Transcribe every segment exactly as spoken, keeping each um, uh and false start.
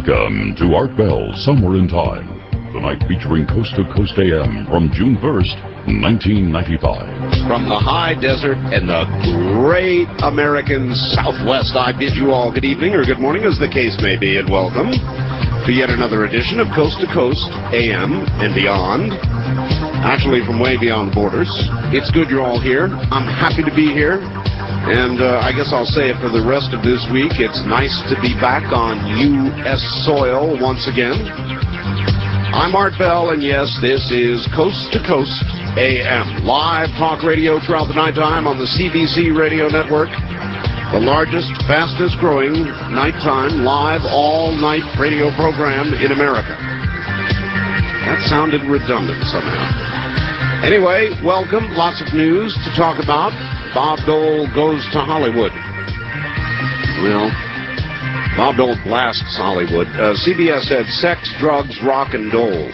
Welcome to Art Bell, Somewhere in Time, the night featuring Coast to Coast A M from June first, nineteen ninety-five. From the high desert and the great American Southwest, I bid you all good evening or good morning, as the case may be, and welcome to yet another edition of Coast to Coast A M and beyond. Actually, from way beyond the borders. It's good you're all here. I'm happy to be here. And uh, I guess I'll say it for the rest of this week. It's nice to be back on U S soil once again. I'm Art Bell, and yes, this is Coast to Coast A M. Live talk radio throughout the nighttime on the C B C radio network. The largest, fastest growing nighttime, live, all-night radio program in America. That sounded redundant somehow. Anyway, welcome. Lots of news to talk about. Bob Dole goes to Hollywood. Well, Bob Dole blasts Hollywood. Uh, C B S said sex, drugs, rock, and dole.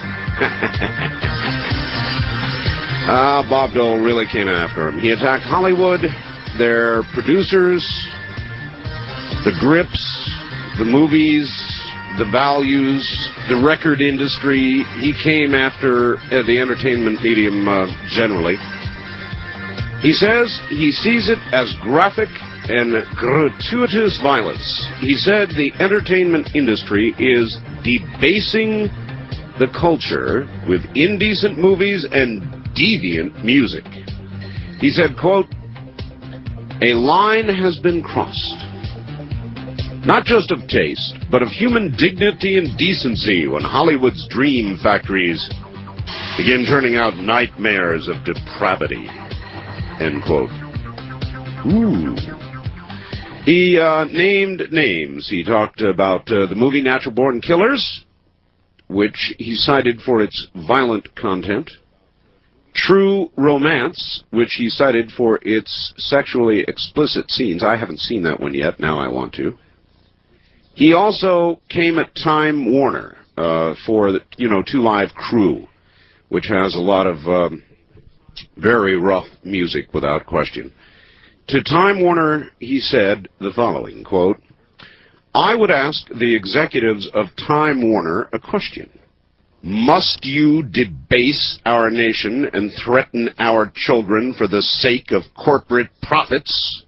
uh, Bob Dole really came after him. He attacked Hollywood, their producers, the grips, the movies, the values, the record industry. He came after uh, the entertainment medium uh, generally. He says he sees it as graphic and gratuitous violence. He said the entertainment industry is debasing the culture with indecent movies and deviant music. He said, quote, "A line has been crossed, not just of taste, but of human dignity and decency when Hollywood's dream factories begin turning out nightmares of depravity." End quote. Ooh. He uh, named names. He talked about uh, the movie Natural Born Killers, which he cited for its violent content. True Romance, which he cited for its sexually explicit scenes. I haven't seen that one yet. Now I want to. He also came at Time Warner uh, for, the, you know, Two Live Crew, which has a lot of um, very rough music, without question. To Time Warner, he said the following, quote, "I would ask the executives of Time Warner a question. Must you debase our nation and threaten our children for the sake of corporate profits?"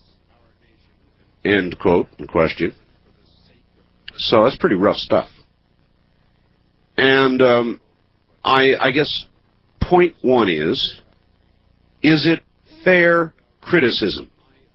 End quote, in question. So that's pretty rough stuff. And um, I, I guess point one is, is it fair criticism?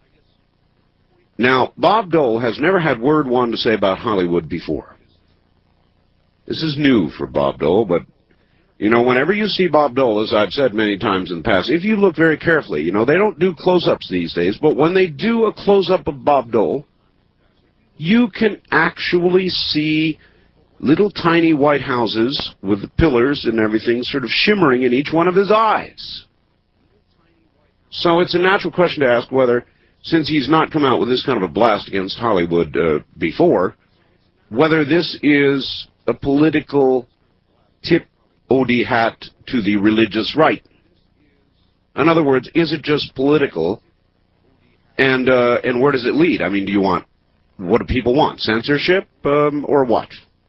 Now, Bob Dole has never had word one to say about Hollywood before. This is new for Bob Dole, but, you know, whenever you see Bob Dole, as I've said many times in the past, if you look very carefully, you know, they don't do close-ups these days, but when they do a close-up of Bob Dole, you can actually see little tiny white houses with the pillars and everything sort of shimmering in each one of his eyes. So it's a natural question to ask whether, since he's not come out with this kind of a blast against Hollywood uh, before, whether this is a political tip-o-de hat to the religious right. In other words, is it just political, and uh, and where does it lead? I mean, do you want, what do people want, censorship, um, or what?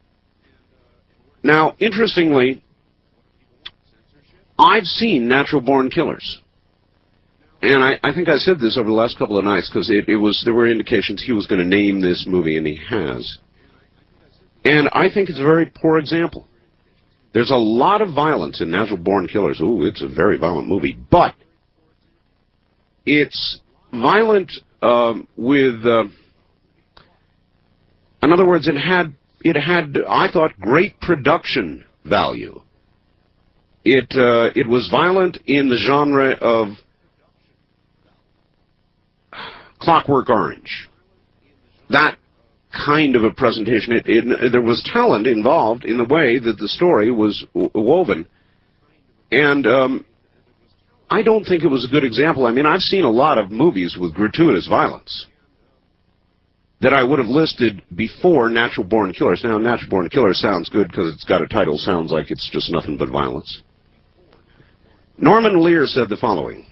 Now, interestingly, I've seen Natural Born Killers. And I, I think I said this over the last couple of nights, because it, it was, there were indications he was going to name this movie, and he has. And I think it's a very poor example. There's a lot of violence in Natural Born Killers. Ooh, it's a very violent movie. But it's violent um, with, uh, in other words, it had, it had, I thought, great production value. It, uh, it was violent in the genre of Clockwork Orange. That kind of a presentation. It, it, there was talent involved in the way that the story was woven. And um, I don't think it was a good example. I mean, I've seen a lot of movies with gratuitous violence that I would have listed before Natural Born Killers. Now, Natural Born Killers sounds good because it's got a title, sounds like it's just nothing but violence. Norman Lear said the following: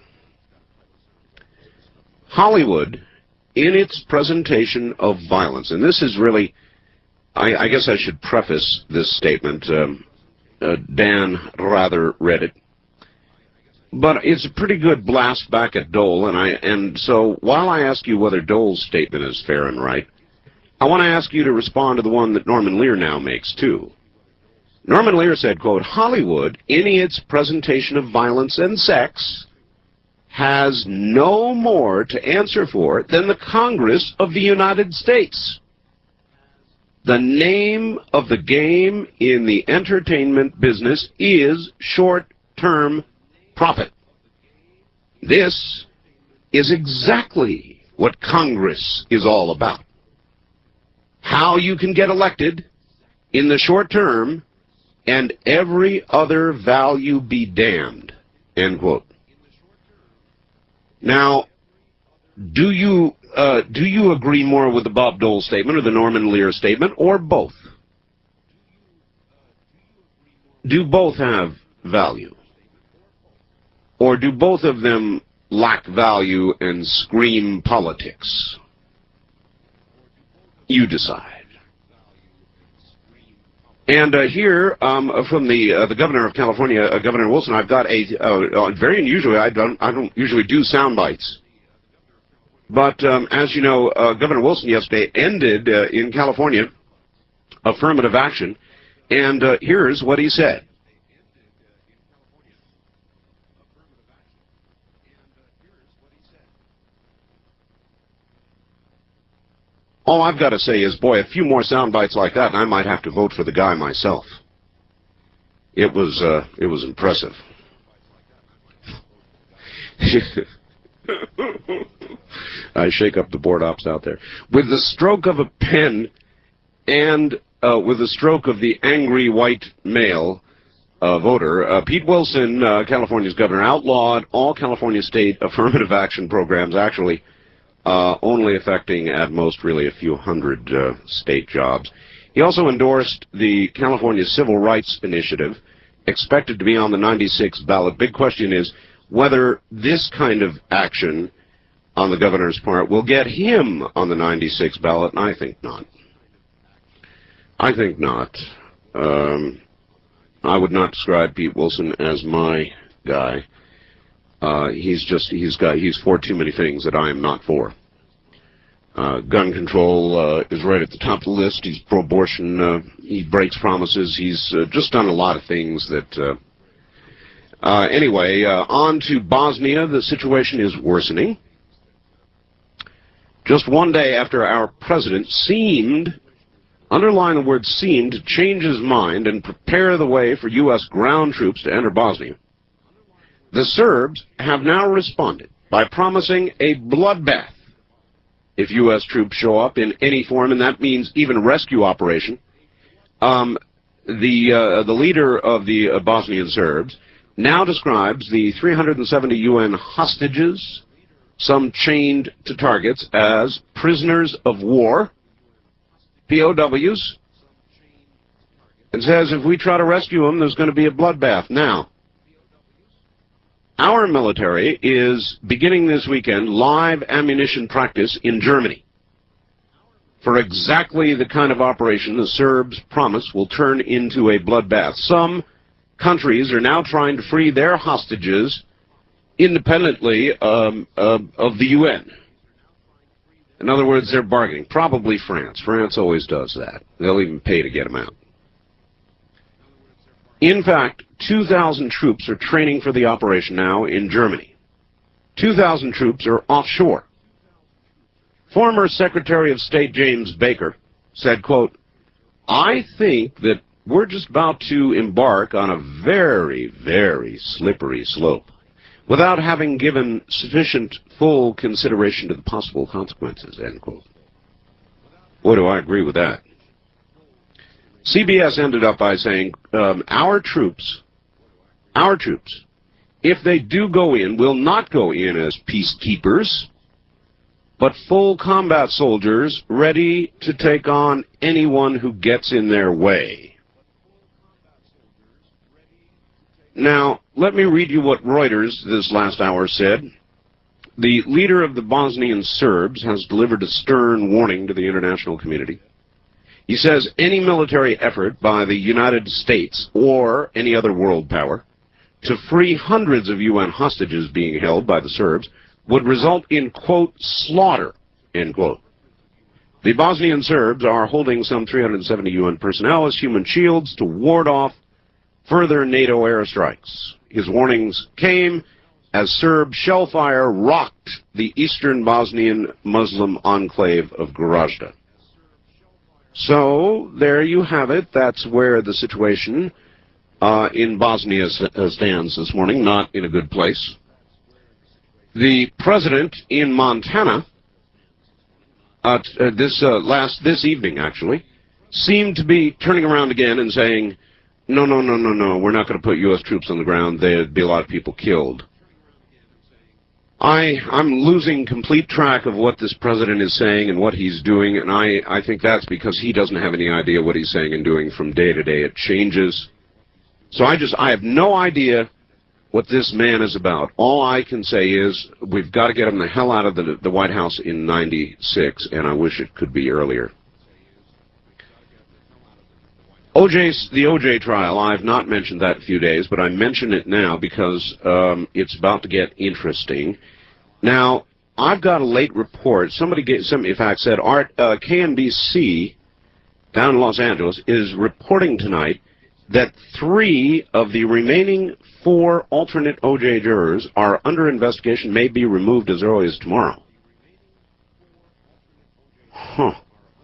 Hollywood, in its presentation of violence, and this is really I, I guess I should preface this statement. Um, uh, Dan rather read it. But it's a pretty good blast back at Dole, and I and so while I ask you whether Dole's statement is fair and right, I want to ask you to respond to the one that Norman Lear now makes, too. Norman Lear said, quote, Hollywood, in its presentation of violence and sex, has no more to answer for than the Congress of the United States. The name of the game in the entertainment business is short-term profit. This is exactly what Congress is all about. How you can get elected in the short term and every other value be damned, end quote. Now, do you uh, do you agree more with the Bob Dole statement or the Norman Lear statement, or both? Do both have value? Or do both of them lack value and scream politics? You decide. And uh, here, um, from the uh, the governor of California, uh, Governor Wilson, I've got a uh, very unusual. I don't I don't usually do sound bites, but um, as you know, uh, Governor Wilson yesterday ended uh, in California affirmative action, and uh, here's what he said. All I've got to say is, boy, a few more sound bites like that, and I might have to vote for the guy myself. It was, uh, it was impressive. I shake up the board ops out there. With the stroke of a pen and uh, with the stroke of the angry white male uh, voter, uh, Pete Wilson, uh, California's governor, outlawed all California state affirmative action programs, actually, Uh, only affecting at most really a few hundred uh, state jobs. He also endorsed the California Civil Rights Initiative, expected to be on the ninety-six ballot. Big question is whether this kind of action on the governor's part will get him on the ninety-six ballot, and I think not. I think not. Um, I would not describe Pete Wilson as my guy. Uh, he's just, he's got, he's for too many things that I am not for. Uh, gun control uh, is right at the top of the list. He's pro-abortion. Uh, he breaks promises. He's uh, just done a lot of things that... Uh, uh, anyway, uh, on to Bosnia. The situation is worsening. Just one day after our president seemed, underline the word seemed, to change his mind and prepare the way for U S ground troops to enter Bosnia, the Serbs have now responded by promising a bloodbath if U S troops show up in any form, and that means even rescue operation. Um, the uh, the leader of the uh, Bosnian Serbs now describes the three hundred seventy U N hostages, some chained to targets, as prisoners of war, P O Ws, and says if we try to rescue them, there's going to be a bloodbath. Now, our military is beginning this weekend live ammunition practice in Germany for exactly the kind of operation the Serbs promise will turn into a bloodbath. Some countries are now trying to free their hostages independently um, uh, of the U N. In other words, they're bargaining. Probably France. France always does that. They'll even pay to get them out. In fact, two thousand troops are training for the operation now in Germany. two thousand troops are offshore. Former Secretary of State James Baker said, quote, I think that we're just about to embark on a very, very slippery slope without having given sufficient full consideration to the possible consequences, end quote. Boy, do I agree with that. C B S ended up by saying, um, our troops, our troops, if they do go in, will not go in as peacekeepers, but full combat soldiers ready to take on anyone who gets in their way. Now, let me read you what Reuters this last hour said. The leader of the Bosnian Serbs has delivered a stern warning to the international community. He says any military effort by the United States or any other world power to free hundreds of U N hostages being held by the Serbs would result in, quote, slaughter, end quote. The Bosnian Serbs are holding some three hundred seventy U N personnel as human shields to ward off further NATO airstrikes. His warnings came as Serb shellfire rocked the eastern Bosnian Muslim enclave of Gorazda. So, there you have it. That's where the situation uh, in Bosnia stands this morning, not in a good place. The president in Montana, uh, uh, this uh, last this evening actually, seemed to be turning around again and saying, no, no, no, no, no, we're not going to put U S troops on the ground. There'd be a lot of people killed. I, I'm losing complete track of what this president is saying and what he's doing, and I, I think that's because he doesn't have any idea what he's saying and doing from day to day. It changes. So I just, I have no idea what this man is about. All I can say is we've got to get him the hell out of the, the White House in ninety-six, and I wish it could be earlier. O J's, the O J trial, I've not mentioned that in a few days, but I mention it now because um, it's about to get interesting. Now, I've got a late report. Somebody, gave, some, in fact, said Art, uh, K N B C down in Los Angeles is reporting tonight that three of the remaining four alternate O J jurors are under investigation, may be removed as early as tomorrow. Huh.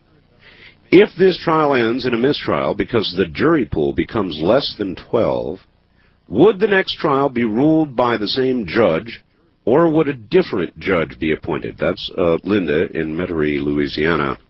If this trial ends in a mistrial because the jury pool becomes less than twelve, would the next trial be ruled by the same judge, or would a different judge be appointed? That's uh, Linda in Metairie, Louisiana.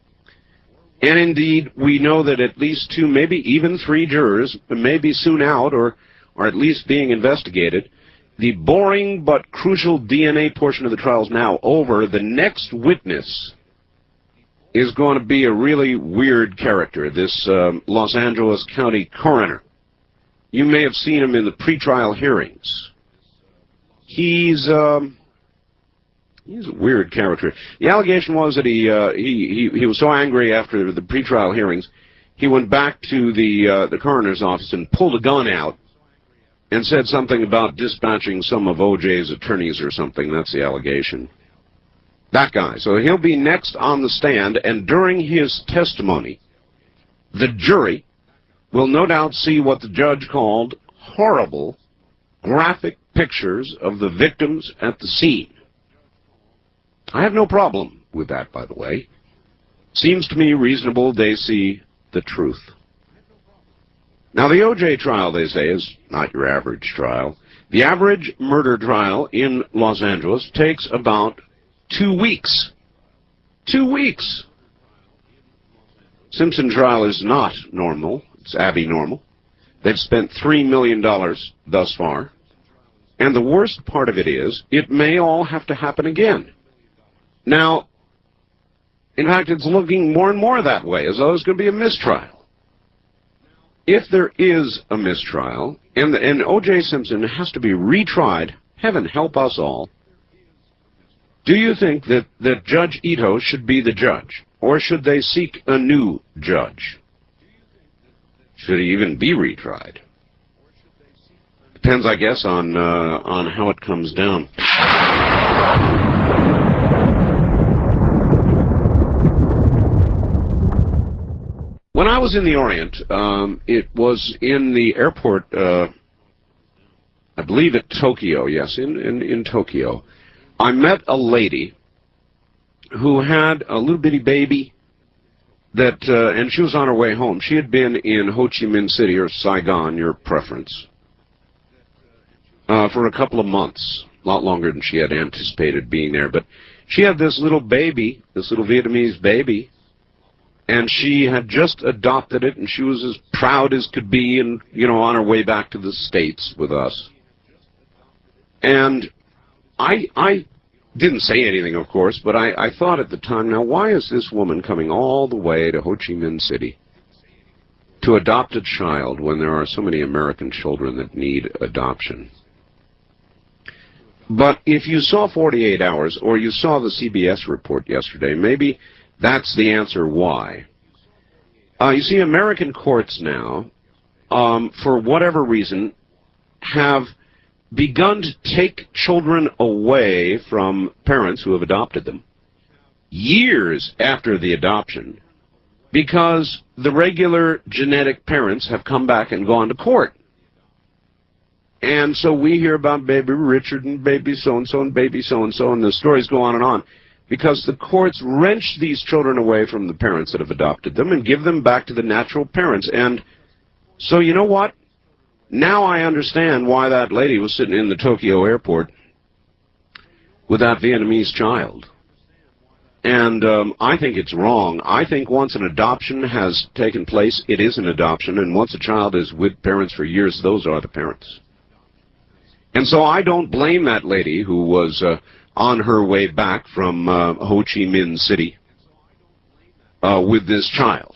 And indeed, we know that at least two, maybe even three jurors may be soon out or, or at least being investigated. The boring but crucial D N A portion of the trial is now over. The next witness is going to be a really weird character, this um, Los Angeles County coroner. You may have seen him in the pretrial hearings. He's um, he's a weird character. The allegation was that he uh, he, he he was so angry after the pretrial hearings, he went back to the uh, the coroner's office and pulled a gun out and said something about dispatching some of O J's attorneys or something. That's the allegation. That guy. So he'll be next on the stand, and during his testimony, the jury will no doubt see what the judge called horrible, graphic pictures of the victims at the scene. I have no problem with that, by the way. Seems to me reasonable they see the truth. Now, the O J trial, they say, is not your average trial. The average murder trial in Los Angeles takes about Two weeks. Two weeks. Simpson trial is not normal. It's abnormal. They've spent three million dollars thus far. And the worst part of it is, it may all have to happen again. Now, in fact, it's looking more and more that way, as though it's going to be a mistrial. If there is a mistrial, and, and O J Simpson has to be retried, heaven help us all, do you think that, that Judge Ito should be the judge, or should they seek a new judge? Should he even be retried? Depends, I guess, on uh, on how it comes down. When I was in the Orient, um, it was in the airport, uh, I believe at Tokyo, yes, in, in, in Tokyo. I met a lady who had a little bitty baby that, uh, and she was on her way home. She had been in Ho Chi Minh City, or Saigon, your preference, uh, for a couple of months, a lot longer than she had anticipated being there. But she had this little baby, this little Vietnamese baby, and she had just adopted it, and she was as proud as could be, and, you know, on her way back to the States with us. And I, I didn't say anything, of course, but I, I thought at the time, now why is this woman coming all the way to Ho Chi Minh City to adopt a child when there are so many American children that need adoption? But if you saw forty-eight hours, or you saw the C B S report yesterday, maybe that's the answer why. Uh, you see, American courts now, um, for whatever reason, have begun to take children away from parents who have adopted them years after the adoption, because the regular genetic parents have come back and gone to court. And so we hear about baby Richard and baby so-and-so and baby so-and-so, and the stories go on and on, because the courts wrench these children away from the parents that have adopted them and give them back to the natural parents. And so you know what? Now I understand why that lady was sitting in the Tokyo airport with that Vietnamese child. And um, I think it's wrong. I think once an adoption has taken place, it is an adoption, and once a child is with parents for years, those are the parents. And so I don't blame that lady who was uh, on her way back from uh, Ho Chi Minh City uh, with this child.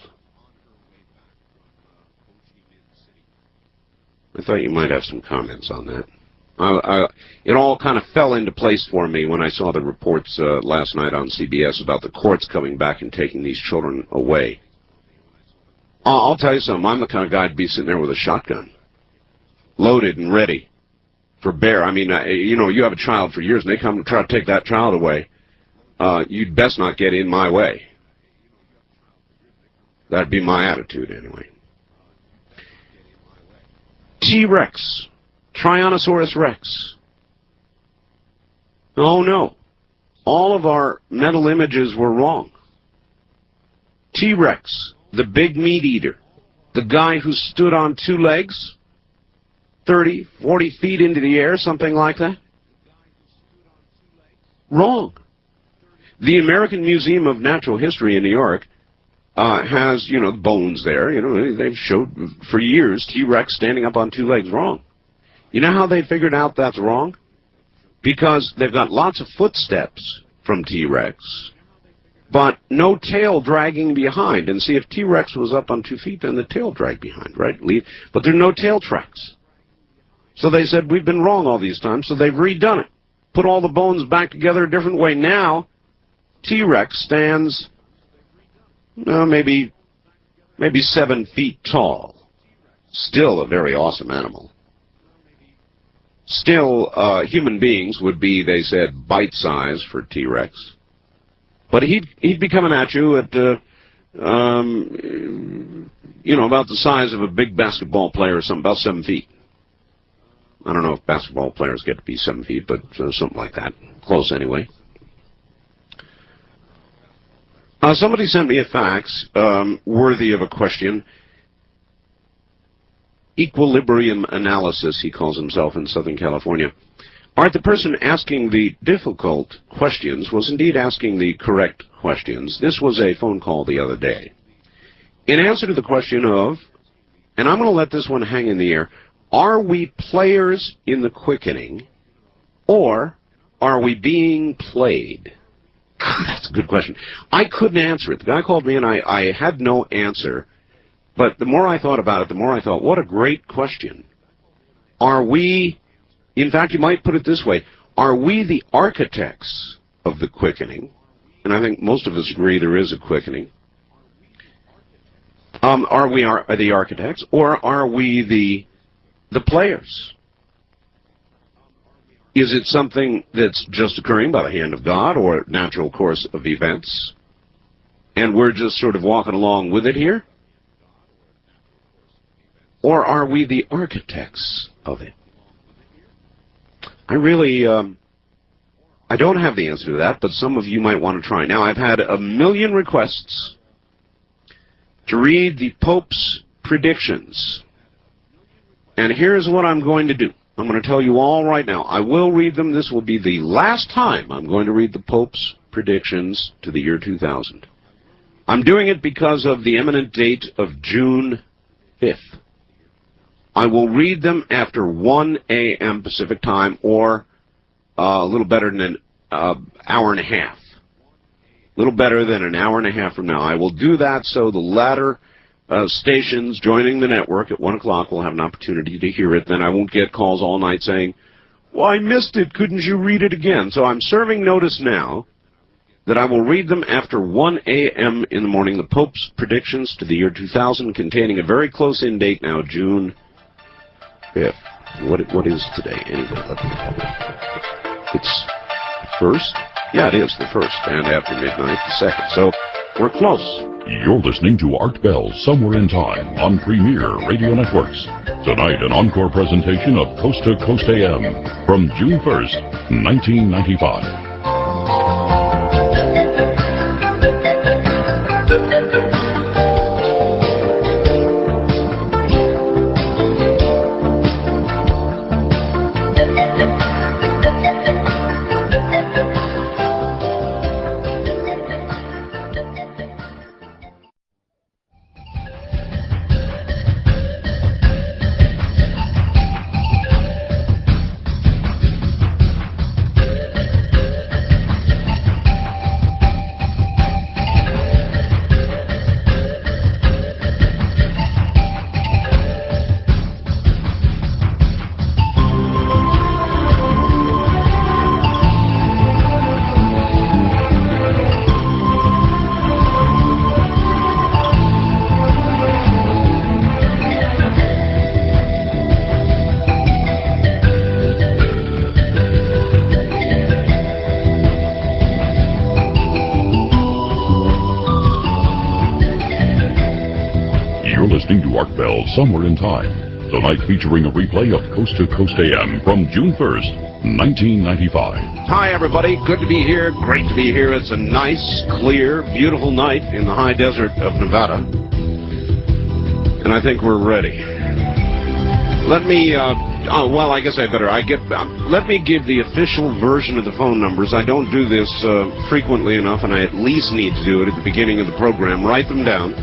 I thought you might have some comments on that. I, I, it all kind of fell into place for me when I saw the reports uh, last night on C B S about the courts coming back and taking these children away. I'll, I'll tell you something. I'm the kind of guy to be sitting there with a shotgun, loaded and ready for bear. I mean, uh, you know, you have a child for years, and they come to try to take that child away. Uh, you'd best not get in my way. That'd be my attitude, anyway. T-Rex. Tyrannosaurus Rex. Oh, no. All of our mental images were wrong. T-Rex, the big meat eater, the guy who stood on two legs, thirty, forty feet into the air, something like that. Wrong. The American Museum of Natural History in New York uh, has, you know, bones there. You know, they've showed for years T-Rex standing up on two legs. Wrong. You know how they figured out that's wrong? Because they've got lots of footsteps from T-Rex, but no tail dragging behind. And see, if T-Rex was up on two feet, then the tail dragged behind, right? But there are no tail tracks. So they said, we've been wrong all these times, so they've redone it. Put all the bones back together a different way. Now, T-Rex stands uh, maybe, maybe seven feet tall. Still a very awesome animal. Still, uh, human beings would be, they said, bite-size for T-Rex. But he'd, he'd be coming at you at, uh, um, you know, about the size of a big basketball player or something, about seven feet. I don't know if basketball players get to be seven feet, but uh, something like that. Close, anyway. Uh, somebody sent me a fax um, worthy of a question. Equilibrium Analysis, he calls himself, in Southern California. Art, the person asking the difficult questions was indeed asking the correct questions. This was a phone call the other day. In answer to the question of, and I'm going to let this one hang in the air, are we players in the quickening, or are we being played? That's a good question. I couldn't answer it. The guy called me, and I, I had no answer. But the more I thought about it, the more I thought, what a great question. Are we, in fact, you might put it this way, are we the architects of the quickening? And I think most of us agree there is a quickening. Um, are we are, are the architects, or are we the, the players? Is it something that's just occurring by the hand of God or natural course of events, and we're just sort of walking along with it here? Or are we the architects of it? I really, um, I don't have the answer to that, but some of you might want to try. Now, I've had a million requests to read the Pope's predictions. And here's what I'm going to do. I'm going to tell you all right now. I will read them. This will be the last time I'm going to read the Pope's predictions to the year two thousand. I'm doing it because of the imminent date of June fifth. I will read them after one A M Pacific time, or uh, a little better than an uh, hour and a half. A little better than an hour and a half from now. I will do that so the latter uh, stations joining the network at one o'clock will have an opportunity to hear it. Then I won't get calls all night saying, well, I missed it. Couldn't you read it again? So I'm serving notice now that I will read them after one A M in the morning. The Pope's predictions to the year two thousand, containing a very close-in date now, June fifth. What, what is today? Anyway, let me It's first? Yeah, it is the first, and after midnight, the second. So, we're close. You're listening to Art Bell, Somewhere in Time, on Premier Radio Networks. Tonight, an encore presentation of Coast to Coast A M from June first, nineteen ninety-five. Somewhere in Time, tonight featuring a replay of Coast to Coast A M from June first, nineteen ninety-five. Hi, everybody. Good to be here. Great to be here. It's a nice, clear, beautiful night in the high desert of Nevada. And I think we're ready. Let me, uh, oh, well, I guess I better, I get, uh, let me give the official version of the phone numbers. I don't do this uh, frequently enough, and I at least need to do it at the beginning of the program. Write them down.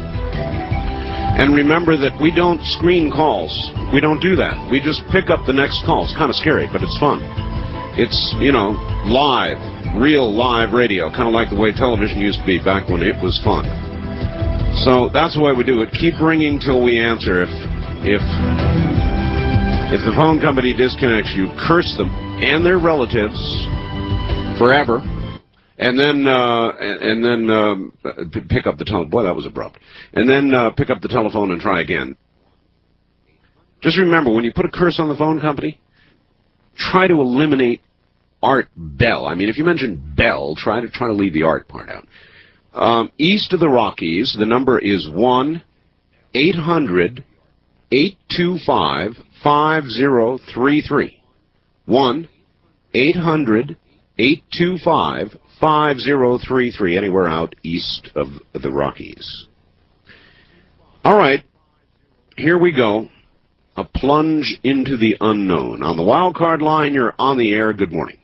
And remember that we don't screen calls. We don't do that. We just pick up the next call. It's kind of scary, but it's fun. It's, you know, live, real live radio, kind of like the way television used to be back when it was fun. So that's the way we do it. Keep ringing till we answer. If, if, if the phone company disconnects you, curse them and their relatives forever. And then, uh, and then um, pick up the telephone. Boy, that was abrupt. And then uh, pick up the telephone and try again. Just remember, when you put a curse on the phone company, try to eliminate Art Bell. I mean, if you mention Bell, try to try to leave the Art part out. Um, east of the Rockies, the number is one eight hundred eight two five five zero three three. one eight hundred eight two five five zero three three, anywhere out east of the Rockies. All right, here we go. A plunge into the unknown. On the wild card line, you're on the air. Good morning.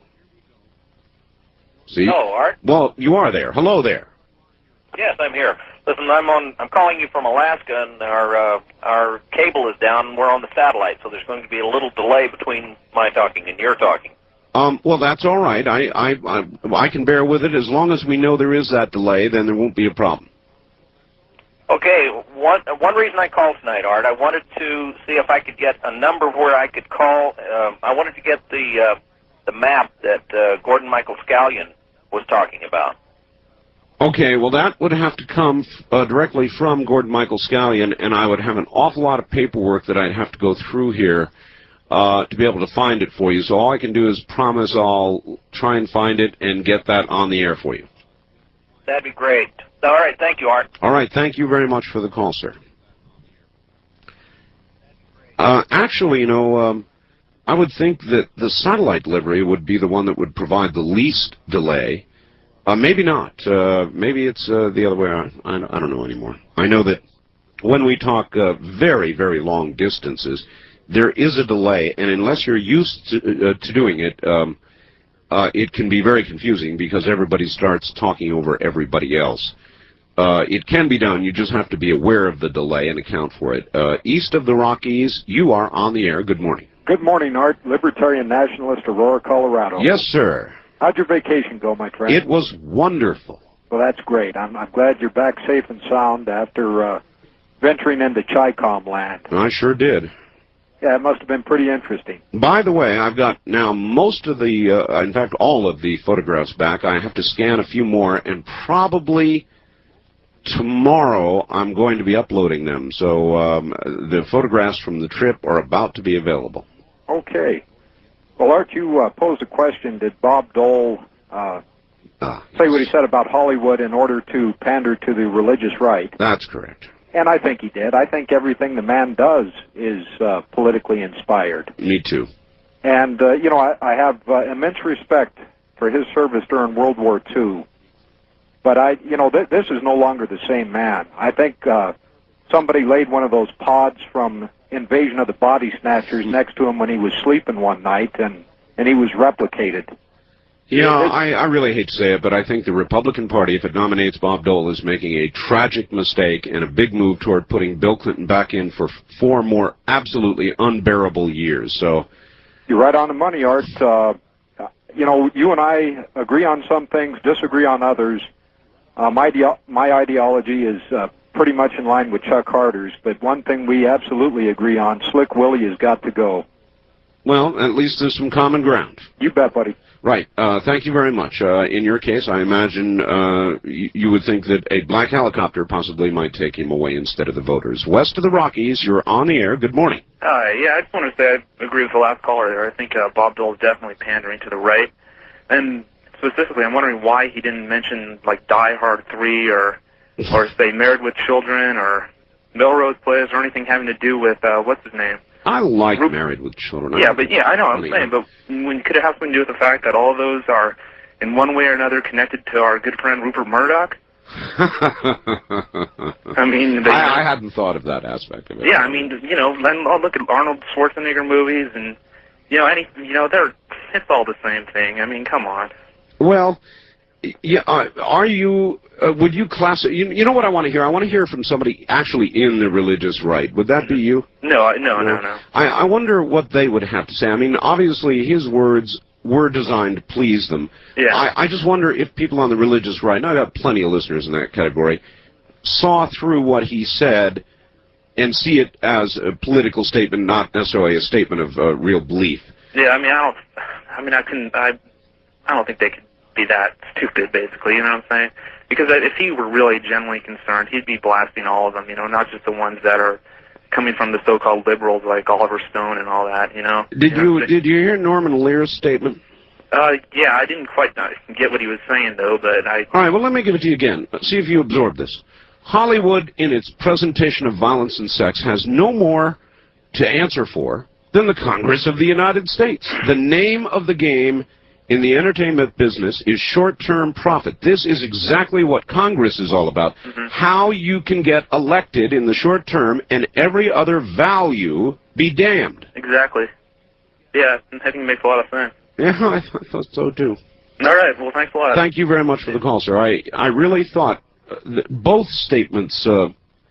See? Hello, Art. Well, you are there. Hello there. Yes, I'm here. Listen, I'm on. I'm calling you from Alaska, and our uh, our cable is down, and we're on the satellite, so there's going to be a little delay between my talking and your talking. Um, well, that's all right. I, I, I, I can bear with it. As long as we know there is that delay, then there won't be a problem. Okay, one, one reason I called tonight, Art, I wanted to see if I could get a number where I could call. Um, I wanted to get the, uh, the map that uh, Gordon Michael Scallion was talking about. Okay, well, that would have to come uh, directly from Gordon Michael Scallion, and I would have an awful lot of paperwork that I'd have to go through here Uh, to be able to find it for you. So all I can do is promise I'll try and find it and get that on the air for you. That'd be great. All right, thank you, Art. All right, thank you very much for the call, sir. Uh, actually, you know, um, I would think that the satellite delivery would be the one that would provide the least delay. Uh, maybe not. Uh, maybe it's uh, the other way around. I, I don't know anymore. I know that when we talk uh, very, very long distances, there is a delay, and unless you're used to, uh, to doing it, um, uh, it can be very confusing because everybody starts talking over everybody else. Uh, it can be done. You just have to be aware of the delay and account for it. Uh, east of the Rockies, you are on the air. Good morning. Good morning, Art. Libertarian Nationalist, Aurora, Colorado. Yes, sir. How'd your vacation go, my friend? It was wonderful. Well, that's great. I'm, I'm glad you're back safe and sound after uh, venturing into Chi-Com land. I sure did. Yeah, it must have been pretty interesting. By the way, I've got now most of the, uh, in fact, all of the photographs back. I have to scan a few more, and probably tomorrow I'm going to be uploading them. So um, the photographs from the trip are about to be available. Okay. Well, Art, you uh, posed a question. Did Bob Dole uh, Ah, say what he said about Hollywood in order to pander to the religious right? That's correct. And I think he did. I think everything the man does is uh, politically inspired. Me too. And, uh, you know, I, I have uh, immense respect for his service during World War Two. But, I, you know, th this is no longer the same man. I think uh, somebody laid one of those pods from Invasion of the Body Snatchers next to him when he was sleeping one night, and, and he was replicated. You know, I, I really hate to say it, but I think the Republican Party, if it nominates Bob Dole, is making a tragic mistake and a big move toward putting Bill Clinton back in for four more absolutely unbearable years. So, you're right on the money, Art. Uh, you know, you and I agree on some things, disagree on others. Uh, my, ideo my ideology is uh, pretty much in line with Chuck Harder's, but one thing we absolutely agree on, Slick Willie has got to go. well, at least there's some common ground. You bet, buddy. Right. Uh, thank you very much. Uh, in your case, I imagine uh, you, you would think that a black helicopter possibly might take him away instead of the voters. West of the Rockies, you're on the air. Good morning. Uh, yeah, I just want to say I agree with the last caller there. I think uh, Bob Dole is definitely pandering to the right. And specifically, I'm wondering why he didn't mention, like, Die Hard three or, or say, Married with Children or Melrose Place or anything having to do with, uh, what's his name? I like Ru Married with Children. Yeah, but yeah, I know what I'm Funny. saying, but when could it have something to do with the fact that all of those are, in one way or another, connected to our good friend Rupert Murdoch? I mean, they, I, I hadn't thought of that aspect of it. yeah, I mean, you know, then I'll look at Arnold Schwarzenegger movies, and you know, any, you know, they're it's all the same thing. I mean, come on. Well, yeah. Uh, are you? Uh, would you class it? You, you know what I want to hear? I want to hear from somebody actually in the religious right. Would that be you? No, I- no, no, no. I, I wonder what they would have to say. I mean, obviously, his words were designed to please them. Yeah. I, I just wonder if people on the religious right, and I've got plenty of listeners in that category, saw through what he said and see it as a political statement, not necessarily a statement of uh, real belief. Yeah, I mean, I don't. I mean, I couldn't. I. I don't think they could be that stupid, basically. You know what I'm saying? Because if he were really genuinely concerned, he'd be blasting all of them. You know, not just the ones that are coming from the so-called liberals like Oliver Stone and all that. You know. Did you? you know, did you hear Norman Lear's statement? Uh, yeah, I didn't quite uh, get what he was saying though, but I. All right. Well, let me give it to you again. See if you absorb this. Hollywood, in its presentation of violence and sex, has no more to answer for than the Congress of the United States. The name of the game in the entertainment business is short-term profit. This is exactly what Congress is all about. Mm-hmm. How you can get elected in the short term and every other value be damned. Exactly. Yeah, I think it makes a lot of sense. Yeah, I, th I thought so too. All right. Well, thanks a lot. Thank you very much for the call, sir. I, I really thought uh, that both statements, uh,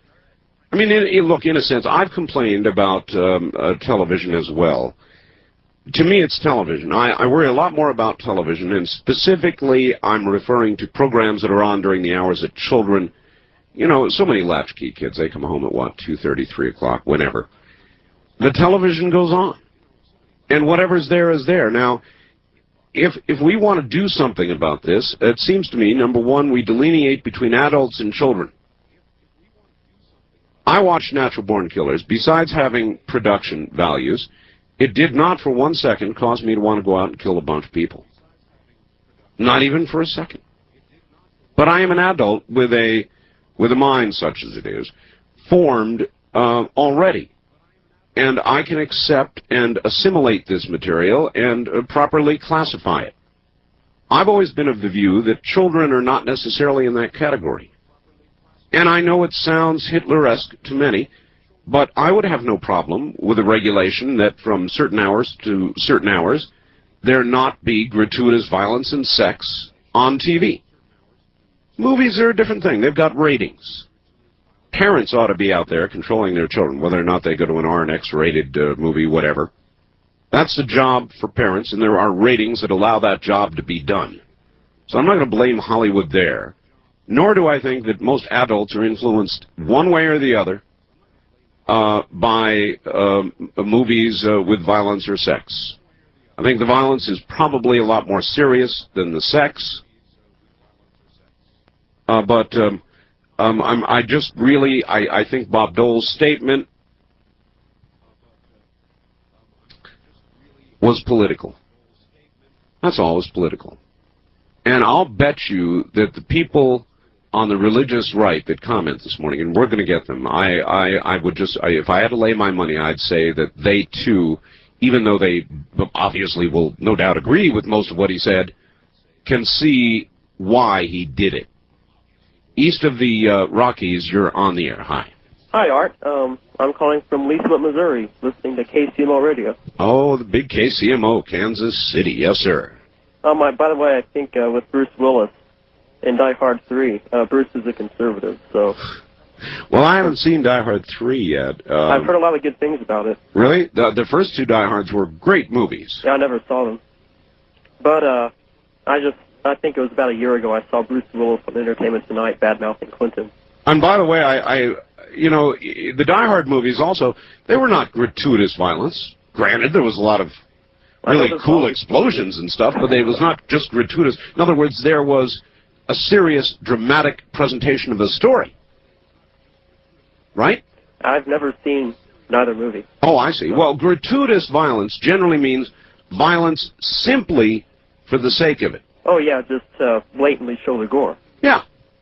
I mean, in, in, look, in a sense, I've complained about um, uh, television as well. To me, it's television. I, I worry a lot more about television, and specifically, I'm referring to programs that are on during the hours that children, you know, so many latchkey kids, they come home at, what, two thirty, three o'clock, whenever. The television goes on, and whatever's there is there. Now, if, if we want to do something about this, it seems to me, number one, we delineate between adults and children. I watched Natural Born Killers. Besides having production values, it did not for one second cause me to want to go out and kill a bunch of people. Not even for a second. But I am an adult with a with a mind such as it is, formed uh, already. And I can accept and assimilate this material and uh, properly classify it. I've always been of the view that children are not necessarily in that category. And I know it sounds Hitler-esque to many, but I would have no problem with a regulation that from certain hours to certain hours, there not be gratuitous violence and sex on T V. Movies are a different thing. They've got ratings. Parents ought to be out there controlling their children, whether or not they go to an R and X-rated uh, movie, whatever. That's the job for parents, and there are ratings that allow that job to be done. So I'm not going to blame Hollywood there, nor do I think that most adults are influenced one way or the other uh, by uh, movies uh, with violence or sex. I think the violence is probably a lot more serious than the sex. Uh, but um, um, I'm, I just really, I, I think Bob Dole's statement was political. That's all, it was political. And I'll bet you that the people on the religious right that comment this morning, and we're going to get them, I, I, I would just, I, if I had to lay my money, I'd say that they too, even though they obviously will no doubt agree with most of what he said, can see why he did it. East of the uh, Rockies, you're on the air. Hi. Hi, Art. Um, I'm calling from Leesville, Missouri, listening to K C M O Radio. Oh, the big K C M O, Kansas City. Yes, sir. Um, I, by the way, I think uh, with Bruce Willis in Die Hard three, uh, Bruce is a conservative, so... Well, I haven't seen Die Hard three yet. Um, I've heard a lot of good things about it. Really? The, the first two Die Hards were great movies. Yeah, I never saw them. But, uh, I just... I think it was about a year ago I saw Bruce Willis on Entertainment Tonight bad-mouthing Clinton. And by the way, I, I, you know, the Die Hard movies also, they were not gratuitous violence. Granted, there was a lot of really cool explosions and stuff, but it was not just gratuitous. In other words, there was a serious, dramatic presentation of a story. Right? I've never seen neither movie. Oh, I see. Well, gratuitous violence generally means violence simply for the sake of it. Oh, yeah, just uh, blatantly show the gore. Yeah.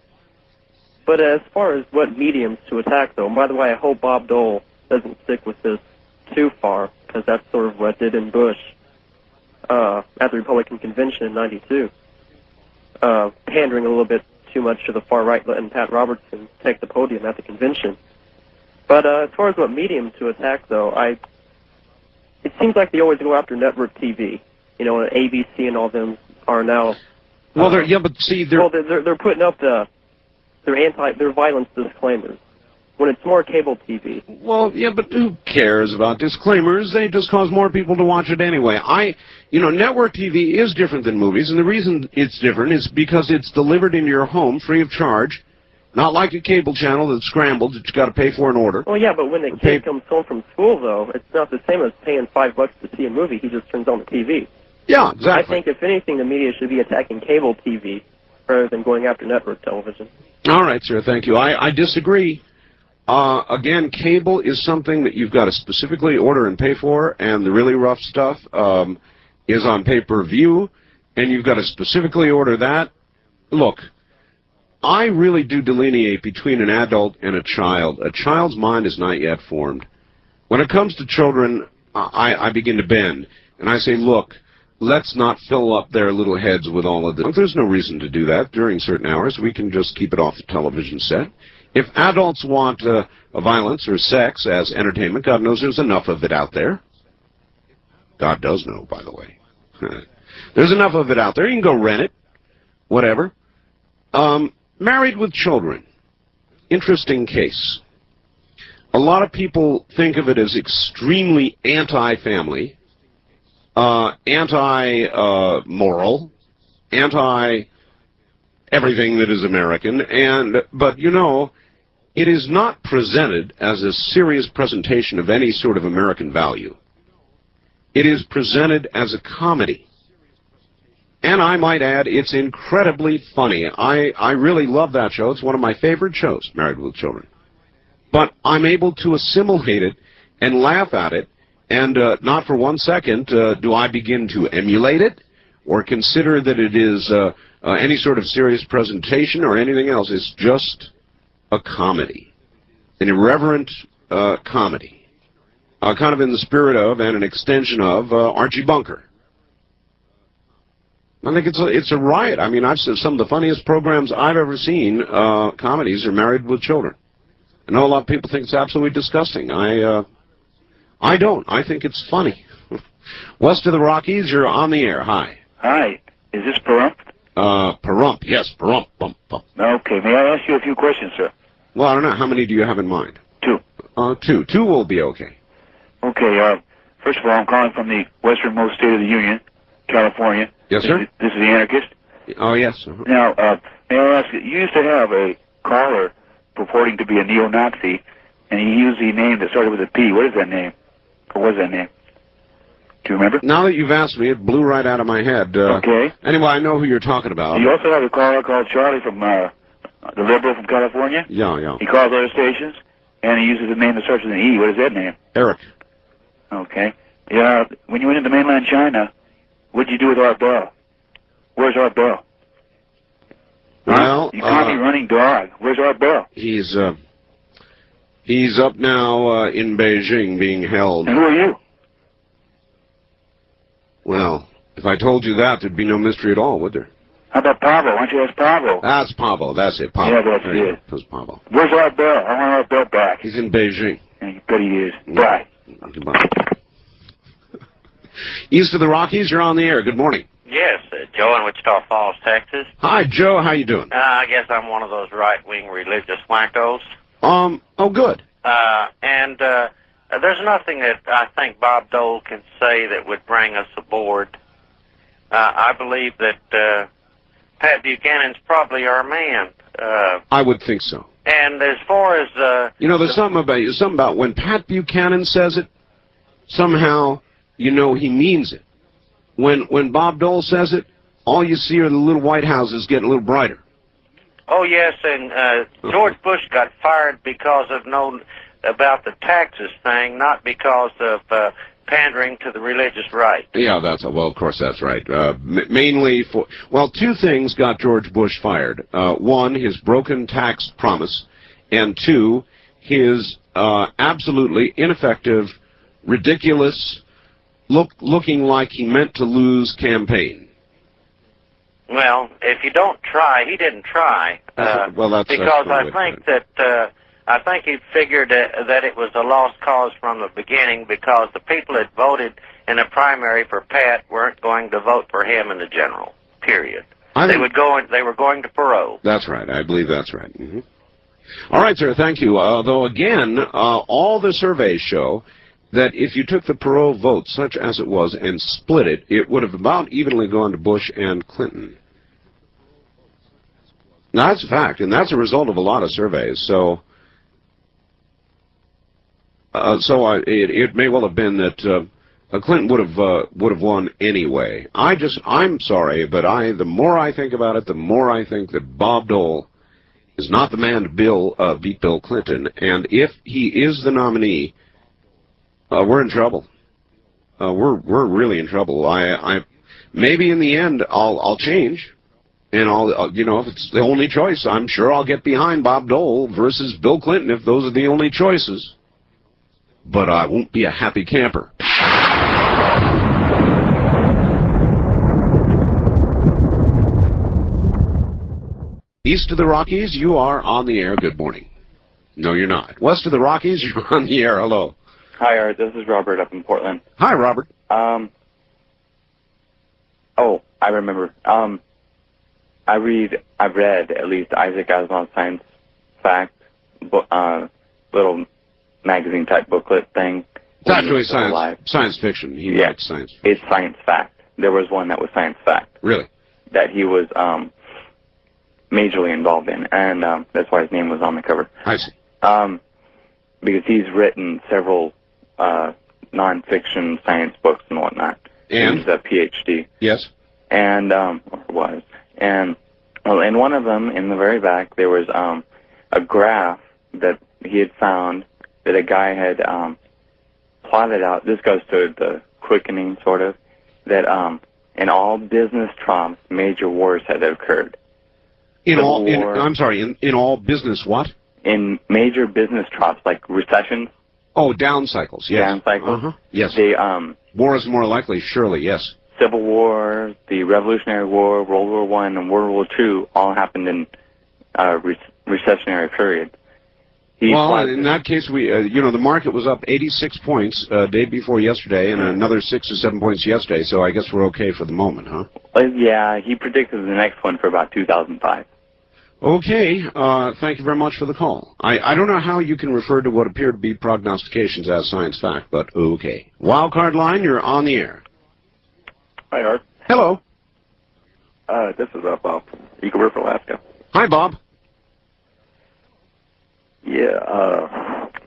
But as far as what mediums to attack, though, and by the way, I hope Bob Dole doesn't stick with this too far, because that's sort of what did in Bush uh, at the Republican Convention in ninety-two, uh, pandering a little bit too much to the far right, letting Pat Robertson take the podium at the convention. But uh, as far as what medium to attack, though, I it seems like they always go after network T V. You know, A B C and all them are now. Well, uh, they're yeah, but see, they're well, they're they're putting up the their anti their violence disclaimers when it's more cable T V. Well, yeah, but who cares about disclaimers? They just cause more people to watch it anyway. I, you know, network T V is different than movies, and the reason it's different is because it's delivered in your home free of charge, not like a cable channel that's scrambled that you got to pay for an order. Well, yeah, but when the kid pay comes home from school, though, it's not the same as paying five bucks to see a movie. He just turns on the T V. Yeah, exactly. I think, if anything, the media should be attacking cable T V rather than going after network television. All right, sir, thank you. I, I disagree. Uh, again, cable is something that you've got to specifically order and pay for, and the really rough stuff um, is on pay-per-view, and you've got to specifically order that. Look, I really do delineate between an adult and a child. A child's mind is not yet formed. When it comes to children, I, I begin to bend, and I say, look, let's not fill up their little heads with all of this. There's no reason to do that during certain hours. We can just keep it off the television set. If adults want uh, violence or sex as entertainment, God knows there's enough of it out there. God does know, by the way. There's enough of it out there. You can go rent it, whatever. Um, Married with Children. Interesting case. A lot of people think of it as extremely anti-family. Uh, anti-moral, uh, anti-everything that is American, and, but you know, it is not presented as a serious presentation of any sort of American value. It is presented as a comedy. And I might add, it's incredibly funny. I, I really love that show. It's one of my favorite shows, Married with Children. But I'm able to assimilate it and laugh at it. And uh, not for one second uh, do I begin to emulate it or consider that it is uh, uh, any sort of serious presentation or anything else. It's just a comedy, an irreverent uh, comedy, uh, kind of in the spirit of and an extension of uh, Archie Bunker. I think it's a, it's a riot. I mean, I've seen some of the funniest programs I've ever seen, uh, comedies, are Married with Children. I know a lot of people think it's absolutely disgusting. I... Uh, I don't. I think it's funny. West of the Rockies, you're on the air. Hi. Hi. Is this Pahrump? Uh, Pahrump. Yes, Pahrump. Bump, bump. Okay. May I ask you a few questions, sir? Well, I don't know. How many do you have in mind? Two. Uh, two. Two will be okay. Okay. Uh, first of all, I'm calling from the westernmost state of the Union, California. Yes, sir? This is, this is the Anarchist. Oh, yes. Uh-huh. Now, uh, may I ask you, you used to have a caller purporting to be a neo-Nazi, and he used the name that started with a P. What is that name? Or was that name? Do you remember? Now that you've asked me, it blew right out of my head. Uh, okay. Anyway, I know who you're talking about. You also have a caller called Charlie from uh, the Liberal from California. Yeah, yeah. He calls other stations, and he uses a name that starts with an E. What is that name? Eric. Okay. Yeah. When you went into mainland China, what did you do with Art Bell? Where's Art Bell? Well, you caught me uh, running dog. Where's Art Bell? He's uh, he's up now uh, in Beijing, being held. And who are you? Well, if I told you that, there'd be no mystery at all, would there? How about Pablo? Why don't you ask Pablo? That's Pablo. That's it. Pablo. Yeah, that's There you it. go. That's Pablo. Where's Art Bell? I want Art Bell back. He's in Beijing. Yeah, you bet he is. Bye. Goodbye. East of the Rockies, you're on the air. Good morning. Yes, uh, Joe in Wichita Falls, Texas. Hi, Joe. How you doing? Uh, I guess I'm one of those right-wing religious wackos. Um. Oh, good. Uh, and uh, there's nothing that I think Bob Dole can say that would bring us aboard. Uh, I believe that uh, Pat Buchanan's probably our man. Uh, I would think so. and as far as... Uh, You know, there's something about something about when Pat Buchanan says it, somehow you know he means it. When when Bob Dole says it, all you see are the little white houses getting a little brighter. Oh, yes, and uh, George Bush got fired because of no... about the taxes thing, not because of uh, pandering to the religious right. Yeah, that's well. Of course, that's right. Uh, m mainly for well, two things got George Bush fired. Uh, one, his broken tax promise, and two, his uh, absolutely ineffective, ridiculous, look looking like he meant to lose campaign. Well, if you don't try, he didn't try. Uh, well, that's because that's I think that uh, I think he figured uh, that it was a lost cause from the beginning because the people that voted in the primary for Pat weren't going to vote for him in the general. Period. I They think- would go. In, they were going to Perot. That's right. I believe that's right. Mm-hmm. All right, sir. Thank you. Uh, though again, uh, all the surveys show that if you took the Perot vote, such as it was, and split it, it would have about evenly gone to Bush and Clinton. Now, that's a fact, and that's a result of a lot of surveys. So, uh, so I, it, it may well have been that uh, Clinton would have uh, would have won anyway. I just, I'm sorry, but I, the more I think about it, the more I think that Bob Dole is not the man to Bill uh, beat Bill Clinton, and if he is the nominee, uh, we're in trouble. Uh, we're we're really in trouble. I, I maybe in the end I'll I'll change. And I'll, uh, you know, if it's the only choice, I'm sure I'll get behind Bob Dole versus Bill Clinton if those are the only choices. But I won't be a happy camper. East of the Rockies, you are on the air. Good morning. No, you're not. West of the Rockies, you're on the air. Hello. Hi, Art. This is Robert up in Portland. Hi, Robert. Um. Oh, I remember. Um. I read, I've read at least Isaac Asimov's Science Fact, book, uh, little magazine type booklet thing. It's actually science, science fiction. He yeah, writes science. It's Science Fact. There was one that was Science Fact. Really? That he was um, majorly involved in, and um, that's why his name was on the cover. I see. Um, because he's written several uh, nonfiction science books and whatnot. And? He's a P H D. Yes. And, um, or was. And, well, in one of them, in the very back, there was um, a graph that he had found that a guy had um, plotted out. This goes to the quickening, sort of, that um, in all business troughs, major wars had occurred. In Civil all, in, War- I'm sorry, in, in all business what? In major business troughs, like recessions, Oh, down cycles, yes. down cycles, Uh-huh. Yes. they, um, War is more likely, surely, yes. Civil War, the Revolutionary War, World War One, and World War Two all happened in uh, re recessionary period. He Well, plotted- in that case, we, uh, you know, the market was up eighty-six points uh, day before yesterday, and another six or seven points yesterday. So I guess we're okay for the moment, huh? Uh, yeah, he predicted the next one for about two thousand five. Okay. Uh, thank you very much for the call. I, I don't know how you can refer to what appear to be prognostications as science fact, but okay. Wildcard line, you're on the air. Hi, Art. Hello. Uh, this is uh, Bob from Eagle River, Alaska. Hi, Bob. Yeah, uh,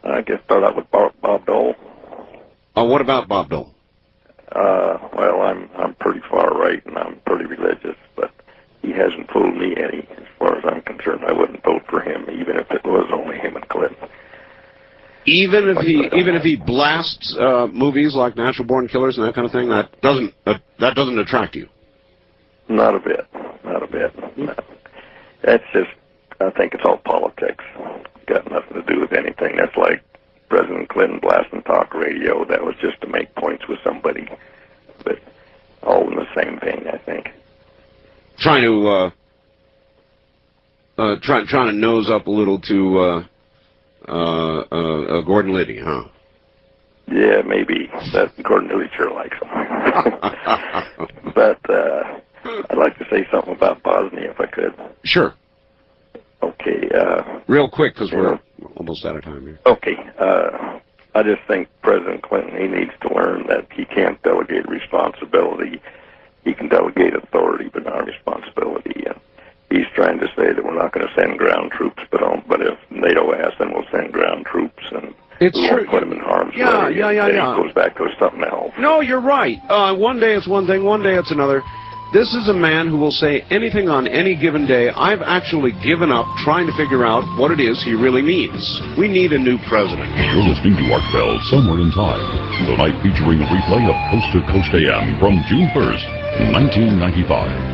I guess start out with Bob, Bob Dole. Uh, what about Bob Dole? Uh, well, I'm I'm pretty far right and I'm pretty religious, but he hasn't fooled me any. As far as I'm concerned, I wouldn't vote for him, even if it was only him and Clinton. Even if he even if he blasts uh, movies like Natural Born Killers and that kind of thing, that doesn't uh, that doesn't attract you. Not a bit, not a bit. No. That's just, I think it's all politics. Got nothing to do with anything. That's like President Clinton blasting talk radio. That was just to make points with somebody, but all in the same vein, I think. Trying to uh, uh, trying trying to nose up a little to. Uh, Uh, uh, uh, Gordon Liddy, huh? Yeah, maybe. That Gordon Liddy sure likes him. But uh, I'd like to say something about Bosnia, if I could. Sure. Okay. Uh, Real quick, because we're almost out of time here. Okay. Uh, I just think President Clinton, he needs to learn that he can't delegate responsibility. He can delegate authority, but not responsibility. And he's trying to say that we're not going to send ground troops, but um, but if NATO asks, then we'll send ground troops, and it's we true. won't put them in harm's yeah, way. Yeah, yeah, yeah, yeah. He goes back to something else. No, you're right. Uh, one day it's one thing, one day it's another. This is a man who will say anything on any given day. I've actually given up trying to figure out what it is he really means. We need a new president. You're listening to Art Bell, Somewhere in Time, tonight featuring a replay of Coast to Coast A M from June first, nineteen ninety-five.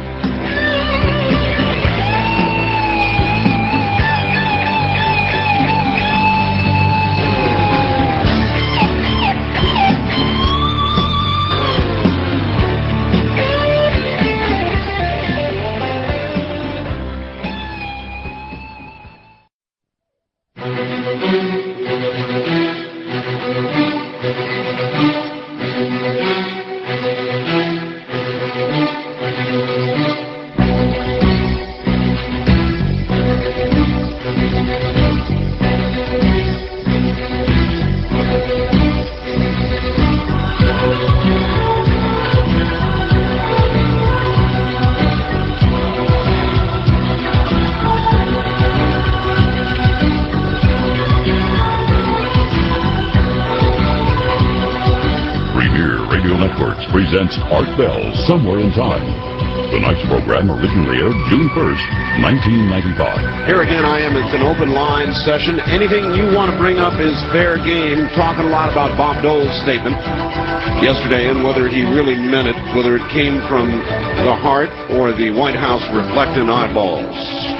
Presents Art Bell, Somewhere in Time. Tonight's program originally aired June first, nineteen ninety-five. Here again I am. It's an open line session. Anything you want to bring up is fair game. Talking a lot about Bob Dole's statement yesterday and whether he really meant it, whether it came from the heart or the White House reflecting eyeballs.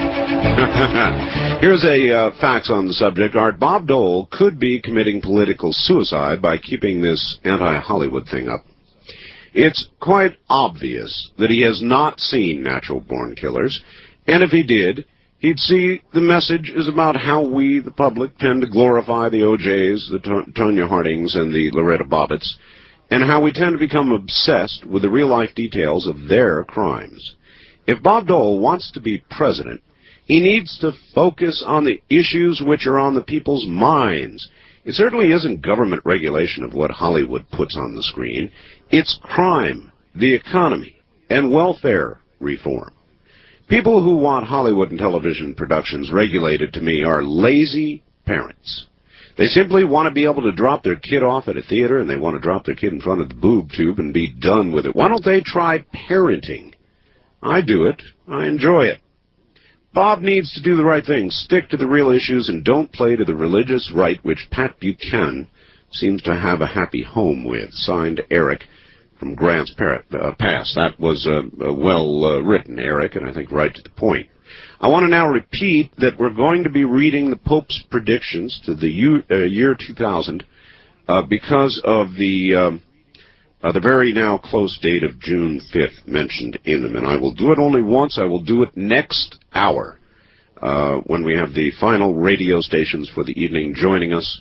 Here's a uh, fax on the subject. Art, Bob Dole could be committing political suicide by keeping this anti-Hollywood thing up. It's quite obvious that he has not seen Natural Born Killers, and if he did, he'd see the message is about how we, the public, tend to glorify the O Js, the T- Tonya Hardings, and the Loretta Bobbitts, and how we tend to become obsessed with the real-life details of their crimes. If Bob Dole wants to be president, he needs to focus on the issues which are on the people's minds. It certainly isn't government regulation of what Hollywood puts on the screen. It's crime, the economy, and welfare reform. People who want Hollywood and television productions regulated, to me, are lazy parents. They simply want to be able to drop their kid off at a theater, and they want to drop their kid in front of the boob tube and be done with it. Why don't they try parenting? I do it. I enjoy it. Bob needs to do the right thing, stick to the real issues, and don't play to the religious right which Pat Buchanan seems to have a happy home with. Signed, Eric from Grants uh, Pass. That was uh, uh, well uh, written, Eric, and I think right to the point. I want to now repeat that we're going to be reading the Pope's predictions to the u uh, year two thousand uh, because of the um, uh, the very now close date of June fifth mentioned in them. And I will do it only once. I will do it next hour uh, when we have the final radio stations for the evening joining us.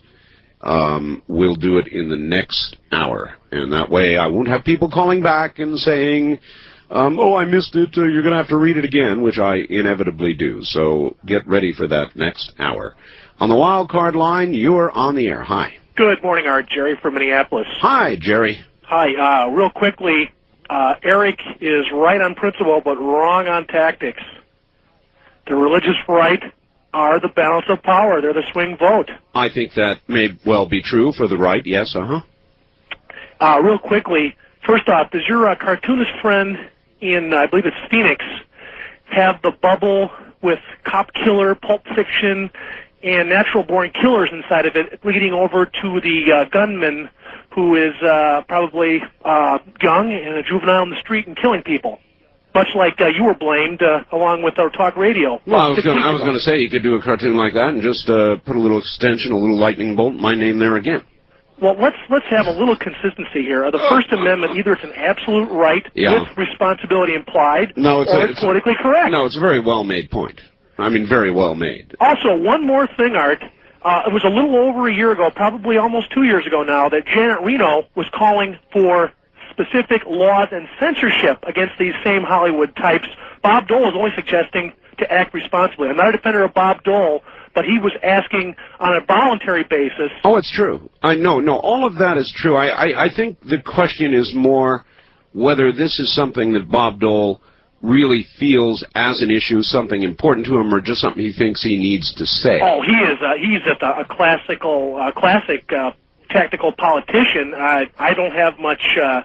Um, we'll do it in the next hour. And that way I won't have people calling back and saying, um, oh, I missed it, uh, you're going to have to read it again, which I inevitably do. So get ready for that next hour. On the wild card line, you're on the air. Hi. Good morning, Art. Jerry from Minneapolis. Hi, Jerry. Hi. Uh, real quickly, uh, Eric is right on principle, but wrong on tactics. The religious right are the balance of power. They're the swing vote. I think that may well be true for the right, yes, uh-huh. Uh, real quickly, first off, does your uh, cartoonist friend in, uh, I believe it's Phoenix, have the bubble with cop killer, Pulp Fiction, and natural-born killers inside of it, leading over to the uh, gunman who is uh, probably uh, young and a juvenile in the street and killing people? Much like uh, you were blamed, uh, along with our talk radio. Well, I was going to say you could do a cartoon like that and just uh, put a little extension, a little lightning bolt, my name there again. Well, let's let's have a little consistency here. The First Amendment, either it's an absolute right Yeah. with responsibility implied, No, it's, or a, it's politically correct. No, it's a very well-made point. I mean, very well made. Also, one more thing, Art. Uh, it was a little over a year ago, probably almost two years ago now, that Janet Reno was calling for specific laws and censorship against these same Hollywood types. Bob Dole is only suggesting to act responsibly. I'm not a defender of Bob Dole, but he was asking on a voluntary basis. Oh, it's true. I know, no, all of that is true. I, I, I think the question is more whether this is something that Bob Dole really feels as an issue, something important to him, or just something he thinks he needs to say. Oh, he is. Uh, he's a, a classical, uh, classic uh, tactical politician. I I don't have much. Uh,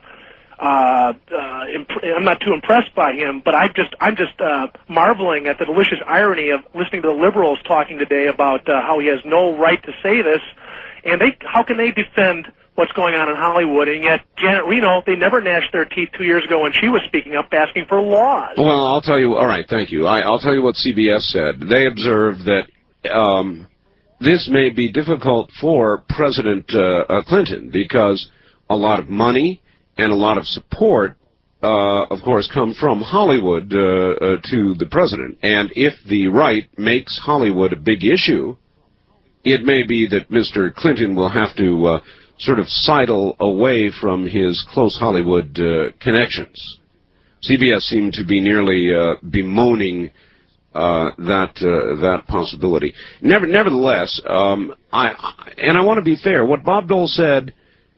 uh, uh, imp I'm not too impressed by him, but I just I'm just uh, marveling at the delicious irony of listening to the liberals talking today about uh, how he has no right to say this, and they how can they defend what's going on in Hollywood, and yet Janet Reno, they never gnashed their teeth two years ago when she was speaking up asking for laws. Well, I'll tell you, all right, thank you. I, I'll tell you what C B S said. They observed that um, this may be difficult for President uh, uh, Clinton because a lot of money and a lot of support, uh, of course, come from Hollywood uh, uh, to the president. And if the right makes Hollywood a big issue, it may be that Mister Clinton will have to uh, sort of sidle away from his close Hollywood uh, connections. C B S seemed to be nearly uh, bemoaning uh, that uh, that possibility. Never, nevertheless, um, I, I and I want to be fair. What Bob Dole said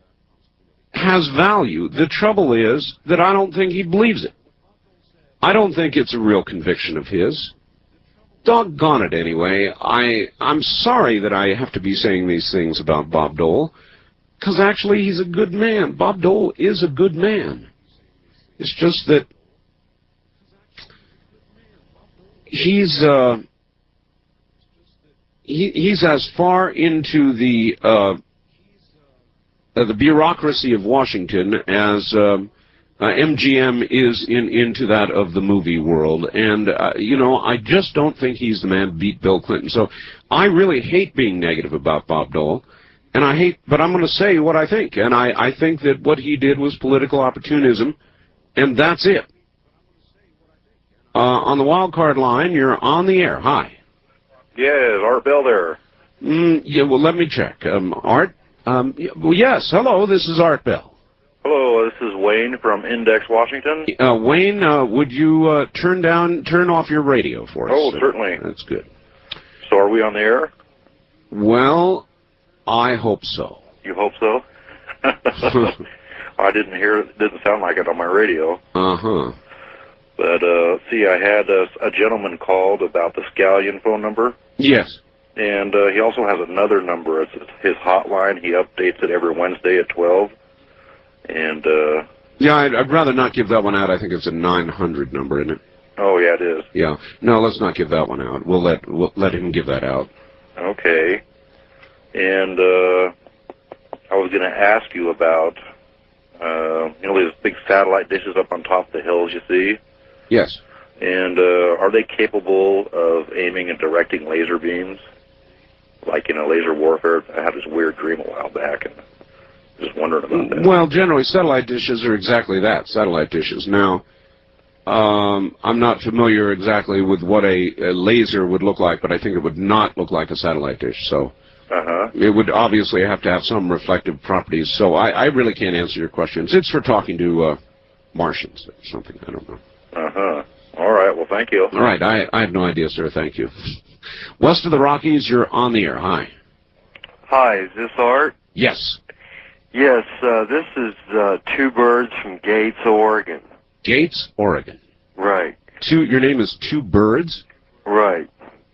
has value. The trouble is that I don't think he believes it. I don't think it's a real conviction of his. Doggone it, anyway. I I'm sorry that I have to be saying these things about Bob Dole. Because actually, he's a good man. Bob Dole is a good man. It's just that he's uh, he, he's as far into the uh, uh, the bureaucracy of Washington as um, uh, M G M is in into that of the movie world. And uh, you know, I just don't think he's the man to beat Bill Clinton. So I really hate being negative about Bob Dole. And I hate, but I'm going to say what I think. And I, I think that what he did was political opportunism, and that's it. Uh, on the wild card line, you're on the air. Hi. Yes, Art Bell there. Mm, yeah, well, let me check. Um, Art? Um, well, yes, hello, this is Art Bell. Hello, this is Wayne from Index, Washington. Uh, Wayne, uh, would you uh, turn down, turn off your radio for us? Oh, certainly. That's good. So are we on the air? Well, I hope so. You hope so? I didn't hear it. Didn't sound like it on my radio. Uh-huh. But, uh, see, I had a, a gentleman called about the Scallion phone number. Yes. And uh, he also has another number. It's his hotline. He updates it every Wednesday at twelve. And, uh... Yeah, I'd, I'd rather not give that one out. I think it's a nine hundred number, isn't it? Oh, yeah, it is. Yeah. No, let's not give that one out. We'll let, we'll let him give that out. Okay. And uh, I was going to ask you about, uh, you know, these big satellite dishes up on top of the hills, you see? Yes. And uh, are they capable of aiming and directing laser beams? Like in a laser warfare? I had this weird dream a while back, and just wondering about that. Well, generally, satellite dishes are exactly that, satellite dishes. Now, um, I'm not familiar exactly with what a, a laser would look like, but I think it would not look like a satellite dish, so... Uh-huh. It would obviously have to have some reflective properties, so I, I really can't answer your questions. It's for talking to uh, Martians or something. I don't know. Uh-huh. All right. Well, thank you. All right. I, I have no idea, sir. Thank you. West of the Rockies, you're on the air. Hi. Hi. Is this Art? Yes. Yes. Uh, this is uh, Two Birds from Gates, Oregon. Gates, Oregon. Right. Two. Your name is Two Birds? Right.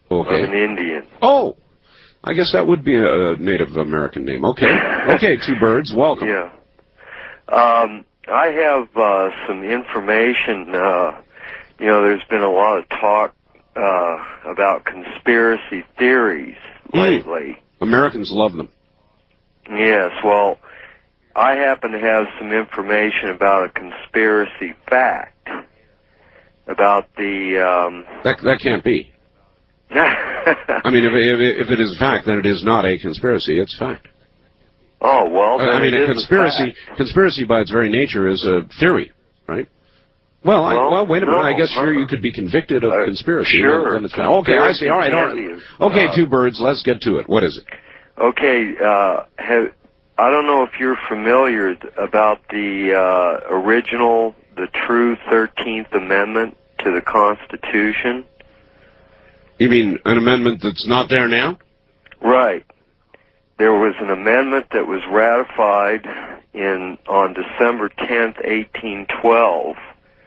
Okay. I'm an Indian. Oh, I guess that would be a Native American name. Okay. Okay, Two Birds, welcome. Yeah. Um, I have uh, some information. Uh, you know, there's been a lot of talk uh, about conspiracy theories lately. Mm. Americans love them. Yes, well, I happen to have some information about a conspiracy fact about the... Um, that, that can't be. I mean, if, if, if it is fact, then it is not a conspiracy. It's fact. Oh, well, then I mean, it a is conspiracy, a conspiracy by its very nature is a theory, right? Well, I, well, well wait a minute. no, I guess sure you could be convicted of uh, conspiracy. Sure. Then it's fact. Okay, I see. All right, all right. Okay, uh, Two Birds, let's get to it. What is it? Okay, uh, have, I don't know if you're familiar th- about the uh, original, the true thirteenth Amendment to the Constitution. You mean an amendment that's not there now? Right. There was an amendment that was ratified in on December tenth, eighteen twelve,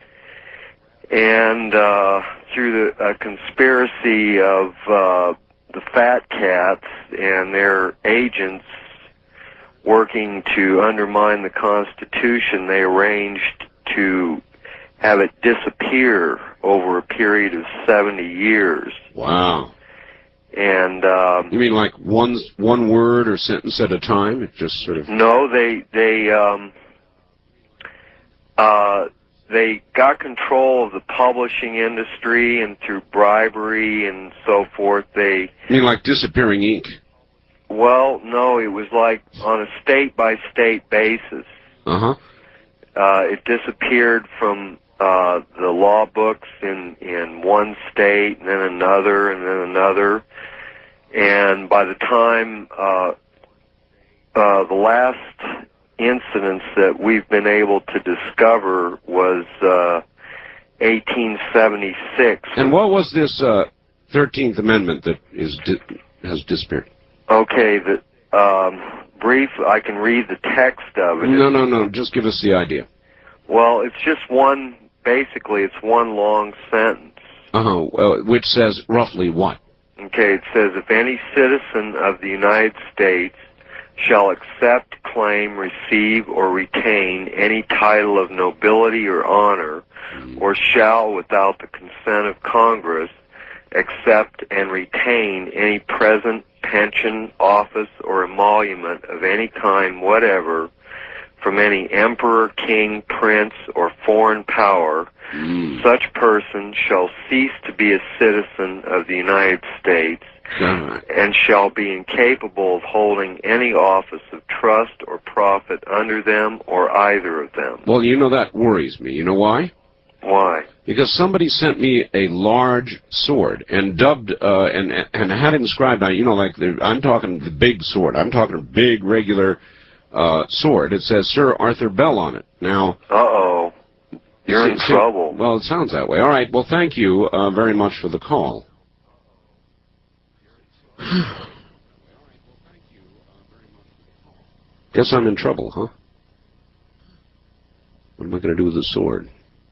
and uh, through the uh, conspiracy of uh, the Fat Cats and their agents working to undermine the Constitution, they arranged to have it disappear over a period of seventy years. Wow. And um, you mean like one one word or sentence at a time? It just sort of no, they they um, uh, they got control of the publishing industry, and through bribery and so forth, they. You mean like disappearing ink? Well, no, it was like on a state by state basis. Uh huh. Uh, it disappeared from uh, the law books in in one state, and then another, and then another. And by the time uh, uh, the last incidents that we've been able to discover was uh, eighteen seventy-six. And what was this uh, thirteenth Amendment that is di has disappeared? Okay, the um, brief. I can read the text of it. No, no, no. Just give us the idea. Well, it's just one. Basically, it's one long sentence. Uh huh. Well, which says roughly what? Okay, it says, if any citizen of the United States shall accept, claim, receive, or retain any title of nobility or honor, or shall, without the consent of Congress, accept and retain any present, pension, office, or emolument of any kind whatever from any emperor, king, prince, or foreign power, Mm. such person shall cease to be a citizen of the United States God. and shall be incapable of holding any office of trust or profit under them or either of them. Well, you know, that worries me. You know why? Why? Because somebody sent me a large sword and dubbed uh, and and had it inscribed on. You know, like the, I'm talking the big sword. I'm talking a big regular uh, sword. It says Sir Arthur Bell on it. Now. Uh oh. You're in see, trouble. Well, it sounds that way. All right. Well, thank you uh, very much for the call. Guess I'm in trouble, huh? What am I going to do with the sword?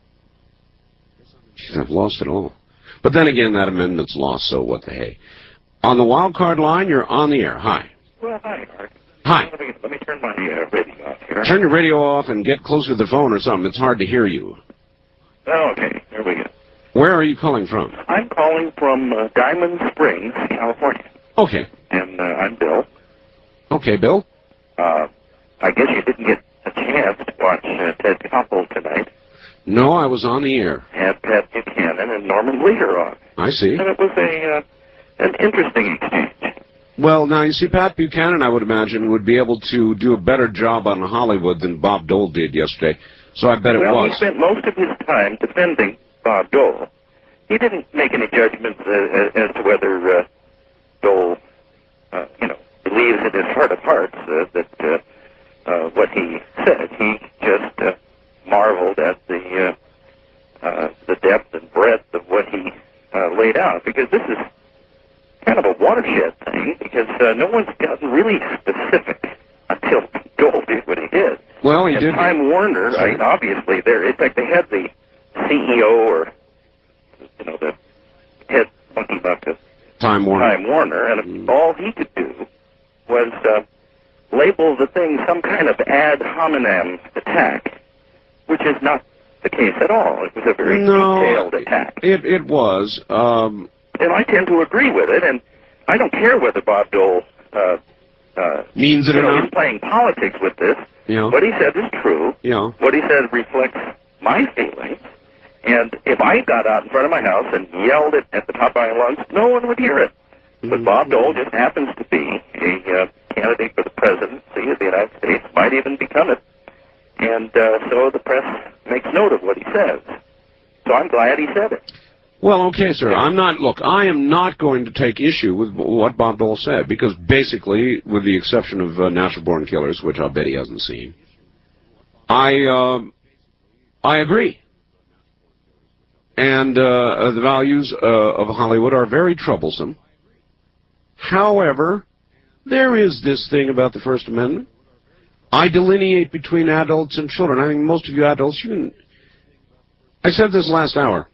Jeez, I've lost it all. But then again, that amendment's lost, so what the hey. On the wild card line, you're on the air. Hi. Well, hi, Art. Hi. Let me, let me turn my uh, radio off here. Turn your radio off and get closer to the phone or something. It's hard to hear you. Oh, okay. There we go. Where are you calling from? I'm calling from uh, Diamond Springs, California. Okay. And uh, I'm Bill. Okay, Bill. Uh, I guess you didn't get a chance to watch uh, Ted Koppel tonight. No, I was on the air. Had Pat Buchanan and Norman Leader on. I see. And it was a uh, an interesting exchange. Well, now, you see, Pat Buchanan, I would imagine, would be able to do a better job on Hollywood than Bob Dole did yesterday. So I bet it well, was. he spent most of his time defending Bob Dole. He didn't make any judgments uh, as to whether uh, Dole, uh, you know, believes in his heart of hearts uh, that uh, uh, what he said. He just uh, marveled at the uh, uh, the depth and breadth of what he uh, laid out, because this is kind of a watershed thing, because uh, no one's gotten really specific until Dole did what he did. Well, he and did. Time Warner, I mean, obviously, there. In fact, they had the C E O, or you know, the head monkey bucket Time Warner. Time Warner, and all he could do was uh, label the thing some kind of ad hominem attack, which is not the case at all. It was a very no, detailed attack. It it was. Um, and I tend to agree with it, and I don't care whether Bob Dole uh, uh, means it you or know, not. he's playing politics with this. Yeah. What he said is true. Yeah. What he said reflects my feelings. And if I got out in front of my house and yelled it at the top of my lungs, no one would hear it. But Bob Dole just happens to be a uh, candidate for the presidency of the United States, might even become it. And uh, so the press makes note of what he says. So I'm glad he said it. Well, okay, sir. I'm not, look, I am not going to take issue with what Bob Dole said, because basically, with the exception of uh, Natural Born Killers, which I'll bet he hasn't seen, I, uh, I agree. And uh, the values uh, of Hollywood are very troublesome. However, there is this thing about the First Amendment. I delineate between adults and children. I think most of you adults, you can... I said this last hour.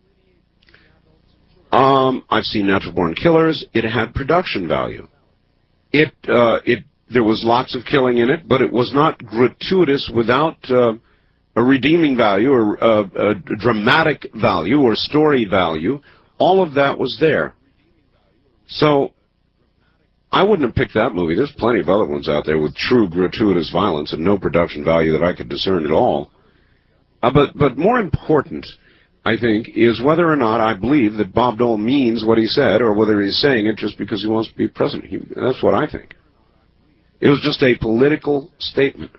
Um, I've seen Natural Born Killers. It had production value. It, uh, it, there was lots of killing in it, but it was not gratuitous without uh, a redeeming value or uh, a dramatic value or story value. All of that was there. So I wouldn't have picked that movie. There's plenty of other ones out there with true gratuitous violence and no production value that I could discern at all. Uh, but, but more important, I think, is whether or not I believe that Bob Dole means what he said, or whether he's saying it just because he wants to be president. He, that's what I think. It was just a political statement.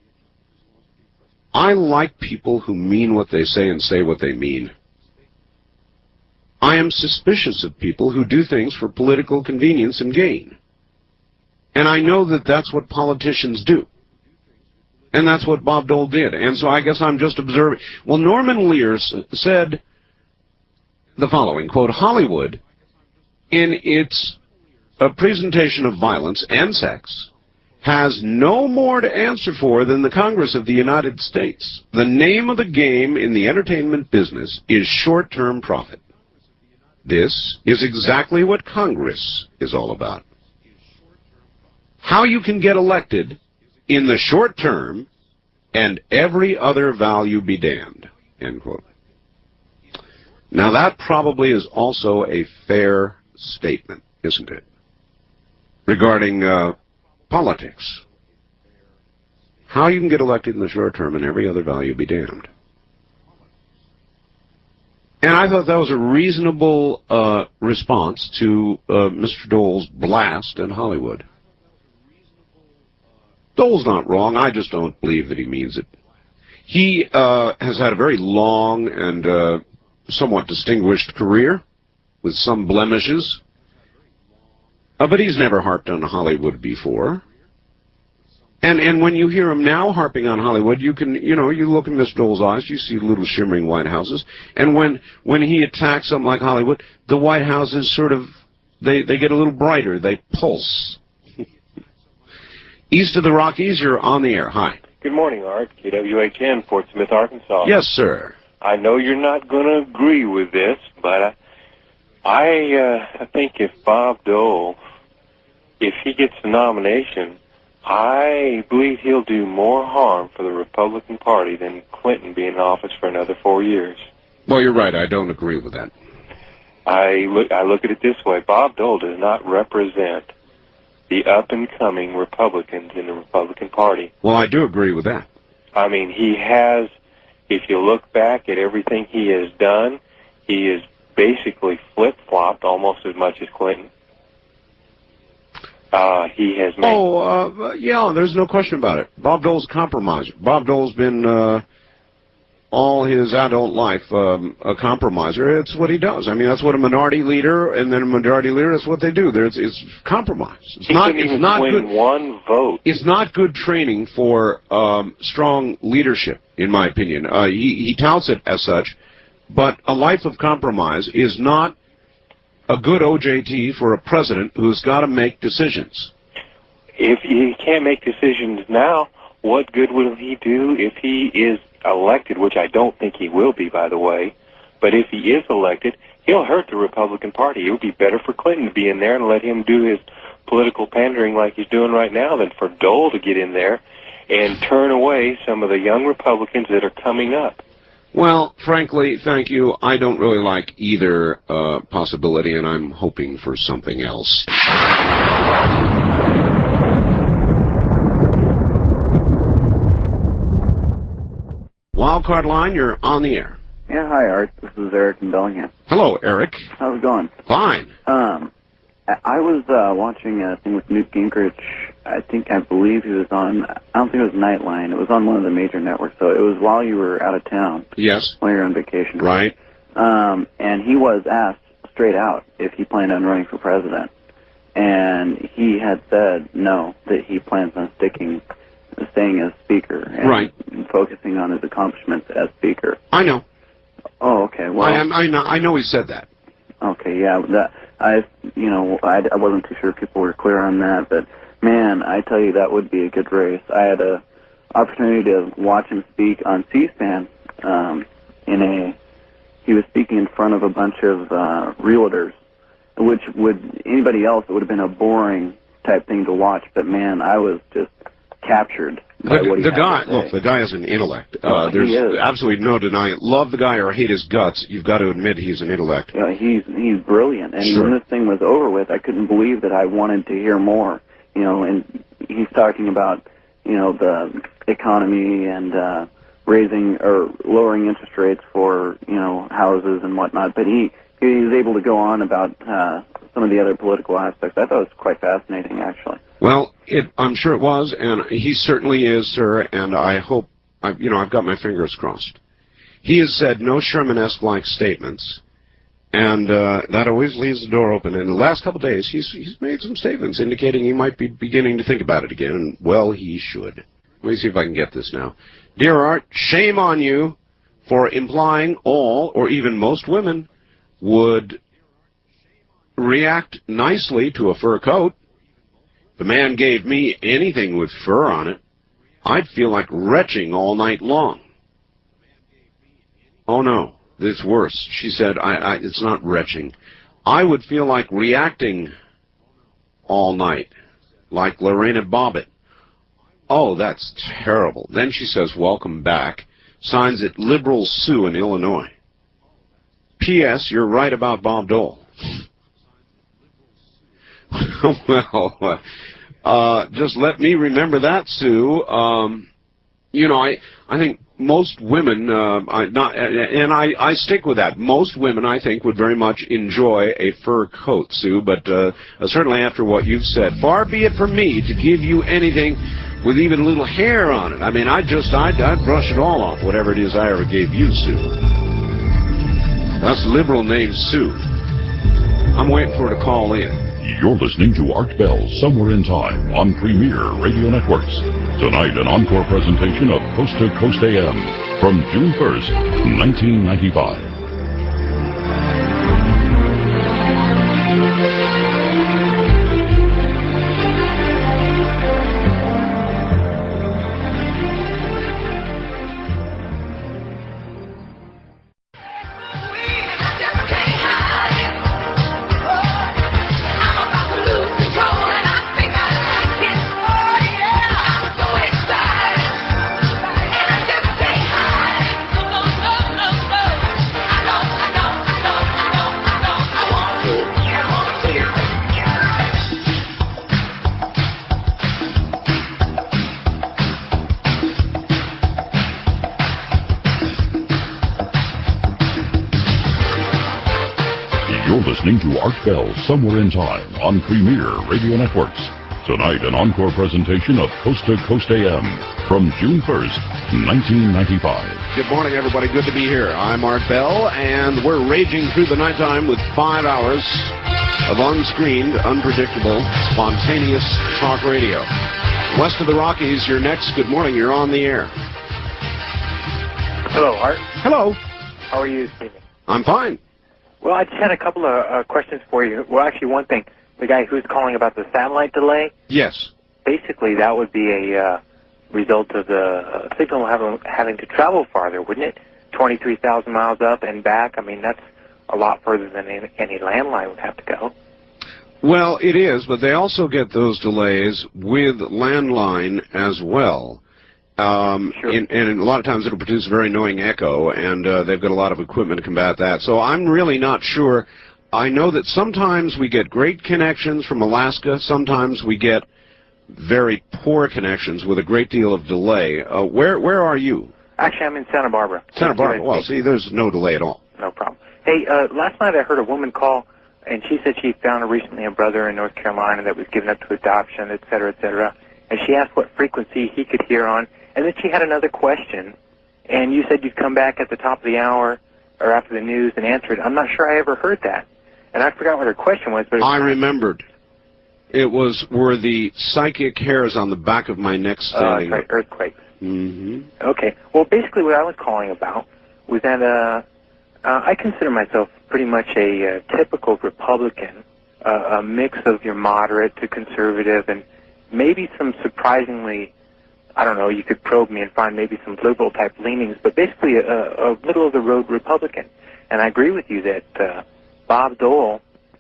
I like people who mean what they say and say what they mean. I am suspicious of people who do things for political convenience and gain. And I know that that's what politicians do. And that's what Bob Dole did. And so I guess I'm just observing. Well, Norman Lear said the following, quote, Hollywood, in its uh, presentation of violence and sex, has no more to answer for than the Congress of the United States. The name of the game in the entertainment business is short-term profit. This is exactly what Congress is all about. How you can get elected in the short term and every other value be damned, end quote. Now that probably is also a fair statement, isn't it? Regarding uh, politics. How you can get elected in the short term and every other value be damned. And I thought that was a reasonable uh, response to uh, Mister Dole's blast in Hollywood. Dole's not wrong. I just don't believe that he means it. He uh, has had a very long and uh, somewhat distinguished career with some blemishes. Uh, but he's never harped on Hollywood before. And and when you hear him now harping on Hollywood, you can, you know, you look in Mister Dole's eyes, you see little shimmering White Houses. And when, when he attacks something like Hollywood, the White Houses sort of, they, they get a little brighter. They pulse. East of the Rockies, you're on the air. Hi. Good morning, Art. K W H N, Fort Smith, Arkansas. Yes, sir. I know you're not going to agree with this, but I, I, uh, I think if Bob Dole, if he gets the nomination, I believe he'll do more harm for the Republican Party than Clinton being in office for another four years. Well, you're right. I don't agree with that. I look, I look at it this way. Bob Dole does not represent the up-and-coming Republicans in the Republican Party. Well, I do agree with that. I mean, he has, if you look back at everything he has done, he is basically flip-flopped almost as much as Clinton. Uh, he has made... Oh, uh, yeah, there's no question about it. Bob Dole's a compromiser. Bob Dole's been uh, all his adult life um, a compromiser. It's what he does. I mean, that's what a minority leader and then a majority leader, that's what they do. There's, it's compromise. It's he not, couldn't it's even not win good. one vote. It's not good training for um, strong leadership, in my opinion. Uh, he, he touts it as such, but a life of compromise is not a good O J T for a president who's got to make decisions. If he can't make decisions now, what good will he do if he is elected, which I don't think he will be, by the way, but if he is elected, he'll hurt the Republican Party. It would be better for Clinton to be in there and let him do his political pandering like he's doing right now than for Dole to get in there and turn away some of the young Republicans that are coming up. Well, frankly, thank you. I don't really like either uh, possibility, and I'm hoping for something else. Wildcard line, you're on the air. Yeah, hi, Art. This is Eric in Bellingham. Hello, Eric. How's it going? Fine. Um, I, I was uh, watching a thing with Newt Gingrich. I think, I believe he was on, I don't think it was Nightline. It was on one of the major networks, so it was while you were out of town. Yes. While you were on vacation. Right. Um, and he was asked straight out if he planned on running for president. And he had said no, that he plans on sticking, staying as speaker. And right. Focusing on his accomplishments as speaker. I know. Oh, okay. Well, I, am, I, know, I know he said that. Okay, yeah. That I, you know, I, I wasn't too sure people were clear on that, but man, I tell you, that would be a good race. I had a opportunity to watch him speak on C-SPAN. Um, in a, he was speaking in front of a bunch of uh, realtors, which would anybody else it would have been a boring type thing to watch. But man, I was just captured. The, the guy, look, the guy has an intellect. Uh, there's absolutely no denying it. Love the guy or hate his guts, you've got to admit he's an intellect. Yeah, he's he's brilliant. And sure. when this thing was over with, I couldn't believe that I wanted to hear more. You know, and he's talking about, you know, the economy and uh, raising or lowering interest rates for, you know, houses and whatnot. But he he was able to go on about uh, some of the other political aspects. I thought it was quite fascinating, actually. Well, it, I'm sure it was, and he certainly is, sir, and I hope, I've, you know, I've got my fingers crossed. He has said no Sherman-esque-like statements, and uh, that always leaves the door open. In the last couple of days, he's, he's made some statements indicating he might be beginning to think about it again, and, well, he should. Let me see if I can get this now. Dear Art, shame on you for implying all, or even most women, would react nicely to a fur coat. If the man gave me anything with fur on it, I'd feel like retching all night long. Oh no, it's worse. She said, I, I, it's not retching. I would feel like reacting all night, like Lorena Bobbitt. Oh, that's terrible. Then she says, welcome back. Signs it, Liberal Sue in Illinois. P S. You're right about Bob Dole. Well, uh, just let me remember that, Sue. Um, you know, I I think most women, uh, I, not, and I, I stick with that. Most women, I think, would very much enjoy a fur coat, Sue. But uh, certainly after what you've said, far be it from me to give you anything with even a little hair on it. I mean, I just I'd, I'd brush it all off, whatever it is I ever gave you, Sue. That's liberal named Sue. I'm waiting for her to call in. You're listening to Art Bell, Somewhere in Time, on Premier Radio Networks. Tonight, an encore presentation of Coast to Coast A M from June first, nineteen ninety-five. Listening to Art Bell, Somewhere in Time, on Premier Radio Networks. Tonight, an encore presentation of Coast to Coast A M from June first, nineteen ninety-five. Good morning, everybody. Good to be here. I'm Art Bell, and we're raging through the nighttime with five hours of unscreened, unpredictable, spontaneous talk radio. West of the Rockies, you're next. Good morning. You're on the air. Hello, Art. Hello. How are you, Stephen? I'm fine. Well, I just had a couple of uh, questions for you. Well, actually, one thing. The guy who's calling about the satellite delay, Yes. basically that would be a uh, result of the uh, signal having, having to travel farther, wouldn't it? twenty-three thousand miles up and back. I mean, that's a lot further than any, any landline would have to go. Well, it is, but they also get those delays with landline as well. Um, Sure. and, and a lot of times it'll produce a very annoying echo, and uh, they've got a lot of equipment to combat that. So I'm really not sure. I know that sometimes we get great connections from Alaska. Sometimes we get very poor connections with a great deal of delay. Uh, where where are you? Actually, I'm in Santa Barbara. Santa Barbara. Well, see, there's no delay at all. No problem. Hey, uh, last night I heard a woman call, and she said she found recently a brother in North Carolina that was given up to adoption, et cetera, et cetera. And she asked what frequency he could hear on. And then she had another question, and you said you'd come back at the top of the hour or after the news and answer it. I'm not sure I ever heard that. And I forgot what her question was. But I remembered. It was, were the psychic hairs on the back of my neck standing uh, up? earthquakes. Mm-hmm. Okay. Well, basically what I was calling about was that uh, uh, I consider myself pretty much a uh, typical Republican, uh, a mix of your moderate to conservative and maybe some surprisingly, I don't know, you could probe me and find maybe some liberal-type leanings, but basically a, a middle-of-the-road Republican. And I agree with you that uh, Bob Dole,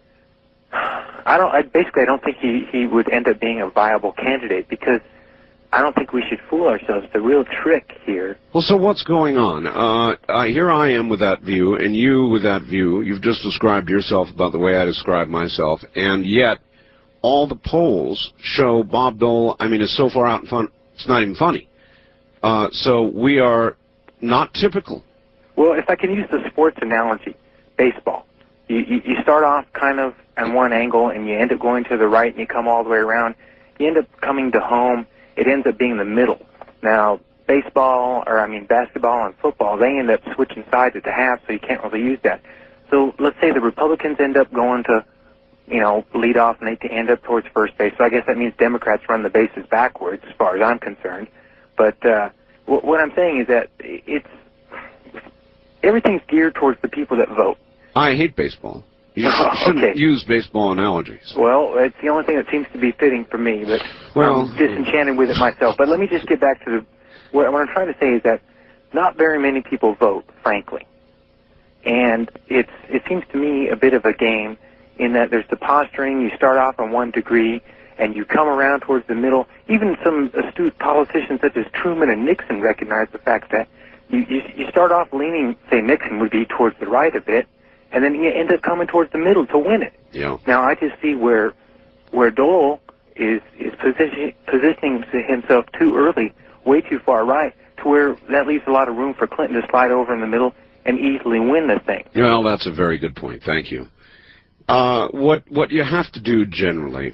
I don't. I, basically, I don't think he, he would end up being a viable candidate because I don't think we should fool ourselves. The real trick here. Well, so what's going on? Uh, I, here I am with that view, and you with that view. You've just described yourself about the way I describe myself, and yet all the polls show Bob Dole, I mean, is so far out in front, it's not even funny. Uh, so we are not typical. Well, if I can use the sports analogy, baseball. You, you, you start off kind of on one angle, and you end up going to the right, and you come all the way around. You end up coming to home. It ends up being the middle. Now, baseball, or I mean basketball and football, they end up switching sides at the half, so you can't really use that. So let's say the Republicans end up going to, you know, lead off, and they end up towards first base. So I guess that means Democrats run the bases backwards, as far as I'm concerned. But uh, w what I'm saying is that it's everything's geared towards the people that vote. I hate baseball. You shouldn't Okay. use baseball analogies. Well, it's the only thing that seems to be fitting for me, but Well- I'm disenchanted with it myself. But let me just get back to the, what, what I'm trying to say is that not very many people vote, frankly. And it's, it seems to me a bit of a game in that there's the posturing, you start off on one degree, and you come around towards the middle. Even some astute politicians such as Truman and Nixon recognize the fact that you, you, you start off leaning, say Nixon would be towards the right a bit, and then you end up coming towards the middle to win it. Yeah. Now, I just see where where Dole is is position, positioning himself too early, way too far right, to where that leaves a lot of room for Clinton to slide over in the middle and easily win the thing. Well, that's a very good point. Thank you. Uh, what what you have to do generally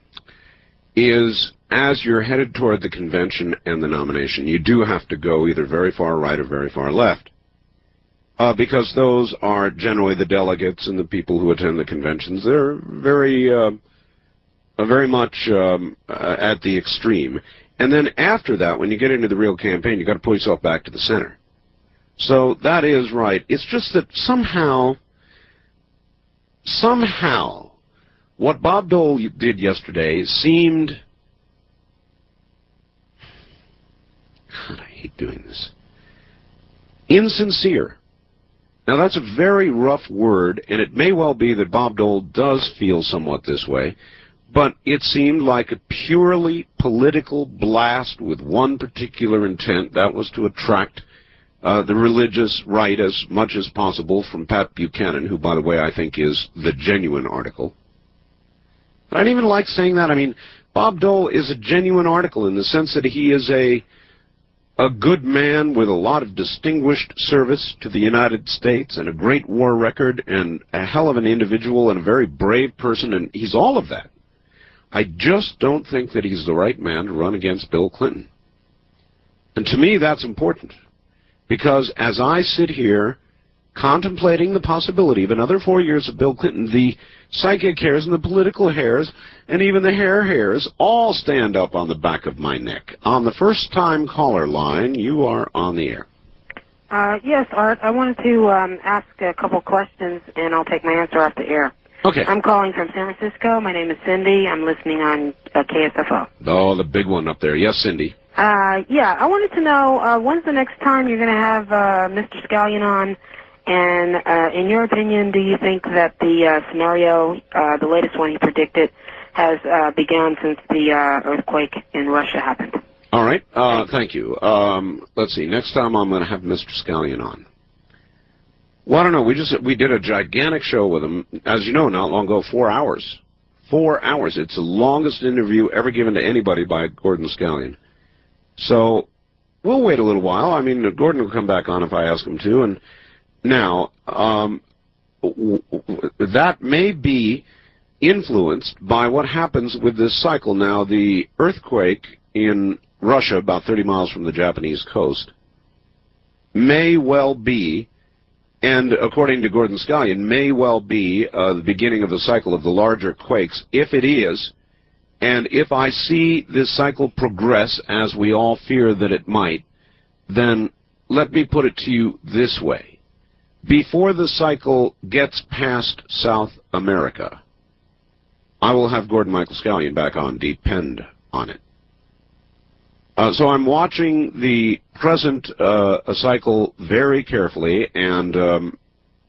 is, as you're headed toward the convention and the nomination, you do have to go either very far right or very far left. Uh, because those are generally the delegates and the people who attend the conventions. They're very, uh, uh, very much um, uh, at the extreme. And then after that, when you get into the real campaign, you've got to pull yourself back to the center. So that is right. It's just that somehow, somehow, what Bob Dole did yesterday seemed... God, I hate doing this. Insincere. Now, that's a very rough word, and it may well be that Bob Dole does feel somewhat this way, but it seemed like a purely political blast with one particular intent. That was to attract uh, the religious right as much as possible from Pat Buchanan, who, by the way, I think is the genuine article. I don't even like saying that. I mean, Bob Dole is a genuine article in the sense that he is a a good man with a lot of distinguished service to the United States and a great war record and a hell of an individual and a very brave person, and he's all of that. I just don't think that he's the right man to run against Bill Clinton. And to me, that's important, because as I sit here contemplating the possibility of another four years of Bill Clinton, the psychic hairs and the political hairs and even the hair hairs all stand up on the back of my neck. On the first-time caller line, you are on the air. Uh, yes, Art. I wanted to um, ask a couple questions, and I'll take my answer off the air. Okay. I'm calling from San Francisco. My name is Cindy. I'm listening on uh, K S F O. Oh, the big one up there. Yes, Cindy. Uh, yeah, I wanted to know uh, when's the next time you're going to have uh, Mister Scallion on, And uh, in your opinion, do you think that the uh, scenario, uh, the latest one he predicted, has uh, begun since the uh, earthquake in Russia happened? All right. Uh, thank you. Um, let's see. Next time I'm going to have Mister Scallion on. Well, I don't know. We just we did a gigantic show with him, as you know, not long ago, four hours. Four hours. It's the longest interview ever given to anybody by Gordon Scallion. So we'll wait a little while. I mean, Gordon will come back on if I ask him to. And now, um, w w that may be influenced by what happens with this cycle. Now, the earthquake in Russia, about thirty miles from the Japanese coast, may well be, and according to Gordon Scallion, may well be uh, the beginning of the cycle of the larger quakes. If it is, and if I see this cycle progress as we all fear that it might, then let me put it to you this way. Before the cycle gets past South America, I will have Gordon Michael Scallion back on, depend on it. Uh, so I'm watching the present uh, cycle very carefully, and um,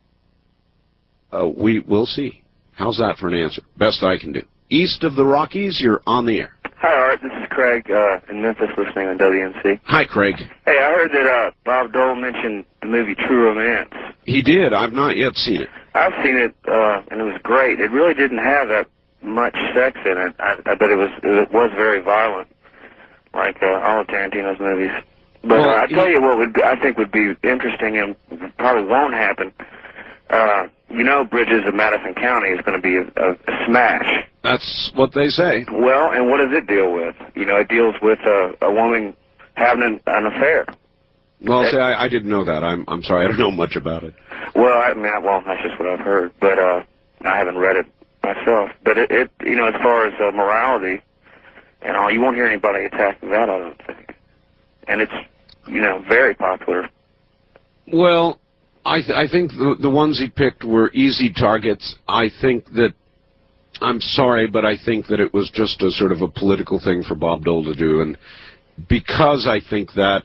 uh, we will see. How's that for an answer? Best I can do. East of the Rockies, you're on the air. Hi, Art. This is Craig uh, in Memphis, listening on W N C. Hi, Craig. Hey, I heard that uh, Bob Dole mentioned the movie True Romance. He did. I've not yet seen it. I've seen it, uh, and it was great. It really didn't have that much sex in it, I, I, but it was it was very violent, like uh, all of Tarantino's movies. But well, uh, I tell you what would I think would be interesting and probably won't happen. Uh, you know, Bridges of Madison County is going to be a, a, a smash. That's what they say. Well, and what does it deal with? You know, it deals with uh, a woman having an, an affair. Well, it, see, I, I didn't know that. I'm I'm sorry. I don't know much about it. Well, I mean, well, that's just what I've heard, but uh, I haven't read it myself. But it, it you know, as far as uh, morality and all, you won't hear anybody attacking that, I don't think. And it's, you know, very popular. Well, I th I think the the ones he picked were easy targets. I think that, I'm sorry, but I think that it was just a sort of a political thing for Bob Dole to do, and because I think that,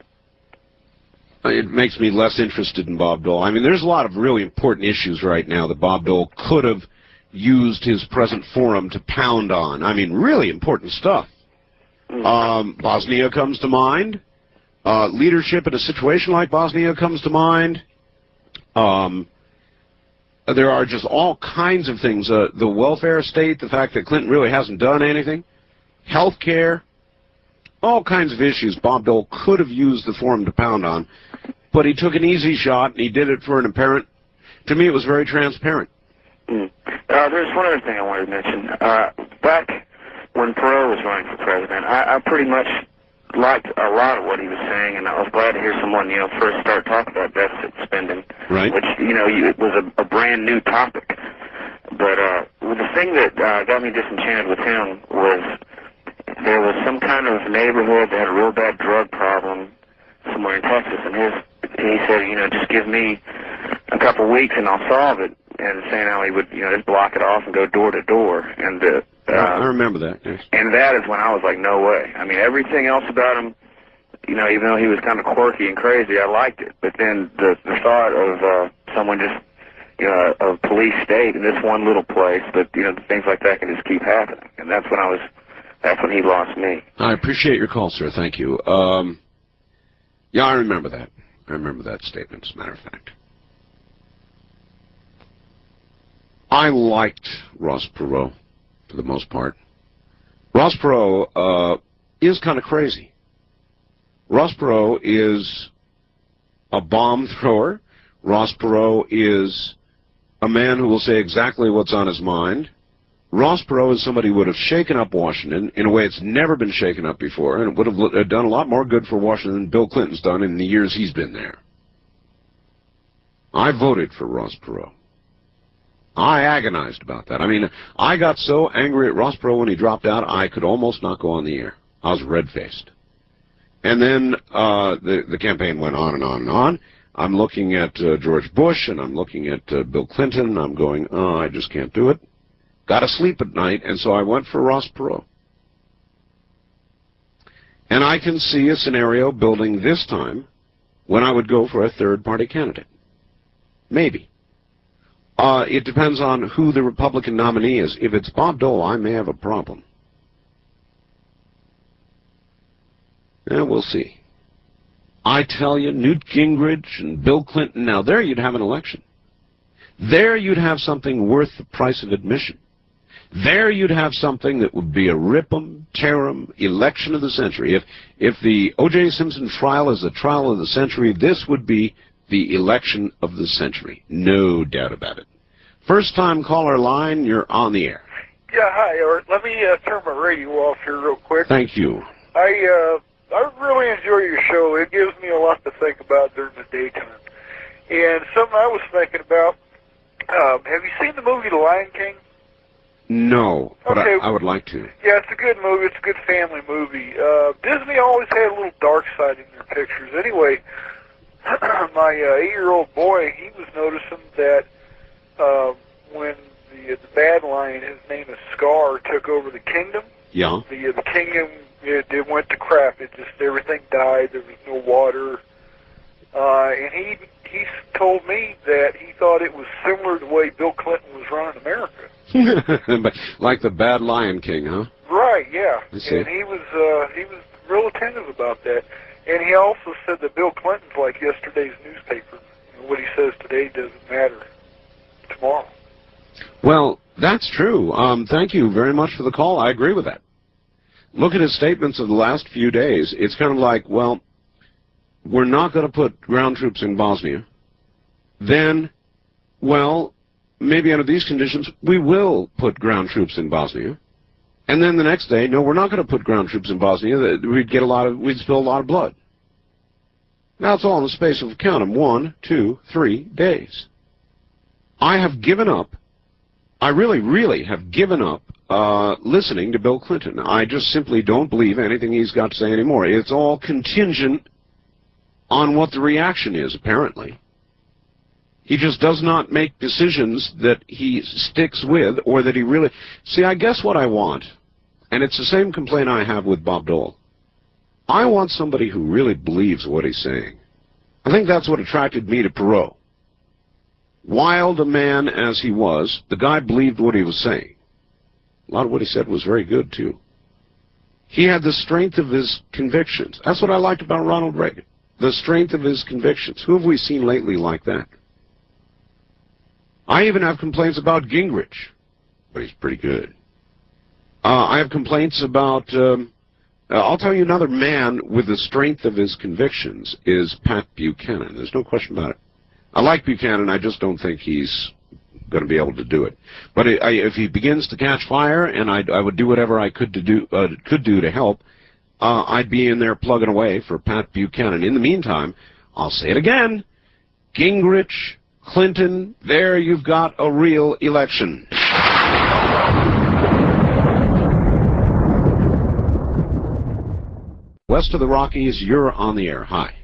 it makes me less interested in Bob Dole. I mean, there's a lot of really important issues right now that Bob Dole could have used his present forum to pound on. I mean, really important stuff. Um, Bosnia comes to mind. Uh, leadership in a situation like Bosnia comes to mind. Um, there are just all kinds of things. Uh, the welfare state, the fact that Clinton really hasn't done anything. Health care. All kinds of issues Bob Dole could have used the forum to pound on. But he took an easy shot, and he did it for an apparent... To me, it was very transparent. Mm. Uh, there's one other thing I wanted to mention. Uh, back when Perot was running for president, I, I pretty much liked a lot of what he was saying, and I was glad to hear someone, you know, first start talking about deficit spending, right? Which, you know, you, it was a, a brand new topic. But uh, the thing that uh, got me disenchanted with him was there was some kind of neighborhood that had a real bad drug problem somewhere in Texas, and his he said, you know, just give me a couple weeks and I'll solve it. And saying how he would, you know, just block it off and go door to door. And uh, uh, I remember that. Yes. And that is when I was like, no way. I mean, everything else about him, you know, even though he was kind of quirky and crazy, I liked it. But then the the thought of uh, someone just, you know, a, a police state in this one little place, but you know, things like that can just keep happening. And that's when I was, that's when he lost me. I appreciate your call, sir. Thank you. Um, yeah, I remember that. I remember that statement, as a matter of fact. I liked Ross Perot, for the most part. Ross Perot uh, is kind of crazy. Ross Perot is a bomb thrower. Ross Perot is a man who will say exactly what's on his mind. Ross Perot is somebody who would have shaken up Washington in a way it's never been shaken up before, and it would have done a lot more good for Washington than Bill Clinton's done in the years he's been there. I voted for Ross Perot. I agonized about that. I mean, I got so angry at Ross Perot when he dropped out, I could almost not go on the air. I was red-faced. And then uh, the, the campaign went on and on and on. I'm looking at uh, George Bush, and I'm looking at uh, Bill Clinton, and I'm going, oh, I just can't do it. Got to sleep at night, and so I went for Ross Perot. And I can see a scenario building this time when I would go for a third-party candidate. Maybe. Uh, it depends on who the Republican nominee is. If it's Bob Dole, I may have a problem. Yeah, we'll see. I tell you, Newt Gingrich and Bill Clinton, now there you'd have an election. There you'd have something worth the price of admission. There you'd have something that would be a rip-em, tear-em election of the century. If, if the O J Simpson trial is the trial of the century, this would be the election of the century. No doubt about it. First-time caller line, you're on the air. Yeah, hi, Art. Let me uh, turn my radio off here real quick. Thank you. I, uh, I really enjoy your show. It gives me a lot to think about during the daytime. And something I was thinking about, um, have you seen the movie The Lion King? No, but Okay. I, I would like to. Yeah, it's a good movie. It's a good family movie. Uh, Disney always had a little dark side in their pictures. Anyway, my uh, eight-year-old boy, he was noticing that uh, when the, the bad lion, his name is Scar, took over the kingdom, Yeah. the, uh, the kingdom, it, it went to crap. It just, everything died. There was no water. Uh, and he he told me that he thought it was similar to the way Bill Clinton was running America. But like the bad Lion King, huh? Right, yeah. I see. And he was uh, he was real attentive about that. And he also said that Bill Clinton's like yesterday's newspaper. You know, what he says today doesn't matter tomorrow. Well, that's true. Um, thank you very much for the call. I agree with that. Look at his statements of the last few days. It's kind of like, well, we're not going to put ground troops in Bosnia. Then, well, maybe under these conditions, we will put ground troops in Bosnia. And then the next day, no, we're not going to put ground troops in Bosnia. We'd get a lot of, we'd spill a lot of blood. Now it's all in the space of, count them, one, two, three days. I have given up, I really, really have given up uh, listening to Bill Clinton. I just simply don't believe anything he's got to say anymore. It's all contingent on what the reaction is, apparently. He just does not make decisions that he sticks with or that he really... See, I guess what I want, and it's the same complaint I have with Bob Dole, I want somebody who really believes what he's saying. I think that's what attracted me to Perot. Wild a man as he was, the guy believed what he was saying. A lot of what he said was very good, too. He had the strength of his convictions. That's what I liked about Ronald Reagan. The strength of his convictions. Who have we seen lately like that? I even have complaints about Gingrich, but he's pretty good. Uh, I have complaints about, um, uh, I'll tell you another man with the strength of his convictions is Pat Buchanan. There's no question about it. I like Buchanan, I just don't think he's going to be able to do it. But I, if he begins to catch fire, and I, I would do whatever I could to do, uh, could do to help, uh, I'd be in there plugging away for Pat Buchanan. In the meantime, I'll say it again, Gingrich, Clinton, there you've got a real election. West of the Rockies, you're on the air. Hi.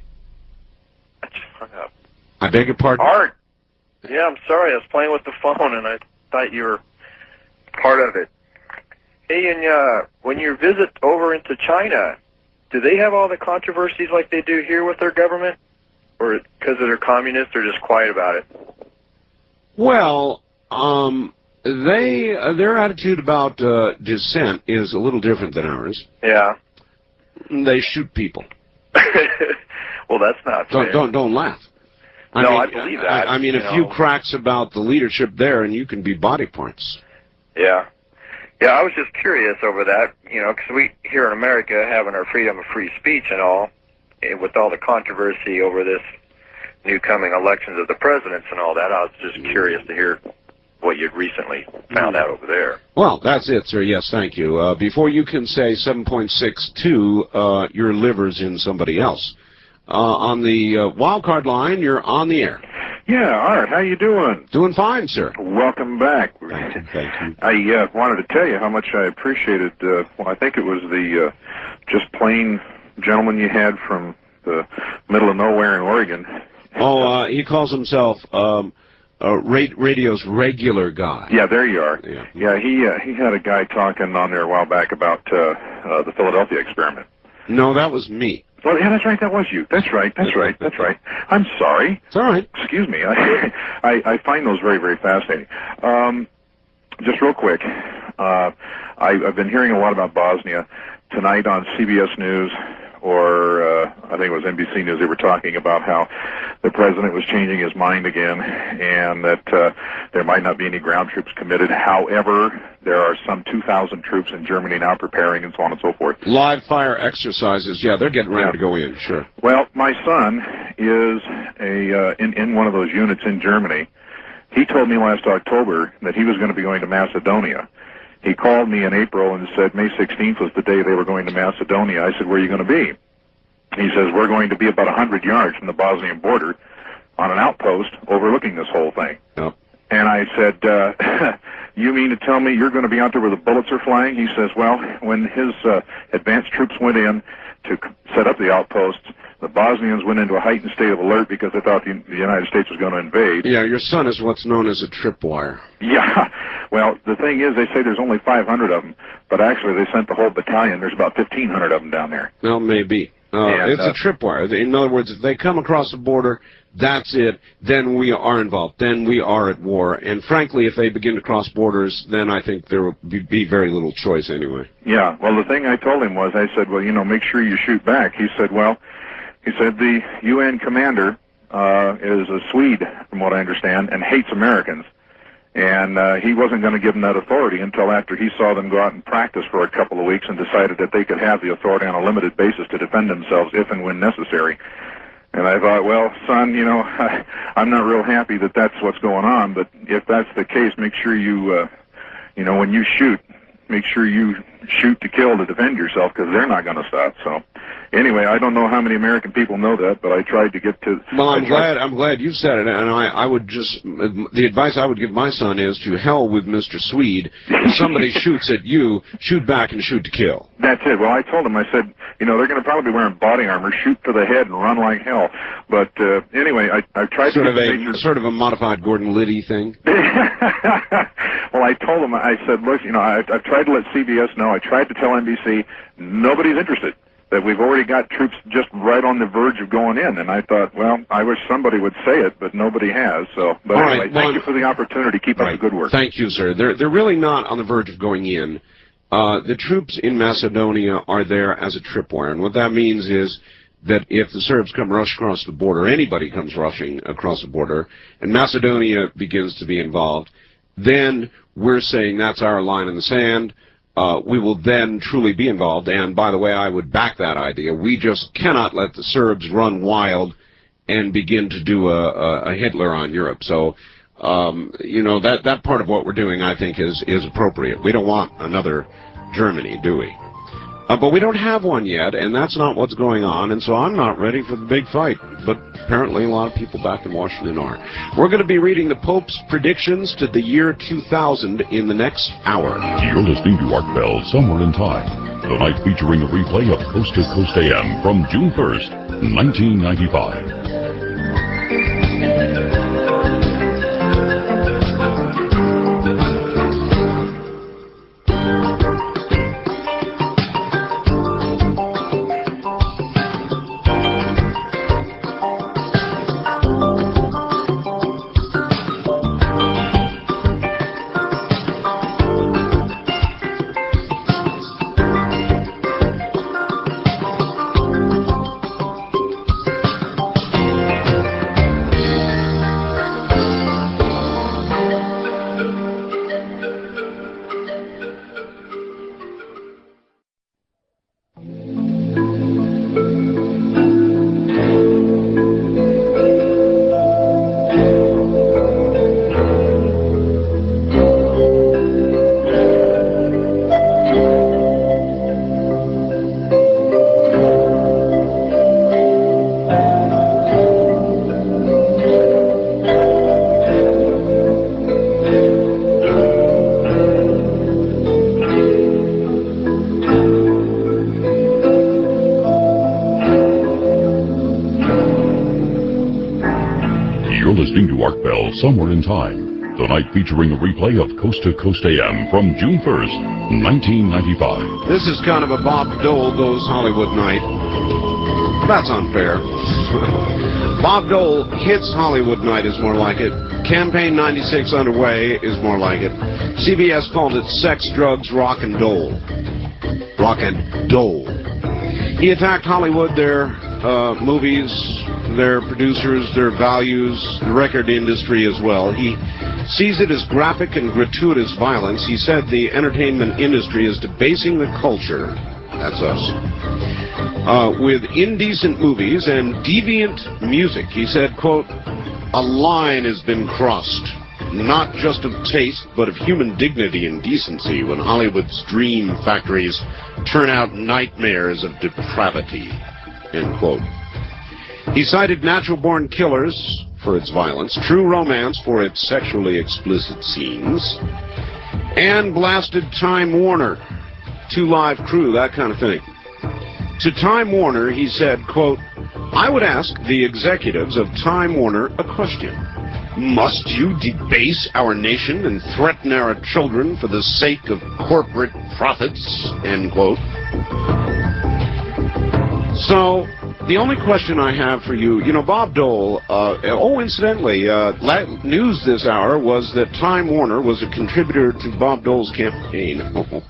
I beg your pardon? Art. Yeah, I'm sorry. I was playing with the phone, and I thought you were part of it. Hey, and uh, when you visit over into China, do they have all the controversies like they do here with their government? Or because they're communists, they're just quiet about it? Well, um, they uh, their attitude about uh, dissent is a little different than ours. Yeah. They shoot people. Well, that's not fair. Don't don't, don't laugh. I no, mean, I believe that. I, I mean, a you few know. cracks about the leadership there, and you can be body parts. Yeah. Yeah, I was just curious over that, you know, because we here in America having our freedom of free speech and all, eh, with all the controversy over this new coming elections of the presidents and all that, I was just curious to hear what you'd recently found out over there. Well, that's it, sir. Yes, thank you. Uh, before you can say seven point six two, uh, your liver's in somebody else. Uh, on the uh, wild card line, you're on the air. Yeah, Art, how you doing? Doing fine, sir. Welcome back. Thank you. Thank you. I uh, wanted to tell you how much I appreciated, uh, well, I think it was the uh, just plain gentleman you had from the middle of nowhere in Oregon. Oh, uh, he calls himself um, uh, ra radio's regular guy. Yeah, there you are. Yeah, yeah he uh, he had a guy talking on there a while back about uh, uh, the Philadelphia experiment. No, that was me. Well, yeah, that's right. That was you. That's right. That's right. That's right. I'm sorry. It's all right. Excuse me. I, I, I find those very, very fascinating. Um, just real quick, uh, I, I've been hearing a lot about Bosnia. Tonight on C B S News, or uh, I think it was N B C News, they were talking about how the president was changing his mind again, and that uh, there might not be any ground troops committed. However, there are some two thousand troops in Germany now preparing, and so on and so forth. Live fire exercises, yeah, they're getting ready yeah. to go in, sure. Well, my son is a uh, in, in one of those units in Germany. He told me last October that he was going to be going to Macedonia. He called me in April and said May sixteenth was the day they were going to Macedonia. I said, where are you going to be? He says, we're going to be about one hundred yards from the Bosnian border on an outpost overlooking this whole thing. Yep. And I said, uh, you mean to tell me you're going to be out there where the bullets are flying? He says, well, when his uh, advanced troops went in to set up the outposts, the Bosnians went into a heightened state of alert because they thought the, the United States was going to invade. Yeah, your son is what's known as a tripwire. Yeah. Well, the thing is, they say there's only five hundred of them, but actually they sent the whole battalion. There's about fifteen hundred of them down there. Well, maybe. Uh, and, it's uh, a tripwire. In other words, if they come across the border, that's it. Then we are involved. Then we are at war. And frankly, if they begin to cross borders, then I think there will be, be very little choice anyway. Yeah. Well, the thing I told him was, I said, well, you know, make sure you shoot back. He said, well, he said the U N commander uh, is a Swede, from what I understand, and hates Americans. And uh, he wasn't going to give them that authority until after he saw them go out and practice for a couple of weeks and decided that they could have the authority on a limited basis to defend themselves if and when necessary. And I thought, well, son, you know, I, I'm not real happy that that's what's going on, but if that's the case, make sure you, uh, you know, when you shoot, make sure you shoot to kill to defend yourself, because they're not going to stop. So anyway, I don't know how many American people know that, but I tried to get to... Well, I'm glad I'm glad you said it, and I, I would just... The advice I would give my son is to hell with Mister Swede. If somebody shoots at you, shoot back and shoot to kill. That's it. Well, I told him, I said, you know, they're going to probably be wearing body armor, shoot for the head and run like hell. But uh, anyway, I, I tried sort to... Of a, nature... Sort of a modified Gordon Liddy thing? Well, I told him, I said, look, you know, I, I've tried to let C B S know, I tried to tell N B C, nobody's interested. That we've already got troops just right on the verge of going in, and I thought, well, I wish somebody would say it, but nobody has. So, but All anyway, right, thank well, you for the opportunity. Keep right. up the good work. Thank you, sir. They're they're really not on the verge of going in. Uh, the troops in Macedonia are there as a tripwire, and what that means is that if the Serbs come rush across the border, anybody comes rushing across the border, and Macedonia begins to be involved, then we're saying that's our line in the sand. Uh, we will then truly be involved, and by the way, I would back that idea. We just cannot let the Serbs run wild and begin to do a, a, a Hitler on Europe. So, um, you know, that, that part of what we're doing, I think, is, is appropriate. We don't want another Germany, do we? Uh, but we don't have one yet, and that's not what's going on, and so I'm not ready for the big fight. But apparently a lot of people back in Washington are. We're going to be reading the Pope's predictions to the year two thousand in the next hour. You're listening to Art Bell, Somewhere in Time, tonight featuring a replay of Coast to Coast A M from June first, nineteen ninety-five. Somewhere in Time, tonight featuring a replay of Coast to Coast A M from June first, nineteen ninety-five. This is kind of a Bob Dole Goes Hollywood night. That's unfair. Bob Dole hits Hollywood Night is more like it. Campaign ninety-six underway is more like it. C B S called it sex, drugs, rock and dole. Rock and dole. He attacked Hollywood, their uh, movies, their producers, their values, the record industry as well. He sees it as graphic and gratuitous violence. He said the entertainment industry is debasing the culture, that's us, uh, with indecent movies and deviant music. He said, quote, "A line has been crossed, not just of taste, but of human dignity and decency when Hollywood's dream factories turn out nightmares of depravity," end quote. He cited Natural-Born Killers for its violence, True Romance for its sexually explicit scenes, and blasted Time Warner, Two Live Crew, that kind of thing. To Time Warner, he said, quote, "I would ask the executives of Time Warner a question. Must you debase our nation and threaten our children for the sake of corporate profits?" End quote. So, the only question I have for you, you know, Bob Dole, uh, oh, incidentally, uh, news this hour was that Time Warner was a contributor to Bob Dole's campaign.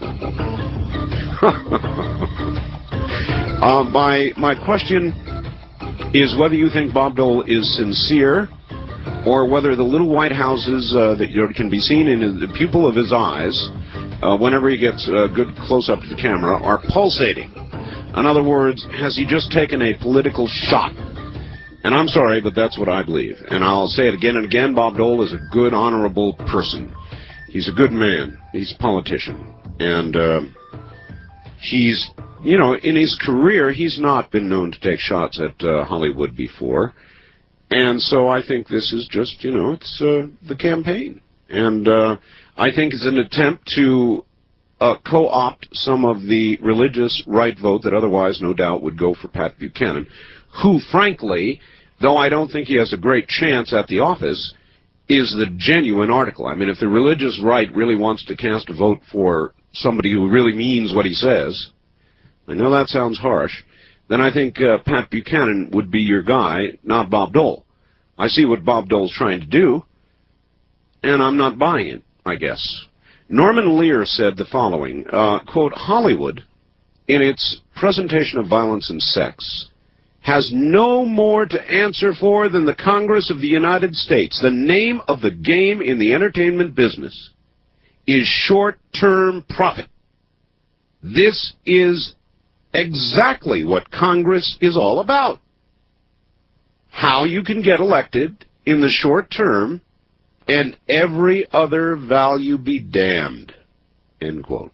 uh, my, my question is whether you think Bob Dole is sincere, or whether the little white houses uh, that you know, can be seen in the pupil of his eyes, uh, whenever he gets a uh, good close-up to the camera, are pulsating. In other words, has he just taken a political shot? And I'm sorry, but that's what I believe. And I'll say it again and again, Bob Dole is a good, honorable person. He's a good man. He's a politician. And uh, he's, you know, in his career, he's not been known to take shots at uh, Hollywood before. And so I think this is just, you know, it's uh, the campaign. And uh, I think it's an attempt to uh, co-opt some of the religious right vote that otherwise, no doubt, would go for Pat Buchanan, who, frankly, though I don't think he has a great chance at the office, is the genuine article. I mean, if the religious right really wants to cast a vote for somebody who really means what he says, I know that sounds harsh, then I think uh, Pat Buchanan would be your guy, not Bob Dole. I see what Bob Dole's trying to do, and I'm not buying it, I guess. Norman Lear said the following, uh, quote, "Hollywood, in its presentation of violence and sex, has no more to answer for than the Congress of the United States. The name of the game in the entertainment business is short-term profit. This is exactly what Congress is all about. How you can get elected in the short term and every other value be damned," end quote.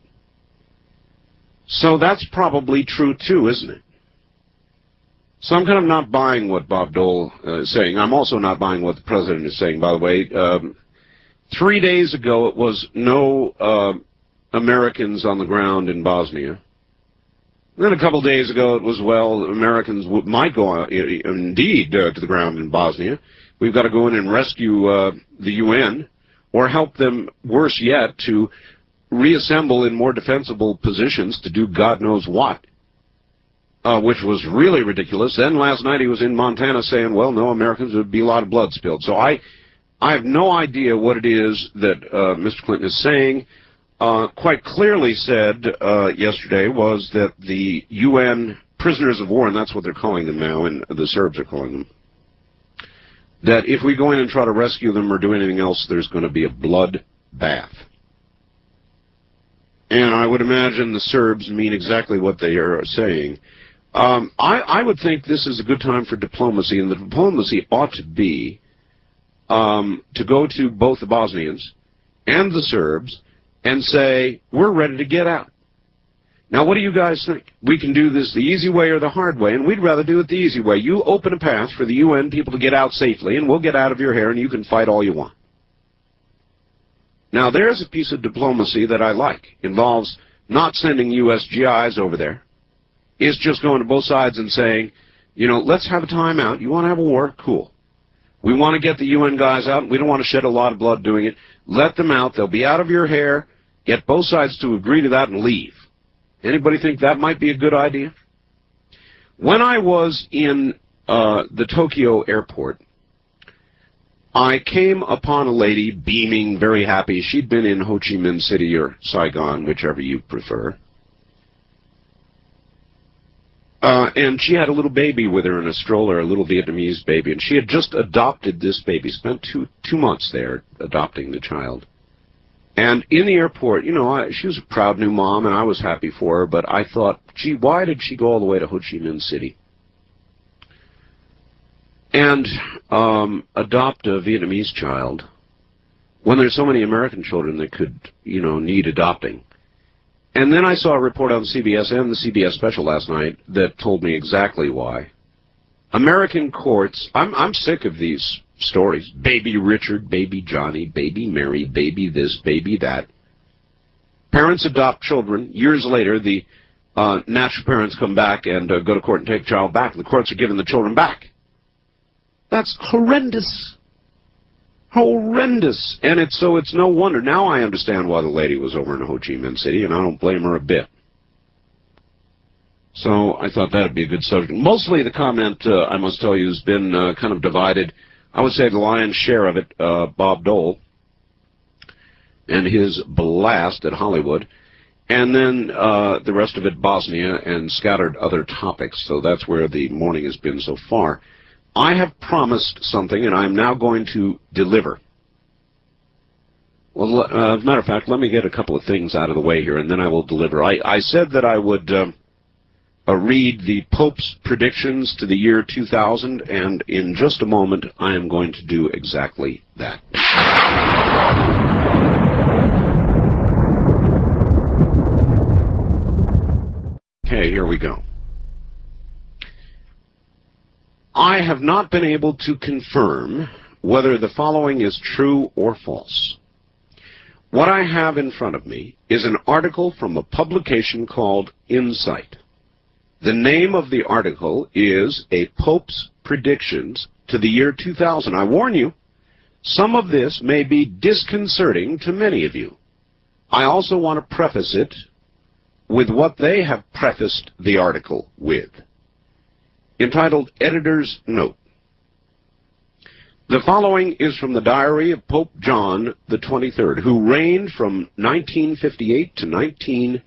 So that's probably true too, isn't it? So I'm kind of not buying what Bob Dole uh, is saying. I'm also not buying what the president is saying, by the way. Um, three days ago it was no uh, Americans on the ground in Bosnia. Then a couple days ago it was, well, Americans w might go uh, indeed uh, to the ground in Bosnia. We've got to go in and rescue uh, the U N, or help them, worse yet, to reassemble in more defensible positions to do God knows what, uh, which was really ridiculous. Then last night he was in Montana saying, well, no, Americans, there would be a lot of blood spilled. So I, I have no idea what it is that uh, Mister Clinton is saying. Uh, quite clearly said uh, yesterday was that the U N prisoners of war, and that's what they're calling them now, and the Serbs are calling them, that if we go in and try to rescue them or do anything else, there's going to be a blood bath. And I would imagine the Serbs mean exactly what they are saying. Um, I, I would think this is a good time for diplomacy, and the diplomacy ought to be um, to go to both the Bosnians and the Serbs and say, we're ready to get out. Now, what do you guys think? We can do this the easy way or the hard way, and we'd rather do it the easy way. You open a path for the U N people to get out safely, and we'll get out of your hair, and you can fight all you want. Now, there's a piece of diplomacy that I like. Involves not sending U S G Is over there. It's just going to both sides and saying, you know, let's have a timeout. You want to have a war? Cool. We want to get the U N guys out. We don't want to shed a lot of blood doing it. Let them out. They'll be out of your hair. Get both sides to agree to that and leave. Anybody think that might be a good idea? When I was in uh, the Tokyo airport, I came upon a lady beaming, very happy. She'd been in Ho Chi Minh City or Saigon, whichever you prefer. Uh, and she had a little baby with her in a stroller, a little Vietnamese baby, and she had just adopted this baby, spent two, two months there adopting the child. And in the airport, you know, I, she was a proud new mom, and I was happy for her, but I thought, gee, why did she go all the way to Ho Chi Minh City and um, adopt a Vietnamese child when there's so many American children that could, you know, need adopting? And then I saw a report on C B S and the C B S special last night that told me exactly why. American courts, I'm, I'm sick of these stories. Baby Richard, baby Johnny, baby Mary, baby this, baby that. Parents adopt children. Years later, the uh, natural parents come back and uh, go to court and take the child back. The courts are giving the children back. That's horrendous. Horrendous. And it's so it's no wonder. Now I understand why the lady was over in Ho Chi Minh City, and I don't blame her a bit. So I thought that would be a good subject. Mostly the comment, uh, I must tell you, has been uh, kind of divided. I would say the lion's share of it, uh, Bob Dole and his blast at Hollywood, and then uh, the rest of it Bosnia and scattered other topics. So that's where the morning has been so far. I have promised something, and I'm now going to deliver. Well, uh, as a matter of fact, let me get a couple of things out of the way here, and then I will deliver. I, I said that I would uh, uh, read the Pope's predictions to the year two thousand, and in just a moment, I am going to do exactly that. Okay, here we go. I have not been able to confirm whether the following is true or false. What I have in front of me is an article from a publication called Insight. The name of the article is A Pope's Predictions to the Year two thousand. I warn you, some of this may be disconcerting to many of you. I also want to preface it with what they have prefaced the article with, entitled Editor's Note. The following is from the diary of Pope John the twenty-third, who reigned from nineteen fifty-eight to nineteen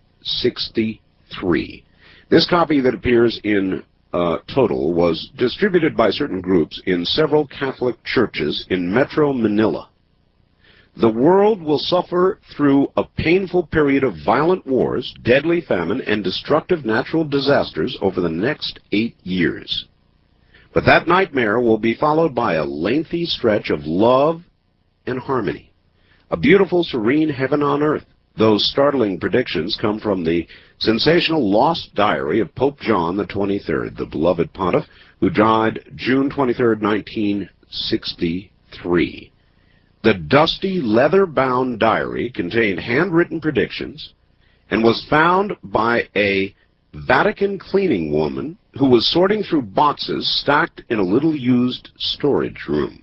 sixty-three. This copy that appears in uh, total was distributed by certain groups in several Catholic churches in Metro Manila. The world will suffer through a painful period of violent wars, deadly famine, and destructive natural disasters over the next eight years. But that nightmare will be followed by a lengthy stretch of love and harmony, a beautiful, serene heaven on earth. Those startling predictions come from the sensational lost diary of Pope John the twenty-third, the beloved pontiff, who died June twenty-third, nineteen sixty-three. The dusty, leather-bound diary contained handwritten predictions and was found by a Vatican cleaning woman who was sorting through boxes stacked in a little-used storage room.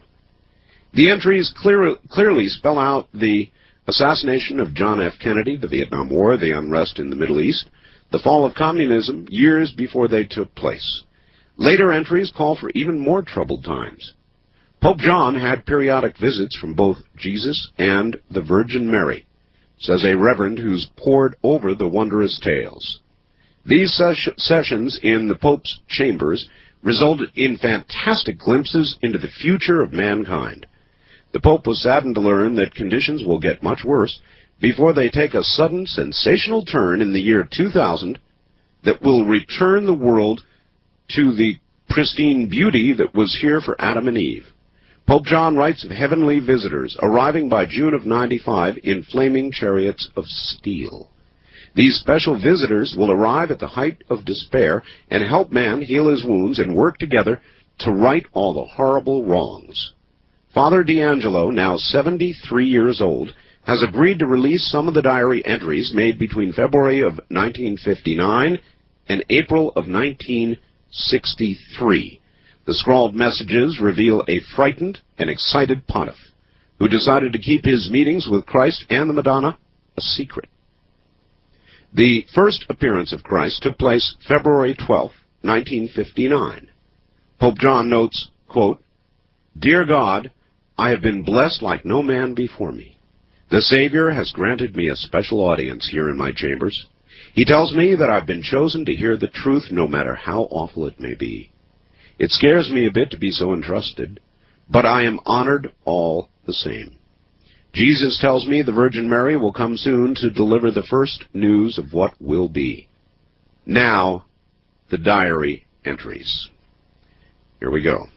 The entries clear, clearly spell out the assassination of John F. Kennedy, the Vietnam War, the unrest in the Middle East, the fall of communism years before they took place. Later entries call for even more troubled times. Pope John had periodic visits from both Jesus and the Virgin Mary, says a reverend who's pored over the wondrous tales. These ses sessions in the Pope's chambers resulted in fantastic glimpses into the future of mankind. The Pope was saddened to learn that conditions will get much worse before they take a sudden, sensational turn in the year two thousand that will return the world to the pristine beauty that was here for Adam and Eve. Pope John writes of heavenly visitors arriving by June of ninety-five in flaming chariots of steel. These special visitors will arrive at the height of despair and help man heal his wounds and work together to right all the horrible wrongs. Father D'Angelo, now seventy-three years old, has agreed to release some of the diary entries made between February of nineteen fifty-nine and April of nineteen sixty-three. The scrawled messages reveal a frightened and excited pontiff who decided to keep his meetings with Christ and the Madonna a secret. The first appearance of Christ took place February twelfth, nineteen fifty-nine. Pope John notes, quote, "Dear God, I have been blessed like no man before me. The Savior has granted me a special audience here in my chambers. He tells me that I've been chosen to hear the truth no matter how awful it may be. It scares me a bit to be so entrusted, but I am honored all the same. Jesus tells me the Virgin Mary will come soon to deliver the first news of what will be. Now, the diary entries." Here we go.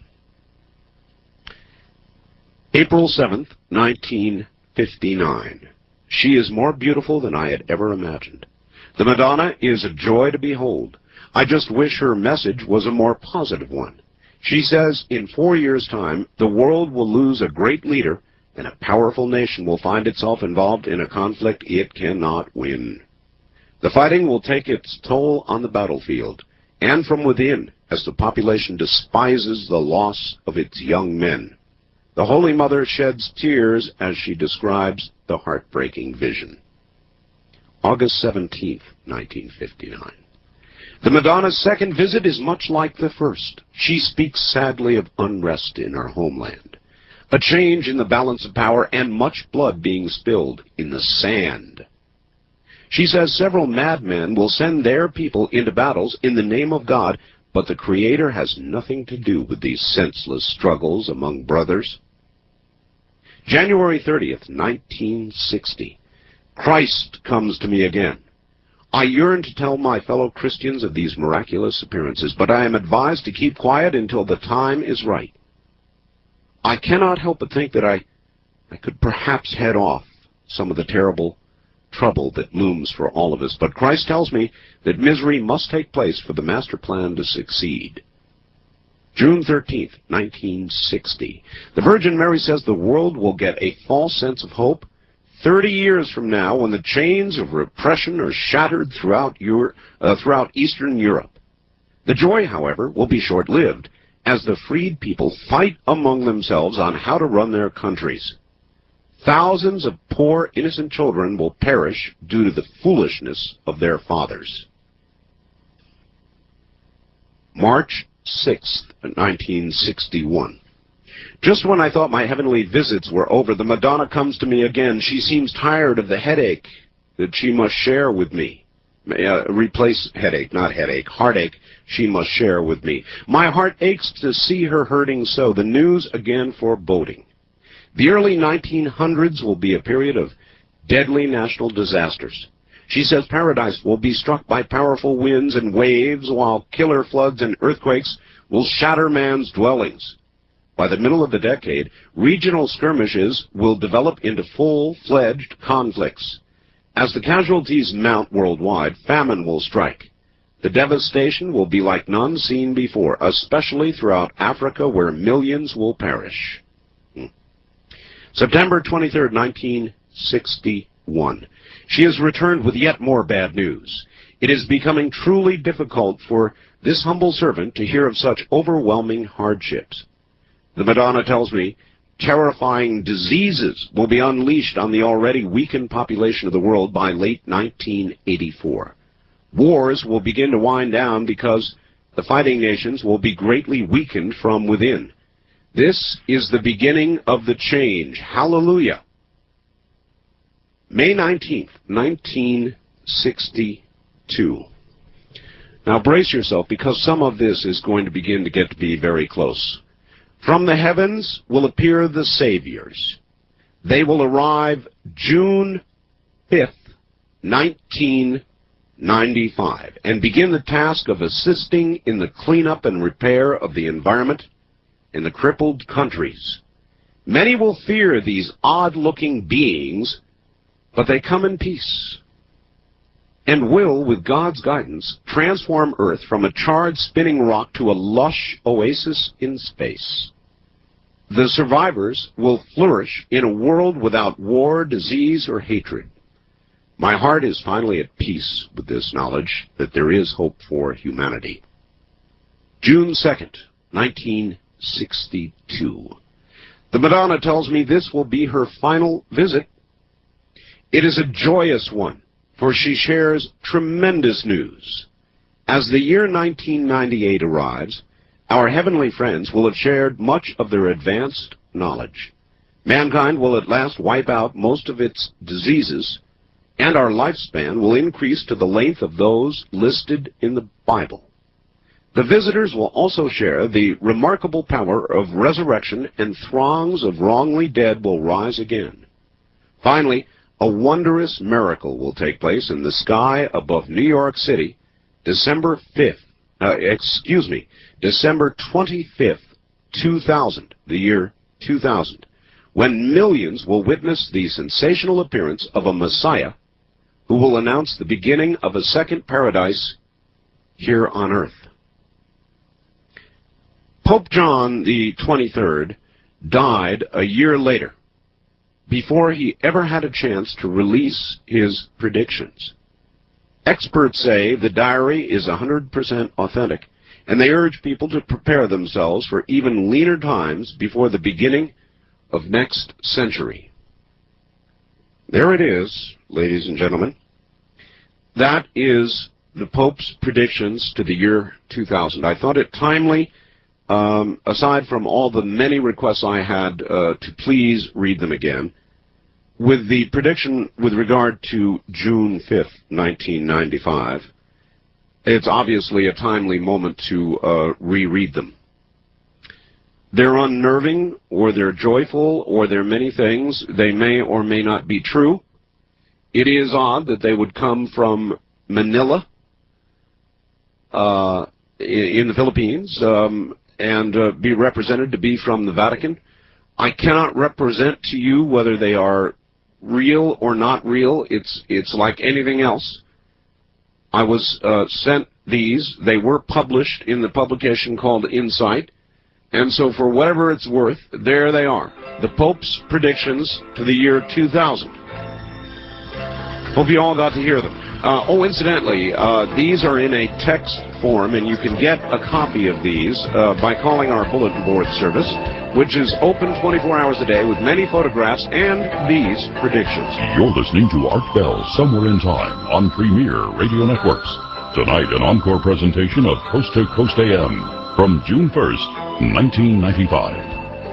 April seventh, nineteen fifty-nine. She is more beautiful than I had ever imagined. The Madonna is a joy to behold. I just wish her message was a more positive one. She says in four years' time, the world will lose a great leader and a powerful nation will find itself involved in a conflict it cannot win. The fighting will take its toll on the battlefield and from within as the population despises the loss of its young men. The Holy Mother sheds tears as she describes the heartbreaking vision. August seventeenth, nineteen fifty-nine. The Madonna's second visit is much like the first. She speaks sadly of unrest in our homeland, a change in the balance of power, and much blood being spilled in the sand. She says several madmen will send their people into battles in the name of God, but the Creator has nothing to do with these senseless struggles among brothers. January thirtieth, nineteen sixty. Christ comes to me again. I yearn to tell my fellow Christians of these miraculous appearances, but I am advised to keep quiet until the time is right. I cannot help but think that I, I could perhaps head off some of the terrible trouble that looms for all of us, but Christ tells me that misery must take place for the master plan to succeed. June thirteenth, nineteen sixty. The Virgin Mary says the world will get a false sense of hope thirty years from now when the chains of repression are shattered throughout, Euro uh, throughout Eastern Europe. The joy, however, will be short-lived as the freed people fight among themselves on how to run their countries. Thousands of poor, innocent children will perish due to the foolishness of their fathers. March sixth, nineteen sixty-one. Just when I thought my heavenly visits were over, the Madonna comes to me again. She seems tired of the headache that she must share with me. Uh, replace headache, not headache, heartache she must share with me. My heart aches to see her hurting so. The news again foreboding. The early nineteen hundreds will be a period of deadly national disasters. She says paradise will be struck by powerful winds and waves, while killer floods and earthquakes will shatter man's dwellings. By the middle of the decade, regional skirmishes will develop into full-fledged conflicts. As the casualties mount worldwide, famine will strike. The devastation will be like none seen before, especially throughout Africa, where millions will perish. Hmm. September twenty-third, nineteen sixty-one. She has returned with yet more bad news. It is becoming truly difficult for this humble servant to hear of such overwhelming hardships. The Madonna tells me terrifying diseases will be unleashed on the already weakened population of the world by late nineteen eighty-four. Wars will begin to wind down because the fighting nations will be greatly weakened from within. This is the beginning of the change. Hallelujah. May nineteenth, nineteen sixty-two. Now brace yourself, because some of this is going to begin to get to be very close. From the heavens will appear the saviors. They will arrive June fifth, nineteen ninety-five, and begin the task of assisting in the cleanup and repair of the environment in the crippled countries. Many will fear these odd-looking beings, but they come in peace and will, with God's guidance, transform Earth from a charred spinning rock to a lush oasis in space. The survivors will flourish in a world without war, disease, or hatred. My heart is finally at peace with this knowledge that there is hope for humanity. June second, nineteen sixty-two. The Madonna tells me this will be her final visit. It is a joyous one, for she shares tremendous news. As the year nineteen ninety-eight arrives, our heavenly friends will have shared much of their advanced knowledge. Mankind will at last wipe out most of its diseases, and our lifespan will increase to the length of those listed in the Bible. The visitors will also share the remarkable power of resurrection, and throngs of wrongly dead will rise again. Finally, a wondrous miracle will take place in the sky above New York City, December fifth, uh, excuse me, December twenty-fifth, two thousand, the year two thousand, when millions will witness the sensational appearance of a Messiah who will announce the beginning of a second paradise here on earth. Pope John the twenty-third died a year later, before he ever had a chance to release his predictions. Experts say the diary is one hundred percent authentic, and they urge people to prepare themselves for even leaner times before the beginning of next century. There it is, ladies and gentlemen. That is the Pope's predictions to the year two thousand. I thought it timely, um, aside from all the many requests I had uh, to please read them again, with the prediction with regard to June fifth, nineteen ninety-five. It's obviously a timely moment to uh, reread them. They're unnerving, or they're joyful, or they're many things. They may or may not be true. It is odd that they would come from Manila uh, in the Philippines um, and uh, be represented to be from the Vatican. I cannot represent to you whether they are real or not real. It's, it's like anything else. I was uh, sent these. They were published in the publication called Insight. And so for whatever it's worth, there they are. The Pope's predictions to the year two thousand. Hope you all got to hear them. Uh, oh, incidentally, uh, these are in a text form, and you can get a copy of these uh, by calling our bulletin board service, which is open twenty-four hours a day with many photographs and these predictions. You're listening to Art Bell, Somewhere in Time, on Premier Radio Networks. Tonight, an encore presentation of Coast to Coast A M from June first, nineteen ninety-five.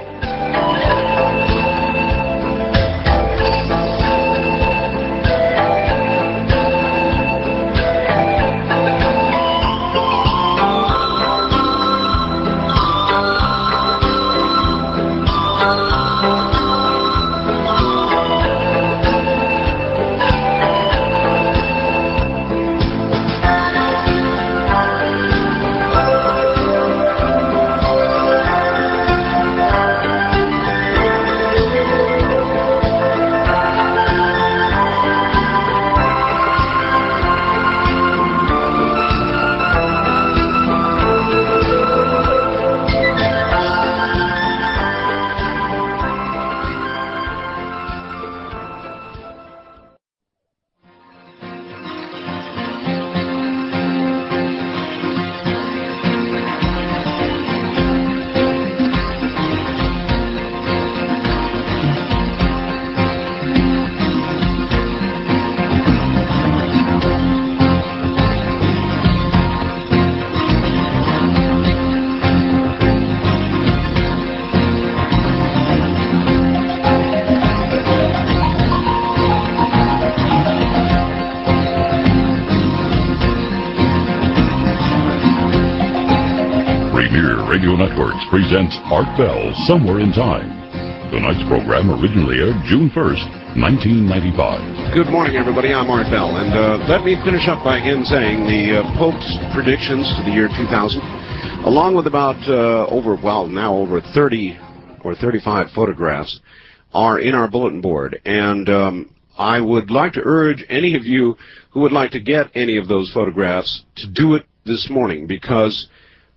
Radio Networks presents Art Bell, Somewhere in Time. Tonight's program originally aired June first, nineteen ninety-five. Good morning, everybody. I'm Art Bell, and uh, let me finish up by again saying the uh, Pope's predictions to the year two thousand, along with about uh, over, well, now over thirty or thirty-five photographs, are in our bulletin board. And um, I would like to urge any of you who would like to get any of those photographs to do it this morning, because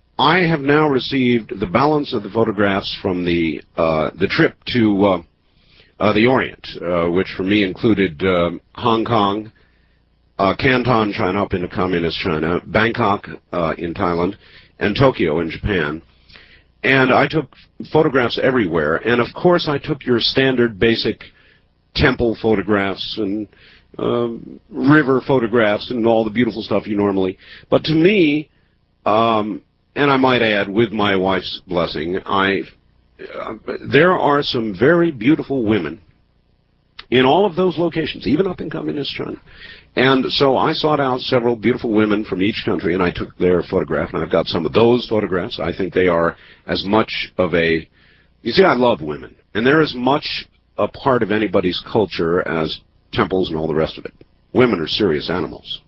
I have now received the balance of the photographs from the uh, the trip to uh, uh, the Orient, uh, which for me included uh, Hong Kong, uh, Canton, China, up into Communist China, Bangkok uh, in Thailand, and Tokyo in Japan. And I took photographs everywhere, and of course I took your standard basic temple photographs and um, river photographs and all the beautiful stuff you normally. But to me, um, and I might add, with my wife's blessing, I uh, there are some very beautiful women in all of those locations, even up in communist China. And so I sought out several beautiful women from each country, and I took their photograph, and I've got some of those photographs. I think they are as much of a, you see, I love women, and they're as much a part of anybody's culture as temples and all the rest of it. Women are serious animals.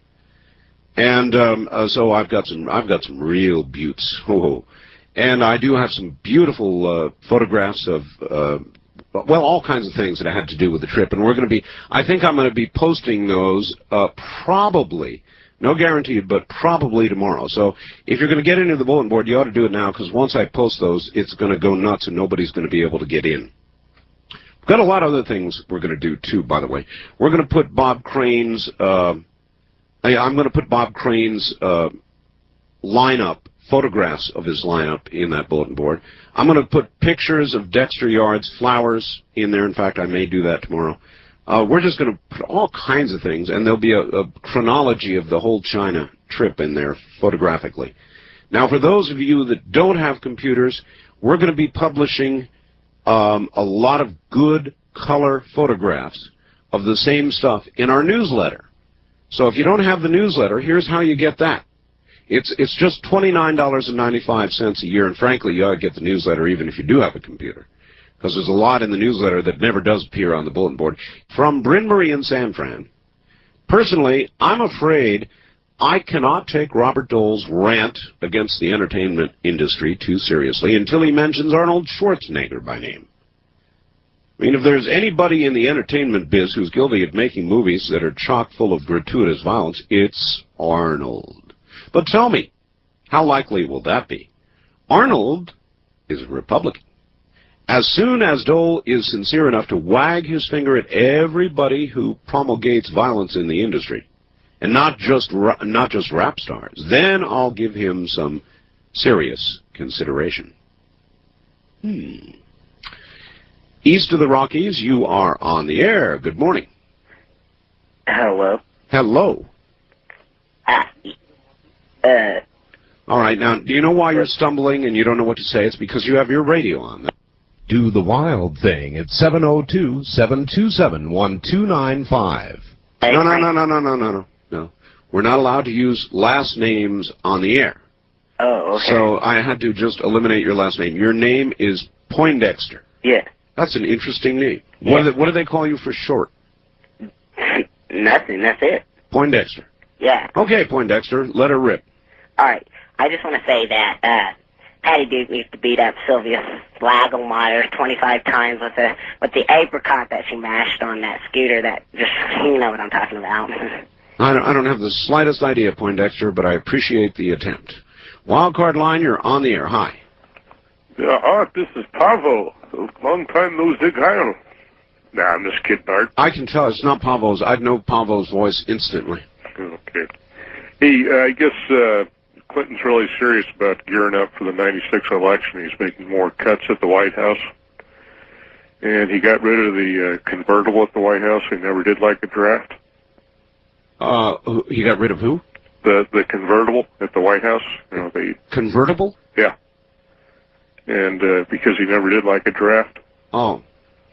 And um, uh, so I've got some, I've got some real beauts. Oh, and I do have some beautiful uh, photographs of, uh, well, all kinds of things that had to do with the trip. And we're going to be, I think I'm going to be posting those uh, probably, no guarantee, but probably tomorrow. So if you're going to get into the bulletin board, you ought to do it now, because once I post those, it's going to go nuts and nobody's going to be able to get in. We've got a lot of other things we're going to do, too, by the way. We're going to put Bob Crane's, uh, I'm going to put Bob Crane's uh, lineup, photographs of his lineup in that bulletin board. I'm going to put pictures of Dexter Yard's flowers in there. In fact, I may do that tomorrow. Uh, we're just going to put all kinds of things, and there'll be a, a chronology of the whole China trip in there photographically. Now, for those of you that don't have computers, we're going to be publishing um, a lot of good color photographs of the same stuff in our newsletter. So if you don't have the newsletter, here's how you get that. It's it's just twenty-nine dollars and ninety-five cents a year, and frankly, you ought to get the newsletter even if you do have a computer, because there's a lot in the newsletter that never does appear on the bulletin board. From Bryn Marie and San Fran, personally, I'm afraid I cannot take Robert Dole's rant against the entertainment industry too seriously until he mentions Arnold Schwarzenegger by name. I mean, if there's anybody in the entertainment biz who's guilty of making movies that are chock full of gratuitous violence, it's Arnold. But tell me, how likely will that be? Arnold is a Republican. As soon as Dole is sincere enough to wag his finger at everybody who promulgates violence in the industry, and not just not just rap stars, then I'll give him some serious consideration. Hmm. East of the Rockies, you are on the air. Good morning. Hello. Hello. Ah. Uh, All right, now, do you know why you're stumbling and you don't know what to say? It's because you have your radio on. Do the wild thing at seven oh two, seven two seven, one two nine five. No, no, no, no, no, no, no, no, no. We're not allowed to use last names on the air. Oh, okay. So I had to just eliminate your last name. Your name is Poindexter. Yeah. That's an interesting name. Yeah. What, do they, what do they call you for short? Nothing, that's it. Poindexter. Yeah. Okay, Poindexter, let her rip. All right. I just want to say that uh, Patty Duke used to beat up Sylvia Slagelmeyer twenty-five times with the with the apricot that she mashed on that scooter. That just, you know what I'm talking about. I don't, I don't have the slightest idea, Poindexter, but I appreciate the attempt. Wildcard line, you're on the air. Hi. Yeah, Art, this is Pavel. Long time no see, Kyle. Nah, I'm just kidding, Art. I can tell it's not Pavo's. I'd know Pavo's voice instantly. Okay. Hey, uh, I guess uh, Clinton's really serious about gearing up for the ninety-six election. He's making more cuts at the White House. And he got rid of the uh, convertible at the White House. He never did like a draft. Uh, he got rid of who? The the convertible at the White House. You know, the Convertible? Yeah. And uh, because he never did like a draft. Oh.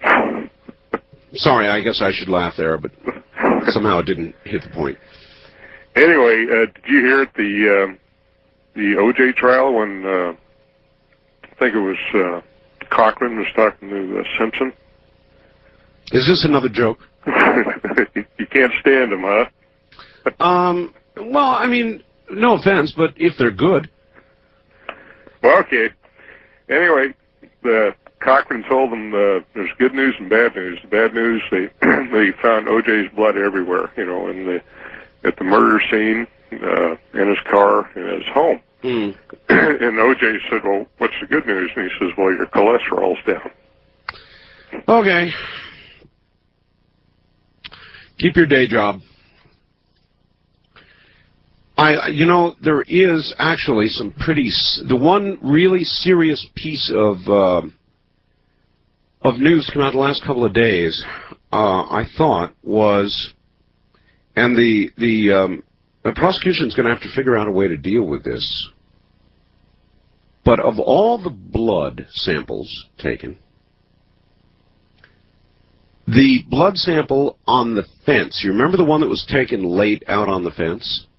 Sorry, I guess I should laugh there, but somehow it didn't hit the point. Anyway, uh, did you hear at the uh, the O J trial when uh, I think it was uh, Cochran was talking to uh, Simpson? Is this another joke? You can't stand them, huh? um. Well, I mean, no offense, but if they're good. Well, okay. Anyway, the Cochran told them uh, there's good news and bad news. The bad news, they they found O J's blood everywhere. You know, in the at the murder scene, uh, in his car, in his home. Mm. And O J said, well, what's the good news? And he says, well, your cholesterol's down. Okay. Keep your day job. I, you know, there is actually some pretty, the one really serious piece of, uh, of news come out the last couple of days, uh, I thought was And the the, um, the prosecution's going to have to figure out a way to deal with this. But of all the blood samples taken, the blood sample on the fence, you remember the one that was taken late out on the fence?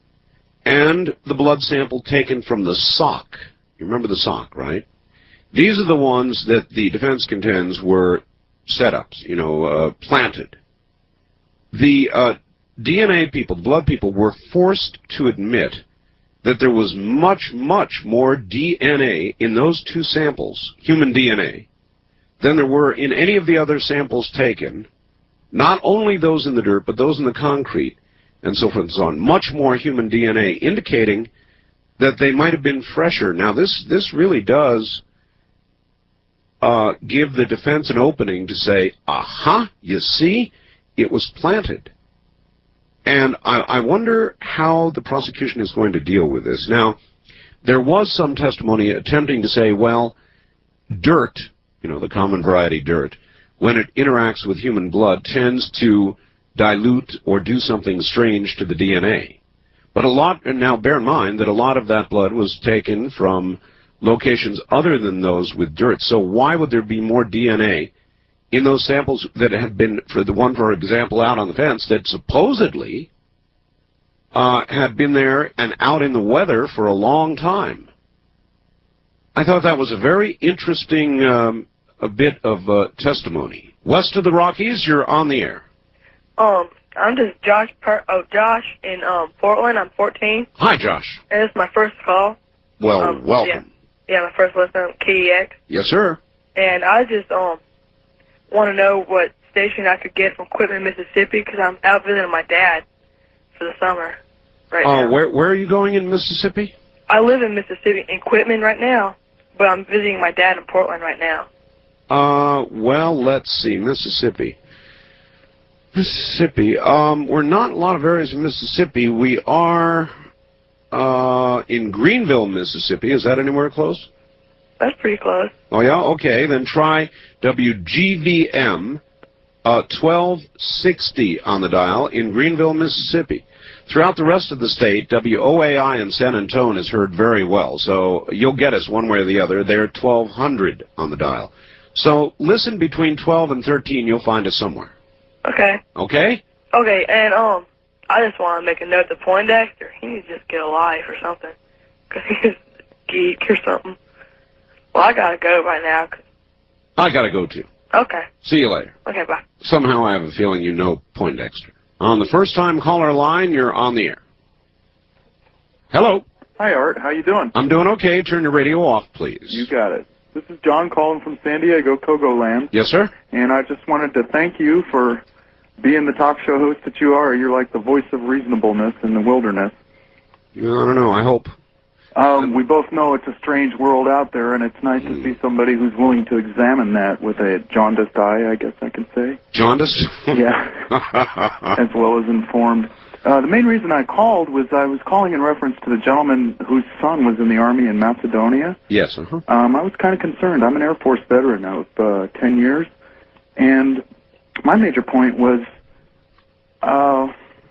And the blood sample taken from the sock. You remember the sock, right? These are the ones that the defense contends were setups, you know, uh, planted. The uh, D N A people, the blood people, were forced to admit that there was much, much more D N A in those two samples, human D N A, than there were in any of the other samples taken, not only those in the dirt, but those in the concrete, and so forth and so on. Much more human D N A, indicating that they might have been fresher. Now, this, this really does uh, give the defense an opening to say, aha, you see, it was planted. And I, I wonder how the prosecution is going to deal with this. Now, there was some testimony attempting to say, well, dirt, you know, the common variety dirt, when it interacts with human blood, tends to dilute or do something strange to the D N A. But a lot, and now bear in mind that a lot of that blood was taken from locations other than those with dirt. So why would there be more D N A in those samples that had been, for the one, for example, out on the fence, that supposedly uh, had been there and out in the weather for a long time? I thought that was a very interesting um, a bit of uh, testimony. West of the Rockies, you're on the air. Um, I'm just Josh. Per- oh, Josh in um Portland. I'm fourteen. Hi, Josh. And it's my first call. Well, um, welcome. Yeah, yeah, my first listen on K E X. Yes, sir. And I just um want to know what station I could get from Quitman, Mississippi, because I'm out visiting my dad for the summer right uh, now. Where where are you going in Mississippi? I live in Mississippi, in Quitman right now, but I'm visiting my dad in Portland right now. Uh, well, let's see, Mississippi. Mississippi. Um, we're not in a lot of areas in Mississippi. We are uh, in Greenville, Mississippi. Is that anywhere close? That's pretty close. Oh, yeah? Okay, then try W G V M uh, twelve sixty on the dial in Greenville, Mississippi. Throughout the rest of the state, W O A I in San Antonio is heard very well, so you'll get us one way or the other. They're twelve hundred on the dial. So listen between twelve and thirteen, you'll find us somewhere. Okay. Okay? Okay, and um, I just want to make a note to Poindexter. He needs to just get a life or something, because he's a geek or something. Well, I gotta go right now. I gotta go too. Okay. See you later. Okay, bye. Somehow I have a feeling you know Poindexter. On the first-time caller line, you're on the air. Hello. Hi, Art. How you doing? I'm doing okay. Turn your radio off, please. You got it. This is John calling from San Diego, Togoland. Yes, sir? And I just wanted to thank you for being the talk show host that you are. You're like the voice of reasonableness in the wilderness. I don't know. I hope. Um, we both know it's a strange world out there, and it's nice mm. to see somebody who's willing to examine that with a jaundiced eye, I guess I can say. Jaundiced? Yeah. As well as informed. Uh, the main reason I called was I was calling in reference to the gentleman whose son was in the Army in Macedonia. Yes, uh-huh. Um, I was kind of concerned. I'm an Air Force veteran now of uh, ten years, and my major point was uh,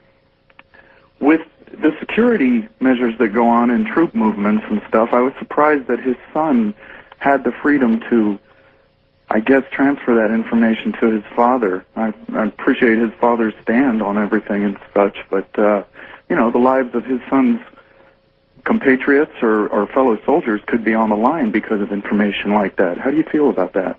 with the security measures that go on in troop movements and stuff, I was surprised that his son had the freedom to, I guess, transfer that information to his father. I, I appreciate his father's stand on everything and such, but, uh, you know, the lives of his son's compatriots or, or fellow soldiers could be on the line because of information like that. How do you feel about that?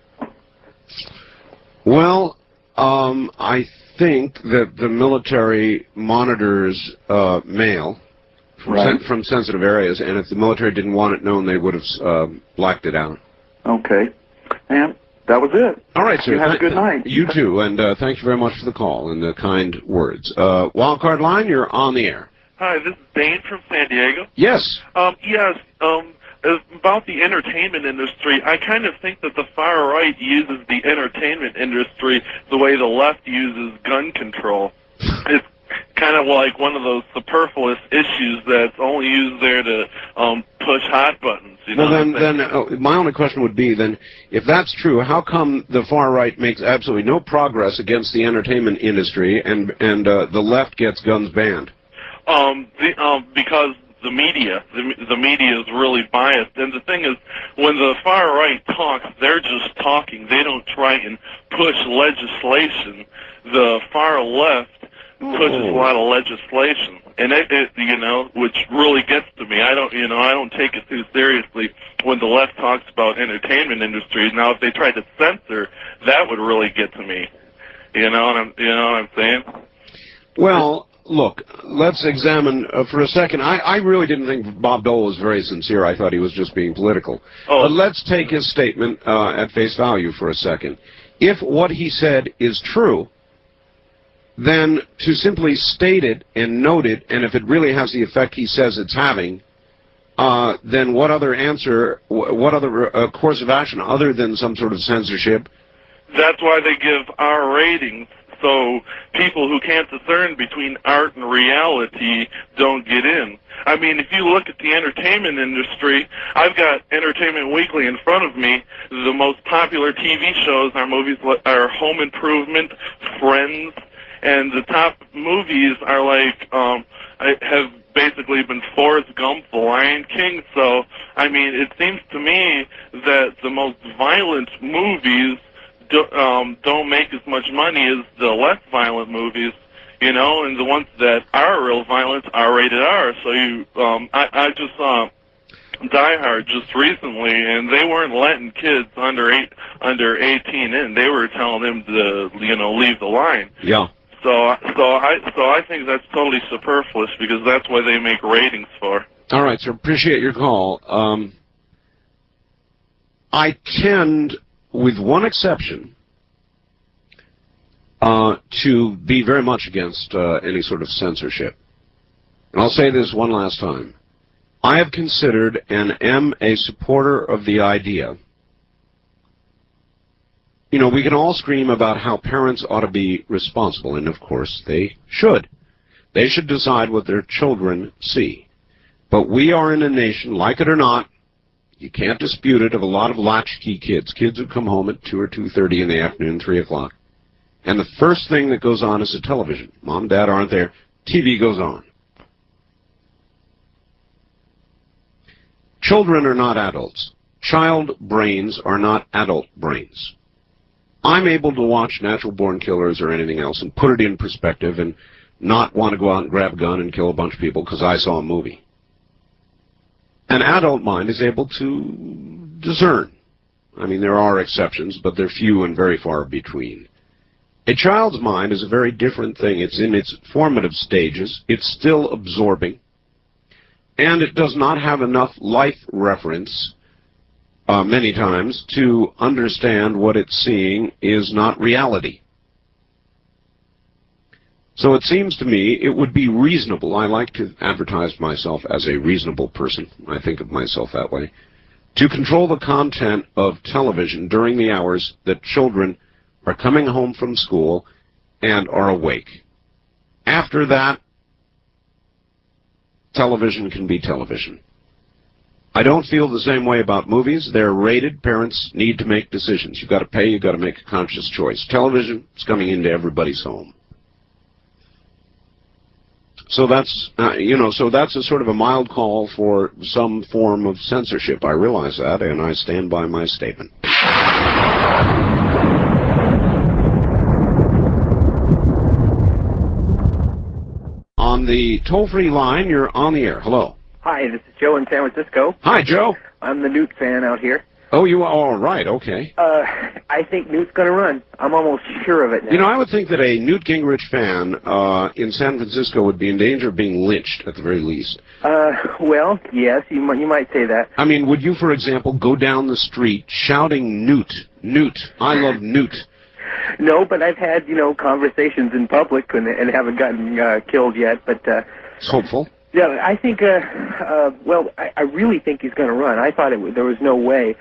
Well, um, I think that the military monitors uh, mail from, Right. sen- from sensitive areas, and if the military didn't want it known, they would have uh, blacked it out. Okay. And that was it. All right, sir. You have a Th- good night. You too, and uh, thank you very much for the call and the kind words. Uh, Wildcard line, you're on the air. Hi, this is Dane from San Diego. Yes. Um, yes, um, about the entertainment industry, I kind of think that the far right uses the entertainment industry the way the left uses gun control. It's kind of like one of those superfluous issues that's only used there to um, push hot buttons. You Well, know then, what I'm then uh, my only question would be, then, if that's true, how come the far right makes absolutely no progress against the entertainment industry, and and uh, the left gets guns banned? Um, the, um, because the media, the, the media is really biased. And the thing is, when the far right talks, they're just talking. They don't try and push legislation. The far left pushes a lot of legislation, and it, it, you know, which really gets to me. I don't, you know, I don't take it too seriously when the left talks about entertainment industries. Now, if they tried to censor, that would really get to me. You know what I'm, you know what I'm saying? Well, look, let's examine uh, for a second. I, I really didn't think Bob Dole was very sincere. I thought he was just being political. Oh. But let's take his statement uh, at face value for a second. If what he said is true, then to simply state it and note it, and if it really has the effect he says it's having, uh, then what other answer, what other uh, course of action other than some sort of censorship? That's why they give R ratings, so people who can't discern between art and reality don't get in. I mean, if you look at the entertainment industry, I've got Entertainment Weekly in front of me. The most popular T V shows are movies are Home Improvement, Friends, and the top movies are like, um, I have basically been Forrest Gump, The Lion King. So, I mean, it seems to me that the most violent movies do, um, don't make as much money as the less violent movies, you know, and the ones that are real violent are rated R. So you, um, I, I just saw Die Hard just recently, and they weren't letting kids under eight, under eighteen in. They were telling them to, you know, leave the line. Yeah. So, so I, so I think that's totally superfluous because that's what they make ratings for. All right, sir. Appreciate your call. Um, I tend, with one exception, uh, to be very much against uh, any sort of censorship. And I'll say this one last time. I have considered and am a supporter of the idea. You know, we can all scream about how parents ought to be responsible, and of course they should. They should decide what their children see. But we are in a nation, like it or not, you can't dispute it, of a lot of latchkey kids, kids who come home at two or two thirty in the afternoon, three o'clock. And the first thing that goes on is the television. Mom and Dad aren't there. T V goes on. Children are not adults. Child brains are not adult brains. I'm able to watch Natural Born Killers or anything else and put it in perspective and not want to go out and grab a gun and kill a bunch of people because I saw a movie. An adult mind is able to discern. I mean, there are exceptions, but they're few and very far between. A child's mind is a very different thing. It's in its formative stages. It's still absorbing. And it does not have enough life reference Uh, many times to understand what it's seeing is not reality. So it seems to me it would be reasonable. I like to advertise myself as a reasonable person. I think of myself that way. To control the content of television during the hours that children are coming home from school and are awake. After that, television can be television. I don't feel the same way about movies. They're rated. Parents need to make decisions. You've got to pay. You've got to make a conscious choice. Television is coming into everybody's home. So that's, uh, you know, so that's a sort of a mild call for some form of censorship. I realize that, and I stand by my statement. On the toll-free line, you're on the air. Hello. Hi, this is Joe in San Francisco. Hi, Joe. I'm the Newt fan out here. Oh, you are all right. Okay. Uh, I think Newt's going to run. I'm almost sure of it now. You know, I would think that a Newt Gingrich fan uh, in San Francisco would be in danger of being lynched at the very least. Uh, well, yes, you might, you might say that. I mean, would you, for example, go down the street shouting Newt, Newt, I love Newt? No, but I've had, you know, conversations in public and, and haven't gotten uh, killed yet, but... Uh, it's hopeful. Yeah, I think, uh, uh, well, I, I really think he's going to run. I thought it w there was no way.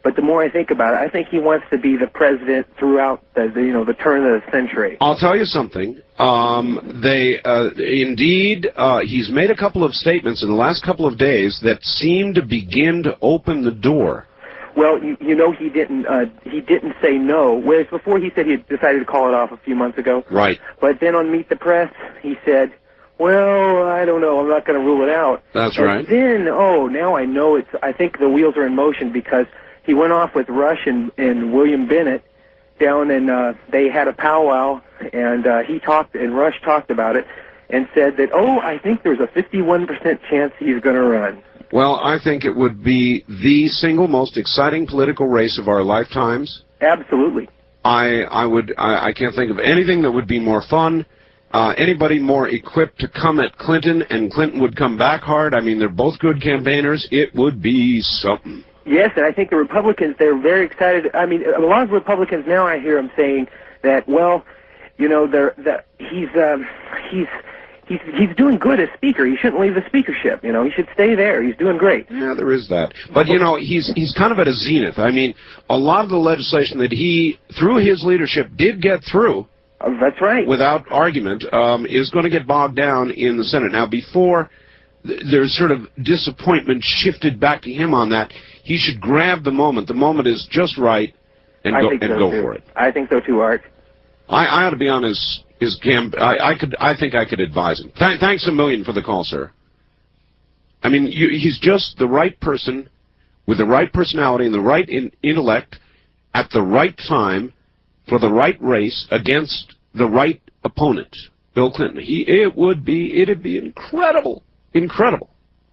But the more I think about it, I think he wants to be the president throughout the, the you know the turn of the century. I'll tell you something. Um, they uh, indeed, uh, he's made a couple of statements in the last couple of days that seem to begin to open the door. Well, you, you know, he didn't. Uh, he didn't say no. Whereas before, he said he had decided to call it off a few months ago. Right. But then on Meet the Press, he said, "Well, I don't know. I'm not going to rule it out." That's and right. Then, oh, now I know it's. I think the wheels are in motion because he went off with Rush and, and William Bennett down, and uh, they had a powwow, and uh, he talked, and Rush talked about it, and said that, oh, I think there's a fifty-one percent chance he's going to run. Well, I think it would be the single most exciting political race of our lifetimes. Absolutely. I I would I, I can't think of anything that would be more fun. Uh, anybody more equipped to come at Clinton, and Clinton would come back hard. I mean, they're both good campaigners. It would be something. Yes, and I think the Republicans, they're very excited. I mean, a lot of Republicans now, I hear them saying that, well, you know, they're, that he's um, he's he's he's doing good as speaker. He shouldn't leave the speakership. You know, he should stay there. He's doing great. Yeah, there is that. But you know, he's he's kind of at a zenith. I mean, a lot of the legislation that he, through his leadership, did get through. Uh, that's right. Without argument, um, is going to get bogged down in the Senate. Now, before th there's sort of disappointment shifted back to him on that, he should grab the moment. The moment is just right, and I go think and so go too. for it. I think so too, Art. I, I ought to be on his his camp. I, I could. I think I could advise him. Th thanks a million for the call, sir. I mean, you, he's just the right person with the right personality and the right in, intellect at the right time for the right race against the right opponent, Bill Clinton. He. It would be. It'd be incredible. Incredible.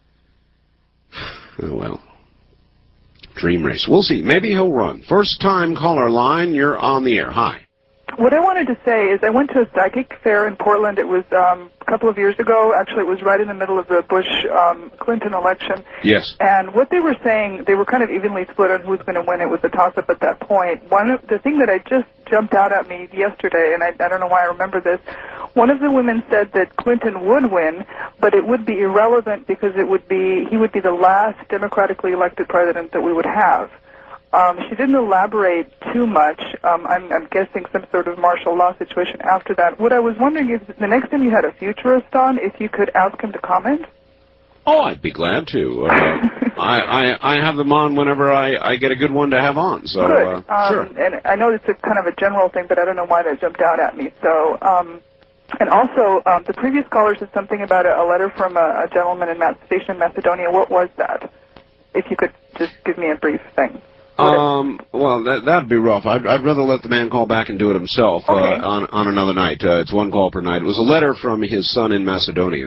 Oh well. Dream race. We'll see. Maybe he'll run. First time caller line. You're on the air. Hi. What I wanted to say is I went to a psychic fair in Portland. It was um, a couple of years ago. Actually, it was right in the middle of the Bush-Clinton um, election. Yes. And what they were saying, they were kind of evenly split on who's going to win. It was a toss-up at that point. One of the thing that I just jumped out at me yesterday, and I, I don't know why I remember this, one of the women said that Clinton would win, but it would be irrelevant because it would be he would be the last democratically elected president that we would have. Um, she didn't elaborate too much. Um, I'm, I'm guessing some sort of martial law situation after that. What I was wondering is, the next time you had a futurist on, if you could ask him to comment? Oh, I'd be glad to. Uh, I, I I have them on whenever I, I get a good one to have on. So Good. Uh, Um, sure. And I know it's a kind of a general thing, but I don't know why that jumped out at me. So, um, and also, um, the previous caller said something about a, a letter from a, a gentleman in Matt Station in Macedonia. What was that? If you could just give me a brief thing. Um, well, that, that'd be rough. I'd, I'd rather let the man call back and do it himself Okay. uh, on, on another night. Uh, it's one call per night. It was a letter from his son in Macedonia,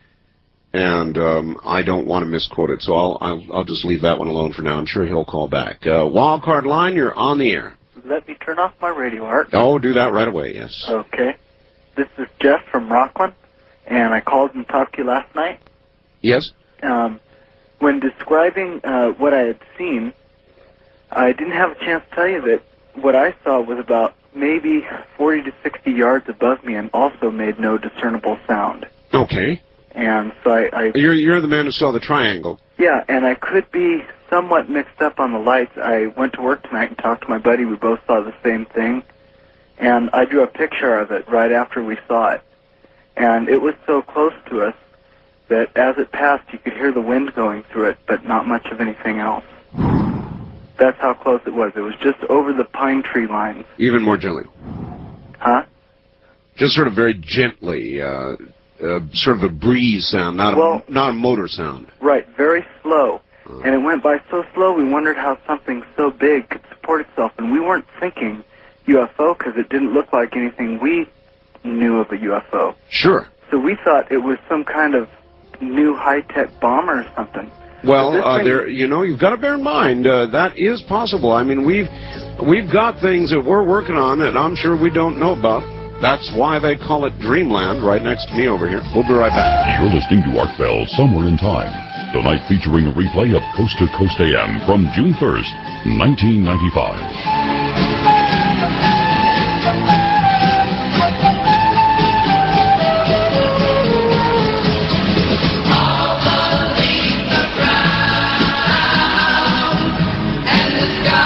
and um, I don't want to misquote it, so I'll, I'll, I'll just leave that one alone for now. I'm sure he'll call back. Uh, wildcard line, you're on the air. Let me turn off my radio, Art. Oh, do that right away, yes. Okay. This is Jeff from Rockland, and I called and talked to you last night. Yes? Um, when describing uh, what I had seen, I didn't have a chance to tell you that what I saw was about maybe forty to sixty yards above me and also made no discernible sound. Okay. And so I... I You're, you're the man who saw the triangle. yeah, and I could be somewhat mixed up on the lights. I went to work tonight and talked to my buddy. We both saw the same thing. And I drew a picture of it right after we saw it. And it was so close to us that as it passed, you could hear the wind going through it, but not much of anything else. That's how close it was. It was just over the pine tree lines. Even more gently. Huh? Just sort of very gently, uh, uh, sort of a breeze sound, not Well- a, not a motor sound. Right, very slow. And it went by so slow, we wondered how something so big could support itself. And we weren't thinking U F O because it didn't look like anything we knew of a U F O. Sure. So we thought it was some kind of new high-tech bomber or something. Well, This uh, thing- there, you know, you've got to bear in mind uh, that is possible. I mean, we've we've got things that we're working on that I'm sure we don't know about. That's why they call it Dreamland right next to me over here. We'll be right back. You're listening to Art Bell Somewhere in Time. Tonight featuring a replay of Coast to Coast A M from June first, nineteen ninety-five. And the sky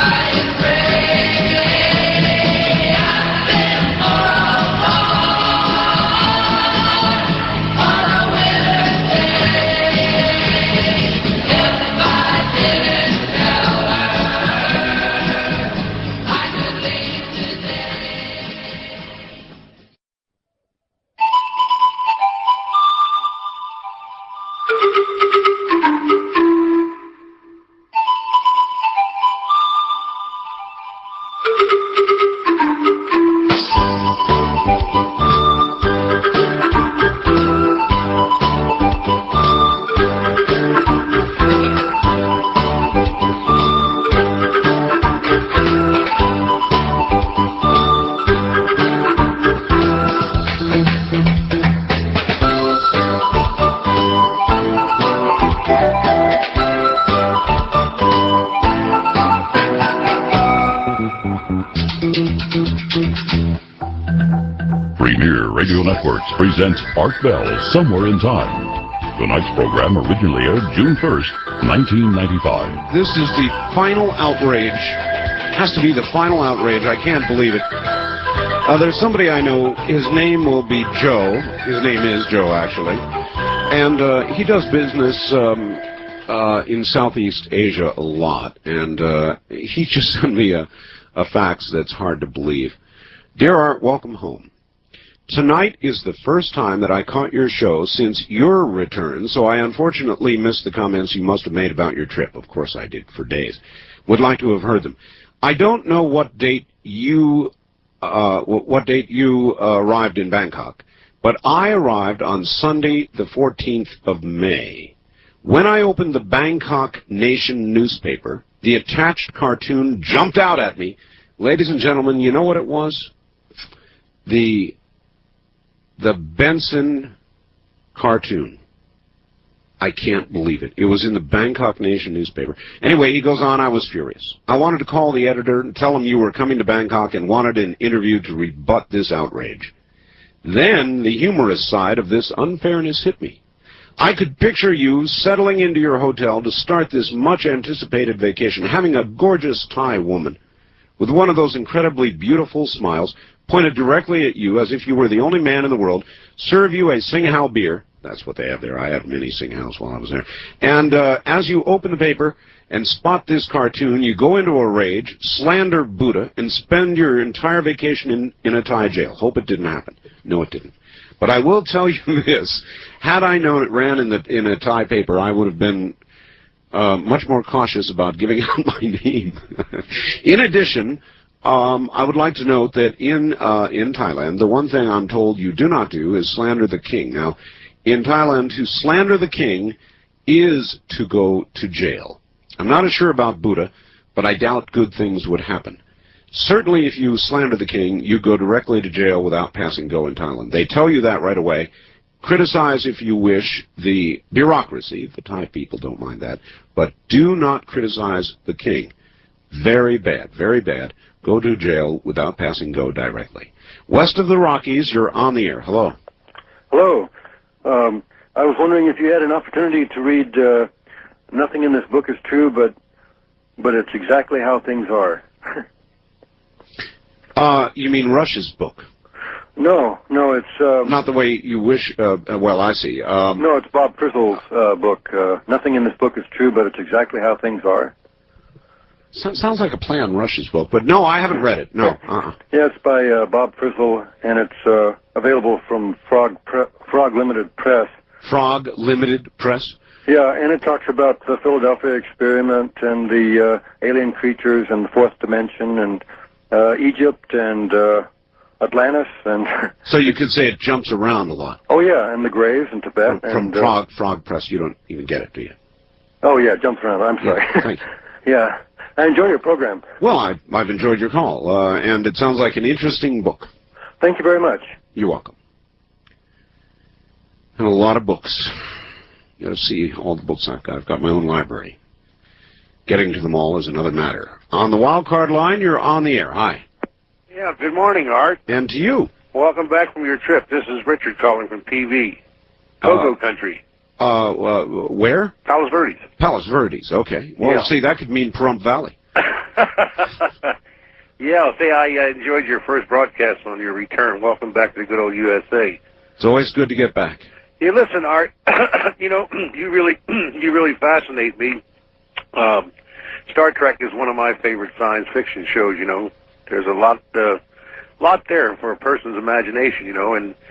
Premier Radio Networks presents Art Bell, Somewhere in Time. Tonight's program originally aired June first, nineteen ninety-five. This is the final outrage. Has to be the final outrage. I can't believe it. Uh, there's somebody I know. His name will be Joe. His name is Joe, actually. And uh, he does business um, uh, in Southeast Asia a lot. And uh, he just sent me a, a fax that's hard to believe. Dear Art, welcome home. Tonight is the first time that I caught your show since your return, so I unfortunately missed the comments you must have made about your trip. Of course I did, for days. Would like to have heard them. I don't know what date you, uh, what date you uh, arrived in Bangkok, but I arrived on Sunday, the fourteenth of May. When I opened the Bangkok Nation newspaper, the attached cartoon jumped out at me. Ladies and gentlemen, you know what it was? The... The Benson cartoon. I can't believe it. It was in the Bangkok Nation newspaper. Anyway, he goes on, I was furious. I wanted to call the editor and tell him you were coming to Bangkok and wanted an interview to rebut this outrage. Then the humorous side of this unfairness hit me. I could picture you settling into your hotel to start this much-anticipated vacation, having a gorgeous Thai woman with one of those incredibly beautiful smiles pointed directly at you as if you were the only man in the world, serve you a Singhao beer. That's what they have there. I had many Singhaos while I was there. And uh, as you open the paper and spot this cartoon, you go into a rage, slander Buddha, and spend your entire vacation in, in a Thai jail. Hope it didn't happen. No, it didn't. But I will tell you this. Had I known it ran in, the, in a Thai paper, I would have been uh, much more cautious about giving out my name. In addition, Um, I would like to note that in uh, in Thailand, the one thing I'm told you do not do is slander the king. Now, in Thailand, to slander the king is to go to jail. I'm not as sure about Buddha, but I doubt good things would happen. Certainly, if you slander the king, you go directly to jail without passing go in Thailand. They tell you that right away. Criticize, if you wish, the bureaucracy. The Thai people don't mind that. But do not criticize the king. Very bad, very bad. Go to jail without passing go directly. West of the Rockies, you're on the air. Hello. Hello. Um, I was wondering if you had an opportunity to read uh, Nothing in This Book is True, but but it's exactly how things are. uh, you mean Rush's book? No, no, it's... Um, Not the way you wish... Uh, well, I see. Um, no, it's Bob Frizzle's uh, book. Uh, Nothing in This Book is True, but it's exactly how things are. So, sounds like a play on Rush's book, but no, I haven't read it. No. Uh-uh. Yeah, it's by uh, Bob Frizzle, and it's uh, available from Frog Pre- Frog Limited Press. Frog Limited Press? Yeah, and it talks about the Philadelphia experiment and the uh, alien creatures and the fourth dimension and uh, Egypt and uh, Atlantis and... So you could say it jumps around a lot. Oh, yeah, and the graves in Tibet. From, from and, Frog, uh, Frog Press, you don't even get it, do you? Oh, yeah, it jumps around. I'm sorry. Yeah, thank you. Yeah. I enjoy your program. Well, I, I've enjoyed your call, uh, and it sounds like an interesting book. Thank you very much. You're welcome. And a lot of books. You got to see all the books I've got. I've got my own library. Getting to them all is another matter. On the wild card line, you're on the air. Hi. Yeah, good morning, Art. And to you. Welcome back from your trip. This is Richard calling from P V. Cocoa uh, Country. Uh, uh, where? Palos Verdes. Palos Verdes, okay. Well, Yeah. see, that could mean Pahrump Valley. Yeah, see, I uh, enjoyed your first broadcast on your return. Welcome back to the good old U S A. It's always good to get back. Yeah, listen, Art, you know, you really you really fascinate me. Um, Star Trek is one of my favorite science fiction shows, you know. There's a lot, uh, lot there for a person's imagination, you know, and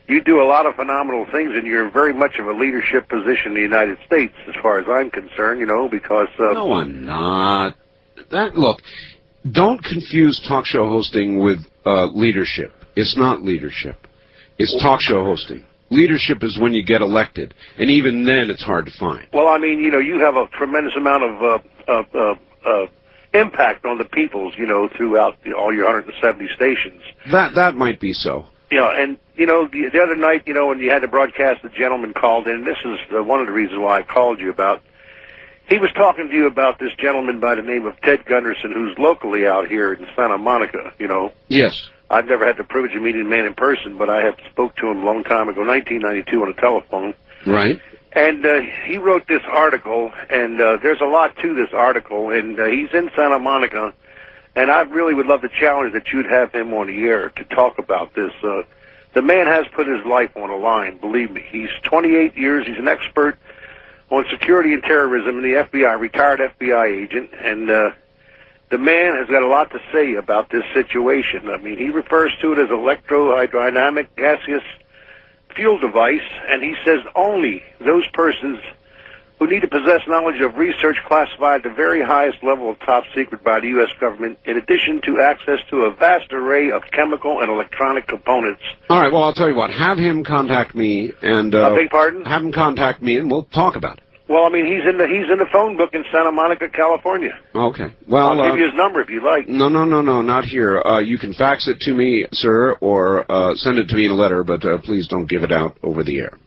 you do a lot of phenomenal things, and you're very much of a leadership position in the United States, as far as I'm concerned, you know, because... Uh, no, I'm not. That, look, don't confuse talk show hosting with uh, leadership. It's not leadership. It's talk show hosting. Leadership is when you get elected, and even then it's hard to find. Well, I mean, you know, you have a tremendous amount of uh, uh, uh, uh, impact on the peoples, you know, throughout the, all your one hundred seventy stations. That that might be so. You know, and, you know, the, the other night, you know, when you had to broadcast, the gentleman called in, this is uh, one of the reasons why I called you about. He was talking to you about this gentleman by the name of Ted Gunderson, who's locally out here in Santa Monica, you know. Yes. I've never had the privilege of meeting the man in person, but I have spoke to him a long time ago, nineteen ninety-two, on the telephone. Right. And uh, he wrote this article, and uh, there's a lot to this article, and uh, he's in Santa Monica, and I really would love to challenge that you'd have him on the air to talk about this. Uh, the man has put his life on the line, believe me. He's twenty-eight years, he's an expert on security and terrorism in the F B I, retired F B I agent, and uh, the man has got a lot to say about this situation. I mean, he refers to it as electrohydrodynamic gaseous fuel device, and he says only those persons who need to possess knowledge of research classified at the very highest level of top secret by the U S government, in addition to access to a vast array of chemical and electronic components. All right, well, I'll tell you what. Have him contact me, and... Uh, I beg pardon? Have him contact me, and we'll talk about it. Well, I mean, he's in the he's in the phone book in Santa Monica, California. Okay. Well, I'll uh, give you his number if you like. No, no, no, no, not here. Uh, you can fax it to me, sir, or uh, send it to me in a letter, but uh, please don't give it out over the air.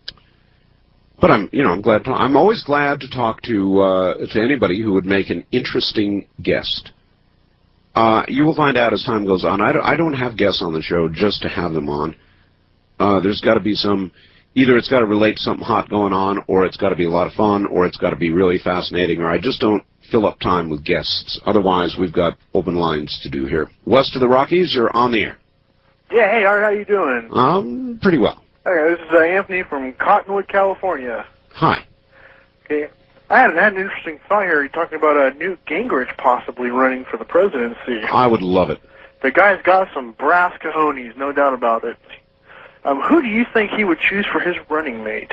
But I'm, you know, I'm glad. To, I'm always glad to talk to uh, to anybody who would make an interesting guest. Uh, you will find out as time goes on. I don't, I don't have guests on the show just to have them on. Uh, there's got to be some. Either it's got to relate to something hot going on, or it's got to be a lot of fun, or it's got to be really fascinating, or I just don't fill up time with guests. Otherwise, we've got open lines to do here. West of the Rockies, you're on the air. Yeah, hey, Art, how you doing? Um, pretty well. Okay, this is uh, Anthony from Cottonwood, California. Hi. Okay, I had, had an interesting thought here. You're talking about uh, Newt Gingrich possibly running for the presidency. I would love it. The guy's got some brass cojones, no doubt about it. Um, who do you think he would choose for his running mate?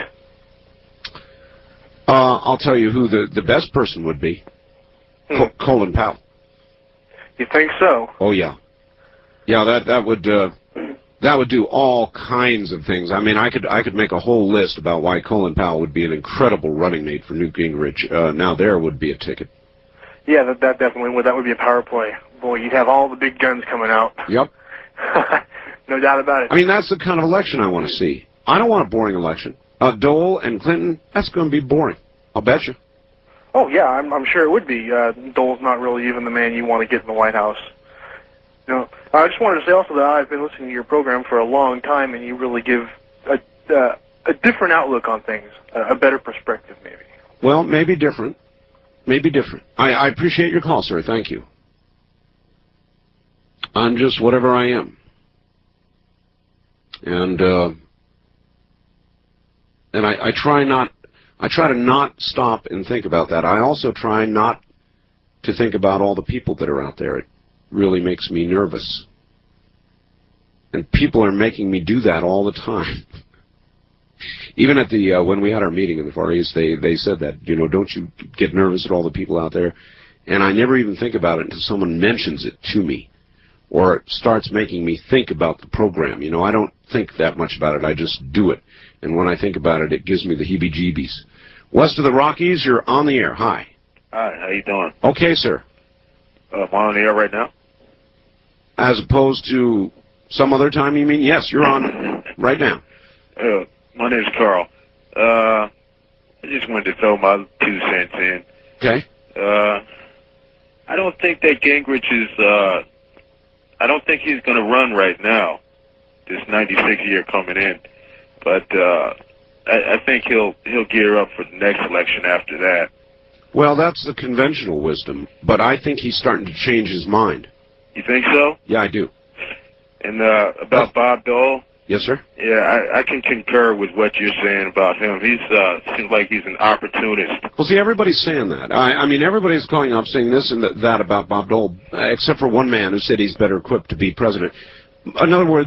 Uh, I'll tell you who the, the best person would be. Hmm. Co Colin Powell. You think so? Oh, yeah. Yeah, that, that would... Uh, That would do all kinds of things. I mean, I could I could make a whole list about why Colin Powell would be an incredible running mate for Newt Gingrich. Uh, now there would be a ticket. Yeah, that that definitely would. That would be a power play. Boy, you'd have all the big guns coming out. Yep. No doubt about it. I mean, that's the kind of election I want to see. I don't want a boring election. Uh, Dole and Clinton, that's going to be boring. I'll bet you. Oh yeah, I'm I'm sure it would be. Uh, Dole's not really even the man you want to get in the White House. No, I just wanted to say also that I've been listening to your program for a long time, and you really give a, uh, a different outlook on things, a, a better perspective, maybe. Well, maybe different. Maybe different. I, I appreciate your call, sir. Thank you. I'm just whatever I am. And, uh, and I, I try not, I try to not stop and think about that. I also try not to think about all the people that are out there. It really makes me nervous. And people are making me do that all the time. Even at the, uh, when we had our meeting in the Far East, they, they said that, you know, don't you get nervous at all the people out there? And I never even think about it until someone mentions it to me, or it starts making me think about the program. You know, I don't think that much about it, I just do it. And when I think about it, it gives me the heebie-jeebies. West of the Rockies, you're on the air. Hi. Hi, how you doing? Okay, sir. Uh, am I on the air right now? As opposed to some other time, you mean? Yes, you're on right now. Uh, my name's Carl. Uh, I just wanted to throw my two cents in. Okay. Uh, I don't think that Gingrich is, uh, I don't think he's going to run right now, this ninety-six year coming in. But, uh, I, I think he'll, he'll gear up for the next election after that. Well, that's the conventional wisdom, but I think he's starting to change his mind. You think so? Yeah, I do. And uh, about Bob Dole? Yes, sir? Yeah, I, I can concur with what you're saying about him. He's uh, seems like he's an opportunist. Well, see, everybody's saying that. I, I mean, everybody's calling up saying this and th that about Bob Dole, except for one man who said he's better equipped to be president. In other words,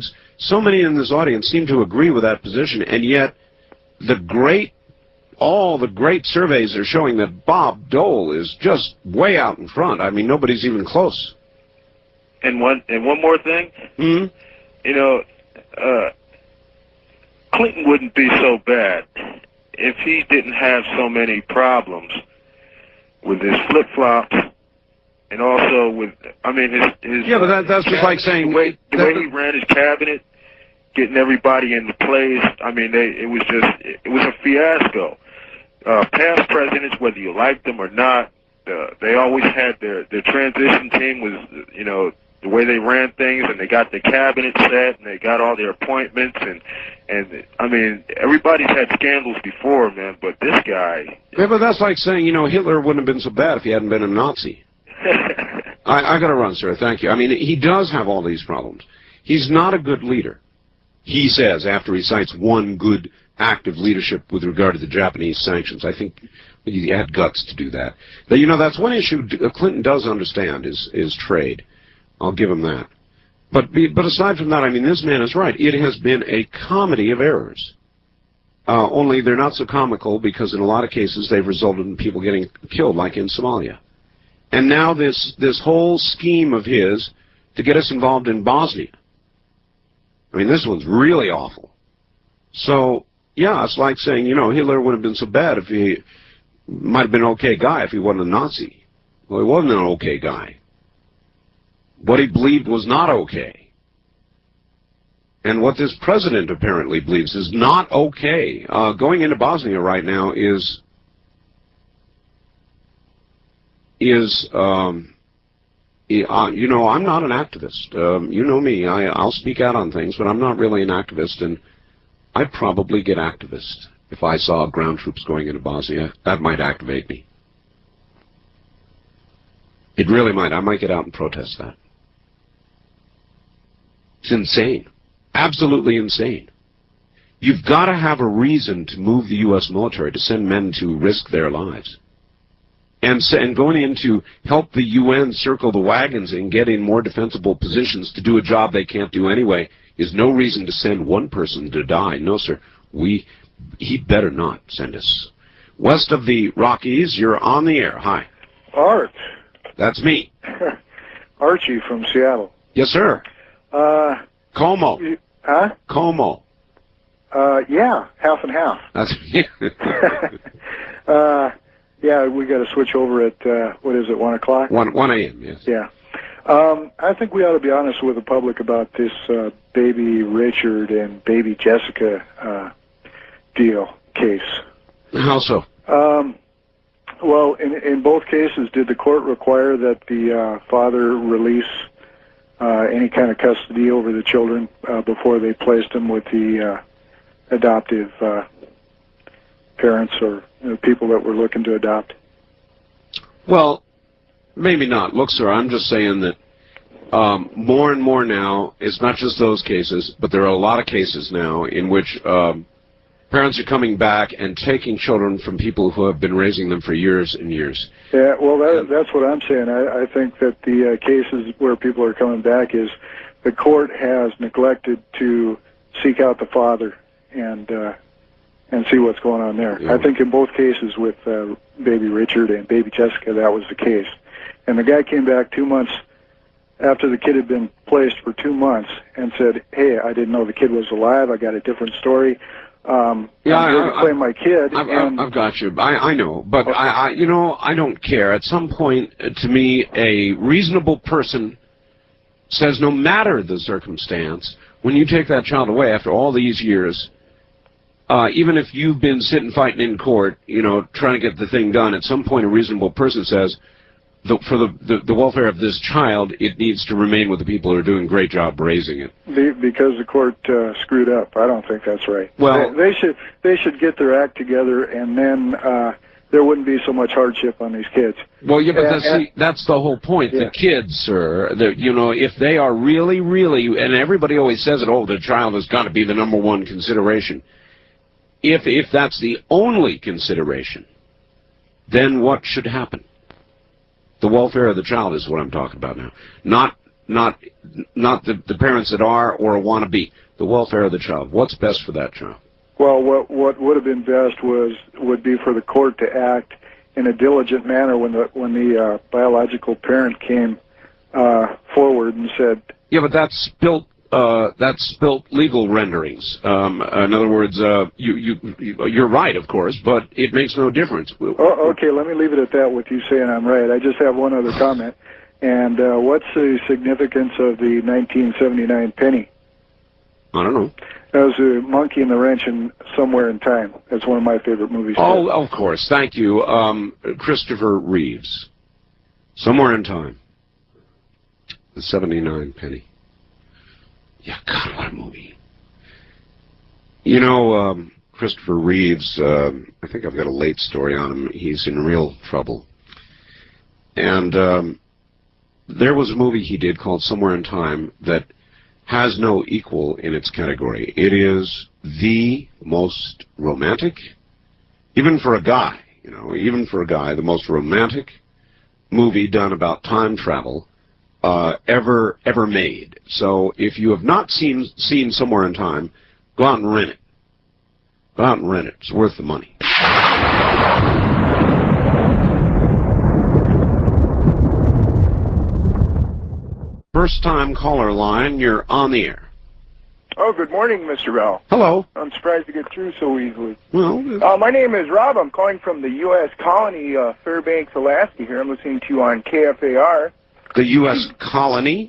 so many in this audience seem to agree with that position, and yet the great, all the great surveys are showing that Bob Dole is just way out in front. I mean, nobody's even close. And one and one more thing, hmm? you know, uh, Clinton wouldn't be so bad if he didn't have so many problems with his flip-flops and also with, I mean, his... his yeah, but that, that's just like saying... The way, the way he ran his cabinet, getting everybody into place, I mean, they, it was just, it was a fiasco. Uh, past presidents, whether you liked them or not, uh, they always had their, their transition team was, you know, the way they ran things, and they got the cabinet set, and they got all their appointments, and, and I mean, everybody's had scandals before, man, but this guy... Yeah, but that's like saying, you know, Hitler wouldn't have been so bad if he hadn't been a Nazi. I, I gotta run, sir, thank you. I mean, he does have all these problems. He's not a good leader, he says, after he cites one good act of leadership with regard to the Japanese sanctions. I think he had guts to do that. But, you know, that's one issue Clinton does understand, is, is trade. I'll give him that. But but aside from that, I mean, this man is right. It has been a comedy of errors. Uh, only they're not so comical because in a lot of cases they've resulted in people getting killed, like in Somalia. And now this, this whole scheme of his to get us involved in Bosnia. I mean, this one's really awful. So, yeah, it's like saying, you know, Hitler would have been so bad if he might have been an okay guy if he wasn't a Nazi. Well, he wasn't an okay guy. What he believed was not okay. And what this president apparently believes is not okay. Uh, going into Bosnia right now is, is um, uh, you know, I'm not an activist. Um, you know me. I, I'll speak out on things, but I'm not really an activist, and I'd probably get activist if I saw ground troops going into Bosnia. That might activate me. It really might. I might get out and protest that. It's insane. Absolutely insane. You've got to have a reason to move the U S military, to send men to risk their lives. And, and going in to help the U N circle the wagons and get in more defensible positions to do a job they can't do anyway is no reason to send one person to die. No, sir. We, he'd better not send us. West of the Rockies, you're on the air. Hi. Art. That's me. Archie from Seattle. Yes, sir. Uh, Como. You, huh? Como. Uh, yeah, half and half. That's uh, yeah, we got to switch over at, uh, what is it, one o'clock? one, one a m, yes. Yeah. Um, I think we ought to be honest with the public about this uh, baby Richard and baby Jessica uh, deal case. How so? Um, well, in, in both cases, did the court require that the uh, father release uh, any kind of custody over the children uh, before they placed them with the uh, adoptive uh, parents or you know, people that were looking to adopt? Well, maybe not. Look, sir, I'm just saying that um, more and more now, it's not just those cases, but there are a lot of cases now in which um, parents are coming back and taking children from people who have been raising them for years and years. Yeah, well, that, that's what I'm saying. I, I think that the uh, cases where people are coming back is the court has neglected to seek out the father and uh, and see what's going on there. Yeah. I think in both cases with uh, baby Richard and baby Jessica, that was the case. And the guy came back two months after the kid had been placed for two months and said, hey, I didn't know the kid was alive. I got a different story. Um, yeah, I'm here I, to claim I, my kid. I've, and I've got you. I, I know, but okay. I, I, you know, I don't care. At some point, uh, to me, a reasonable person says, no matter the circumstance, when you take that child away after all these years, uh, even if you've been sitting fighting in court, you know, trying to get the thing done, at some point, a reasonable person says, The, for the, the the welfare of this child, it needs to remain with the people who are doing a great job raising it. The, because the court uh, screwed up. I don't think that's right. Well, they, they should they should get their act together, and then uh, there wouldn't be so much hardship on these kids. Well, yeah, but and, that's, and, see, that's the whole point. Yeah. The kids, sir, the, you know, if they are really, really, and everybody always says it, oh, the child has got to be the number one consideration. If if that's the only consideration, then what should happen? The welfare of the child is what I'm talking about now. Not not not the, the parents that are or want to be. the welfare of the child. What's best for that child? Well, what what would have been best was would be for the court to act in a diligent manner when the when the uh, biological parent came uh, forward and said. Yeah, but that's built. Uh, that's built legal renderings. Um, in other words, uh, you, you, you're right, of course, but it makes no difference. Oh, okay, let me leave it at that with you saying I'm right. I just have one other comment. And uh, what's the significance of the nineteen seventy-nine penny? I don't know. That was a monkey in the wrench in Somewhere in Time. That's one of my favorite movies. Oh, of course. Thank you. Um, Christopher Reeves. Somewhere in Time. The seventy-nine penny. Yeah, God, what a movie. You know, um, Christopher Reeves, um, I think I've got a late story on him. He's in real trouble. And um, there was a movie he did called Somewhere in Time that has no equal in its category. It is the most romantic, even for a guy, you know, even for a guy, the most romantic movie done about time travel Uh, ever ever made. So if you have not seen seen Somewhere in Time, go out and rent it. Go out and rent it. It's worth the money. First time caller line, you're on the air. Oh, good morning, Mister Bell. Hello. I'm surprised to get through so easily. Well, uh, my name is Rob. I'm calling from the U S colony, uh, Fairbanks, Alaska. Here, I'm listening to you on K F A R. The U S colony?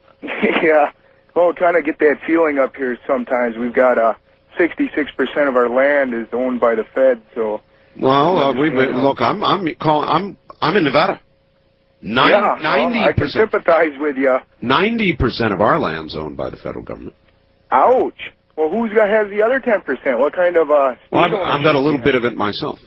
Yeah. Well, kind of get that feeling up here sometimes. We've got uh, sixty-six percent of our land is owned by the Fed, so... Well, uh, we look, I'm I'm calling, I'm I'm in Nevada. Nine, yeah, ninety well, I can sympathize with you. Ninety percent of our land's owned by the federal government. Ouch. Well, who's got has the other ten percent? What kind of uh? Well, I've, I've got a little bit of it myself.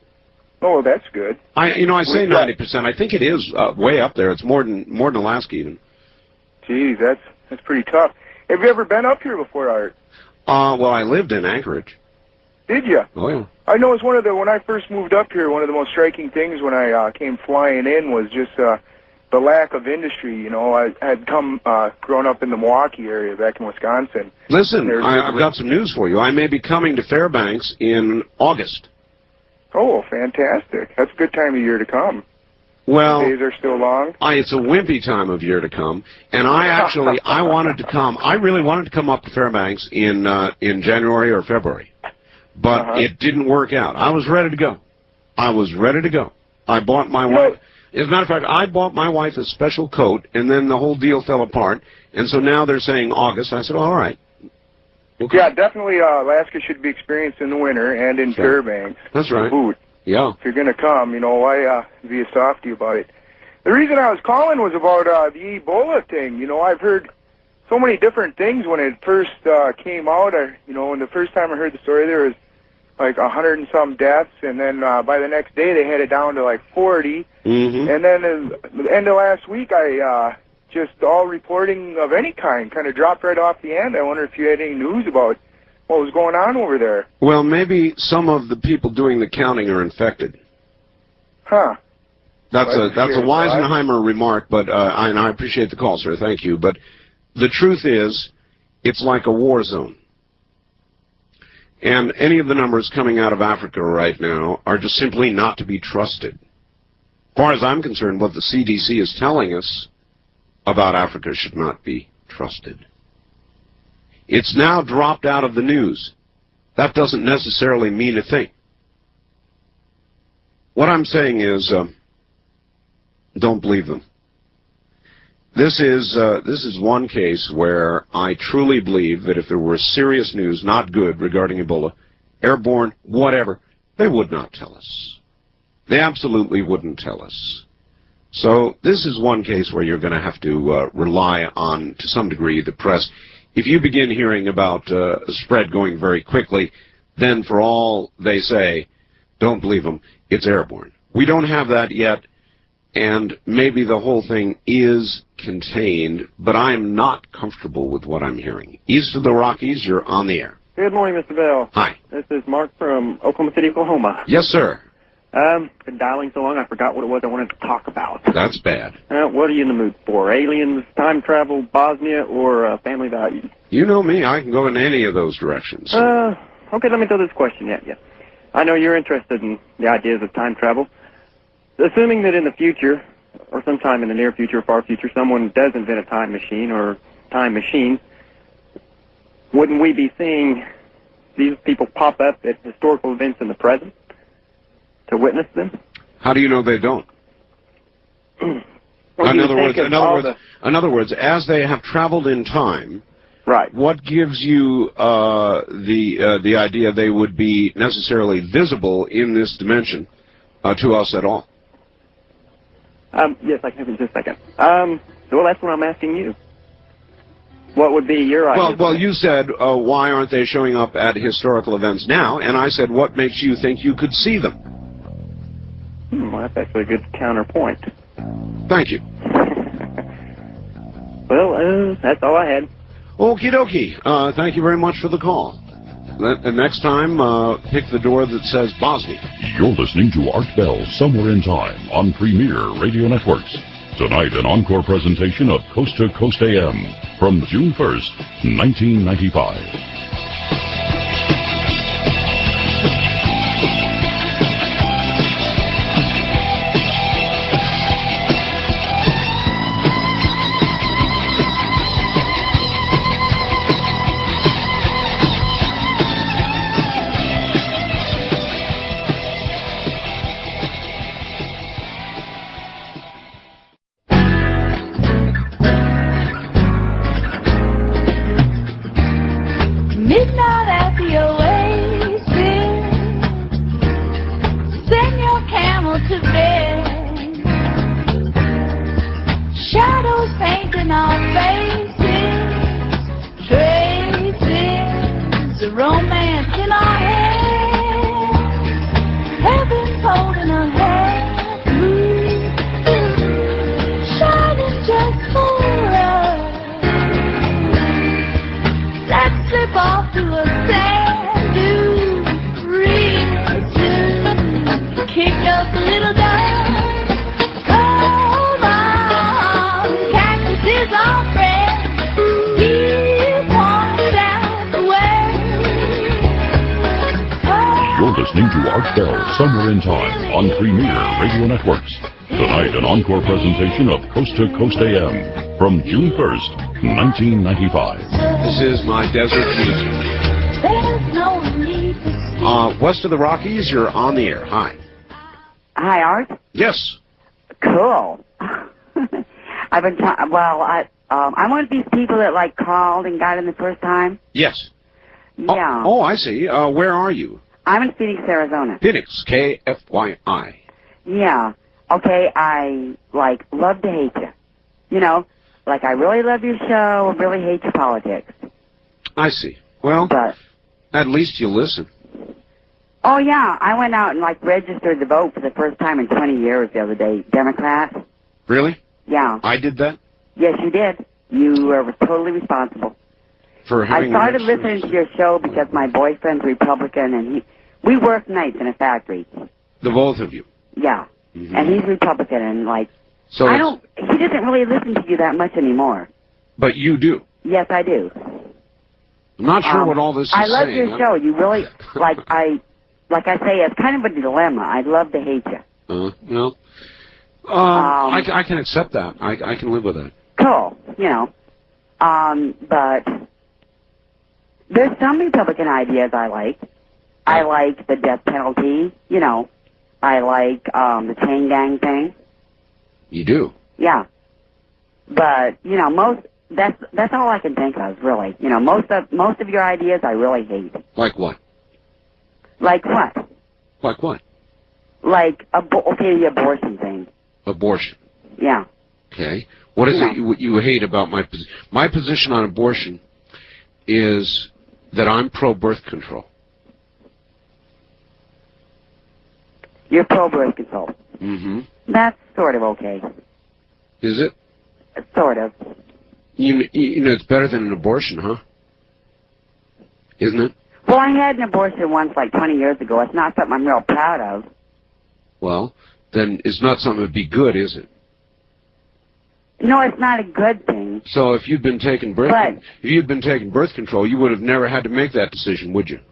Oh, that's good. I, you know, I say We've got- ninety percent. I think it is uh, way up there. It's more than more than Alaska even. Geez, that's that's pretty tough. Have you ever been up here before, Art? Uh, well, I lived in Anchorage. Did you? Oh yeah. I know it's one of the when I first moved up here, one of the most striking things when I uh, came flying in was just uh, the lack of industry. You know, I had come uh, grown up in the Milwaukee area back in Wisconsin. Listen, There's- I, I've got some news for you. I may be coming to Fairbanks in August. Oh, fantastic! That's a good time of year to come. Well, The days are still long. I, it's a wimpy time of year to come, and I actually I wanted to come. I really wanted to come up to Fairbanks in uh, in January or February, but Uh-huh. it didn't work out. I was ready to go. I was ready to go. I bought my wife. As a matter of fact, I bought my wife a special coat, and then the whole deal fell apart. And so now they're saying August. I said, all right. Okay. Yeah, definitely. Uh, Alaska should be experienced in the winter and in Sure. Fairbanks. That's right. Food. Yeah. If you're going to come, you know, why uh, be a softy about it? The reason I was calling was about uh, the Ebola thing. You know, I've heard so many different things when it first uh, came out. I, you know, when the first time I heard the story, there was like a hundred and some deaths, and then uh, by the next day they had it down to like forty. Mm-hmm. And then at the end of last week, I uh, just all reporting of any kind kind of dropped right off the end. I wonder if you had any news about what was going on over there. Well, maybe some of the people doing the counting are infected. Huh. That's Well, a that's a sure, Weisenheimer remark, but uh, I, and I appreciate the call, sir. Thank you. But the truth is, it's like a war zone. And any of the numbers coming out of Africa right now are just simply not to be trusted. As far as I'm concerned, what the C D C is telling us about Africa should not be trusted. It's now dropped out of the news. That doesn't necessarily mean a thing. What I'm saying is, uh, don't believe them. This is uh, this is one case where I truly believe that if there were serious news, not good, regarding Ebola, airborne, whatever, they would not tell us. They absolutely wouldn't tell us. So this is one case where you're going to have to uh, rely on, to some degree, the press. If you begin hearing about uh, a spread going very quickly, then for all they say, don't believe them, it's airborne. We don't have that yet, and maybe the whole thing is contained, but I'm not comfortable with what I'm hearing. East of the Rockies, you're on the air. Good morning, Mister Bell. Hi. This is Mark from Oklahoma City, Oklahoma. Yes, sir. Um, been dialing so long I forgot what it was I wanted to talk about. That's bad. Uh, what are you in the mood for? Aliens, time travel, Bosnia, or uh, family values? You know me, I can go in any of those directions. Uh, okay, let me throw this question at you. I know you're interested in the ideas of time travel. Assuming that in the future, or sometime in the near future, far future, someone does invent a time machine or time machine, wouldn't we be seeing these people pop up at historical events in the present to witness them? How do you know they don't? Well, in you other would words, think in of other all words, the- in other words, as they have traveled in time, right? What gives you uh, the uh, the idea they would be necessarily visible in this dimension uh, to us at all? Um, yes, I can have it in just a second. Um, well, that's what I'm asking you. What would be your idea? Well, well, you said uh, why aren't they showing up at historical events now? And I said, what makes you think you could see them? Hmm, well, that's actually a good counterpoint. Thank you. Well, uh, that's all I had. Okie dokie. Uh, thank you very much for the call. The next time, uh, pick the door that says Bosnia. You're listening to Art Bell, Somewhere in Time, on Premier Radio Networks. Tonight, an encore presentation of Coast to Coast A M from June first, nineteen ninety-five. Midnight at the oasis, send your camel to bed. Shadows painting our faces, traces of romance in our head. Heaven's holding a hand, moon, shining just for us. Let's slip off to a sand dune real soon. Kick up a little dust. Come on, cactus is our friend. He'll point out the way. You're listening to Art Bell, Somewhere in Time, on Premier Radio Networks. Tonight, an encore presentation of Coast to Coast A M from June first, nineteen ninety-five. This is my desert music. There's no need to Uh, west of the Rockies, you're on the air. Hi. Hi, Art. Yes. Cool. I've been trying. Well, I um, I'm one of these people that like called and got in the first time. Yes. Yeah. Oh, I see. Uh, where are you? I'm in Phoenix, Arizona. Phoenix, K F Y I. Yeah. Okay. I like love to hate you. You know, like I really love your show, I really hate your politics. I see. Well, but at least you listen. Oh yeah, I went out and like registered to vote for the first time in twenty years the other day. Democrat. Really? Yeah. I did that? Yes, you did. You were totally responsible. For I having started an listening to your show because my boyfriend's Republican and he we work nights in a factory. The both of you. Yeah. Mhm. And he's Republican and like So I it's- don't he doesn't really listen to you that much anymore. But you do. Yes, I do. I'm not sure Um, what all this is I love saying. your show. You really like I like I say, it's kind of a dilemma. I'd love to hate you. Uh, well, um, Um, I, I can accept that. I, I can live with that. Cool, you know. Um, but there's some Republican ideas I like. I like the death penalty, you know. I like um the chain gang thing. You do. Yeah. But, you know, most that's that's all I can think of, really. You know, most of most of your ideas I really hate. Like what? Like what? Like what? Like abo- okay, the abortion thing. Abortion. Yeah. Okay. What is Yeah. it you, you hate about my position? My position on abortion is that I'm pro-birth control. You're pro birth control. Mm-hmm. That's sort of okay. Is it? Sort of. You, you know, it's better than an abortion, huh? Isn't it? Well, I had an abortion once, like twenty years ago. It's not something I'm real proud of. Well, then it's not something that'd be good, is it? No, it's not a good thing. So if you'd been taking birth, But- if you'd been taking birth control, you would have never had to make that decision, would you?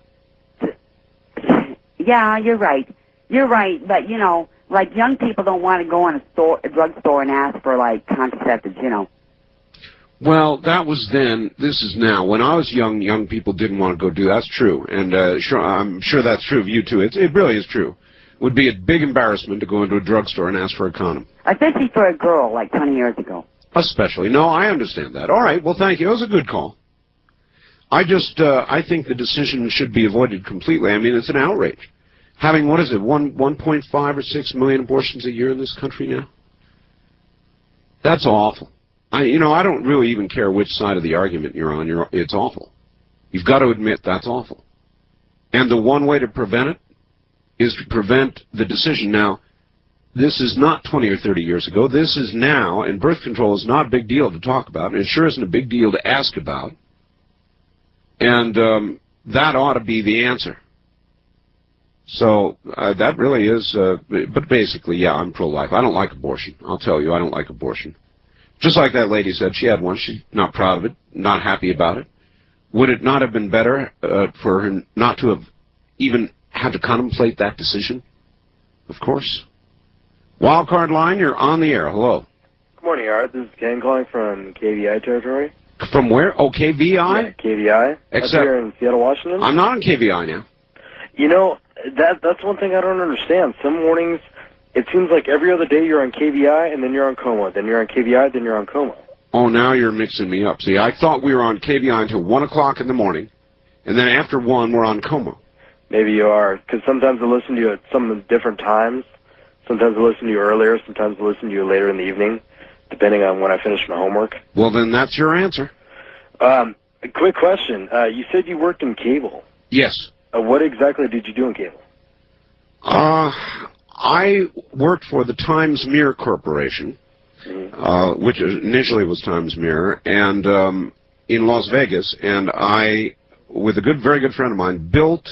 Yeah, you're right. You're right, but you know, like young people don't want to go in a store, a drugstore, and ask for like contraceptives. You know. Well, that was then. This is now. When I was young, young people didn't want to go do. That's true, and uh, sure, I'm sure that's true of you too. It, it really is true. It would be a big embarrassment to go into a drugstore and ask for a condom. Especially for a girl, like twenty years ago. Especially. No, I understand that. All right. Well, thank you. It was a good call. I just, uh, I think the decision should be avoided completely. I mean, it's an outrage. Having, what is it, one, one point five or six million abortions a year in this country now? That's awful. I, you know, I don't really even care which side of the argument you're on. You're, it's awful. You've got to admit that's awful. And the one way to prevent it is to prevent the decision. Now, this is not twenty or thirty years ago. This is now, and birth control is not a big deal to talk about, and it sure isn't a big deal to ask about. And um, that ought to be the answer. So uh, that really is, uh, but basically, yeah, I'm pro-life. I don't like abortion. I'll tell you, I don't like abortion. Just like that lady said, she had one. She's not proud of it, not happy about it. Would it not have been better uh, for her not to have even had to contemplate that decision? Of course. Wildcard line, you're on the air. Hello. Good morning, Art. This is Ken calling from K V I territory. From where? Oh, K V I? Yeah, K V I. Except Up here in Seattle, Washington. I'm not on K V I now. You know, that that's one thing I don't understand. Some mornings, it seems like every other day you're on K V I, and then you're on Coma. Then you're on K V I, then you're on Coma. Oh, now you're mixing me up. See, I thought we were on K V I until one o'clock in the morning, and then after one, we're on Coma. Maybe you are, because sometimes I listen to you at some different times. Sometimes I listen to you earlier. Sometimes I listen to you later in the evening, depending on when I finish my homework. Well, then that's your answer. Um, a quick question. Uh, you said you worked in cable. Yes. Uh, what exactly did you do in cable? Uh, I worked for the Times Mirror Corporation, uh, which initially was Times Mirror, and um, in Las Vegas, and I, with a good, very good friend of mine, built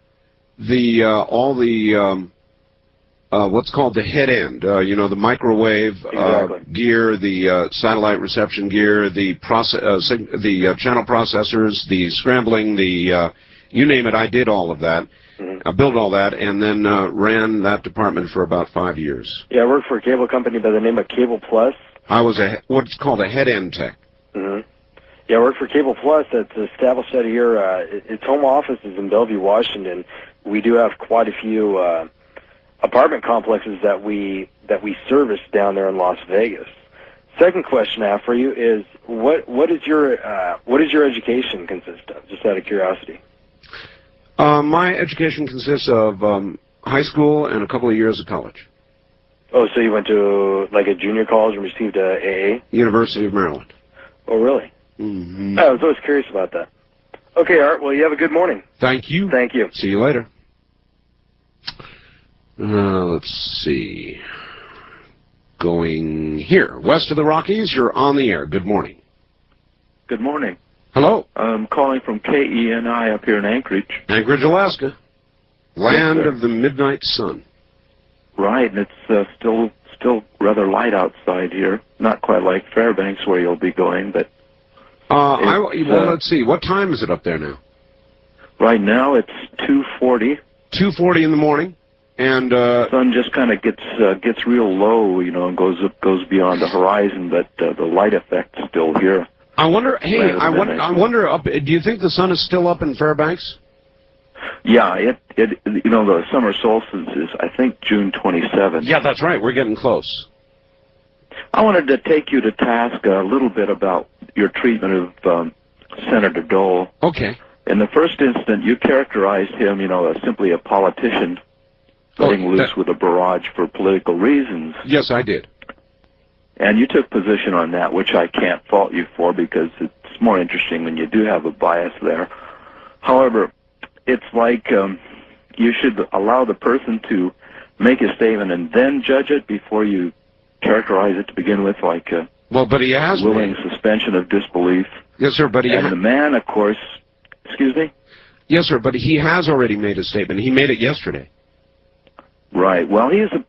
the uh, all the um, uh, what's called the head end. Uh, you know, the microwave uh, gear, the uh, satellite reception gear, the process, uh, sig the uh, channel processors, the scrambling, the uh, you name it. I did all of that. I built all that, and then uh, ran that department for about five years. Yeah, I worked for a cable company by the name of Cable Plus. I was a what's called a head end tech. Mm-hmm. Yeah, I worked for Cable Plus. That's established out here. Uh, its home office is in Bellevue, Washington. We do have quite a few uh, apartment complexes that we that we service down there in Las Vegas. Second question I have for you is what what is your uh, what does your education consist of? Just out of curiosity. Uh, my education consists of um, high school and a couple of years of college. Oh, so you went to like a junior college and received a A A? University of Maryland. Oh, really? Mm-hmm. I was always curious about that. Okay, Art. Well, you have a good morning. Thank you. Thank you. See you later. Uh, let's see. Going here, west of the Rockies, you're on the air. Good morning. Good morning. Hello. I'm calling from K E N I up here in Anchorage. Anchorage, Alaska. Land Yes, sir. of the midnight sun. Right, and it's uh, still still rather light outside here. Not quite like Fairbanks where you'll be going, but Uh, I, It's, well, uh, let's see. What time is it up there now? right now it's two forty. two forty in the morning, and uh, sun just kind of gets uh, gets real low, you know, and goes up, goes beyond the horizon, but uh, the light effect's still here. I wonder. Hey, Rather I than wonder. a- I wonder. Up. Do you think the sun is still up in Fairbanks? Yeah, it it you know the summer solstice is I think June twenty-seventh. Yeah, that's right. We're getting close. I wanted to take you to task a little bit about your treatment of um, Senator Dole. Okay. In the first instant, you characterized him, you know, as simply a politician letting Oh, loose that- with a barrage for political reasons. Yes, I did. And you took position on that, which I can't fault you for because it's more interesting when you do have a bias there. However, it's like um, you should allow the person to make a statement and then judge it before you characterize it to begin with, like a Well, but he has willing made- suspension of disbelief. Yes, sir. But he. And ha- the man, of course, excuse me? Yes, sir. But he has already made a statement. He made it yesterday. Right. Well, he's a,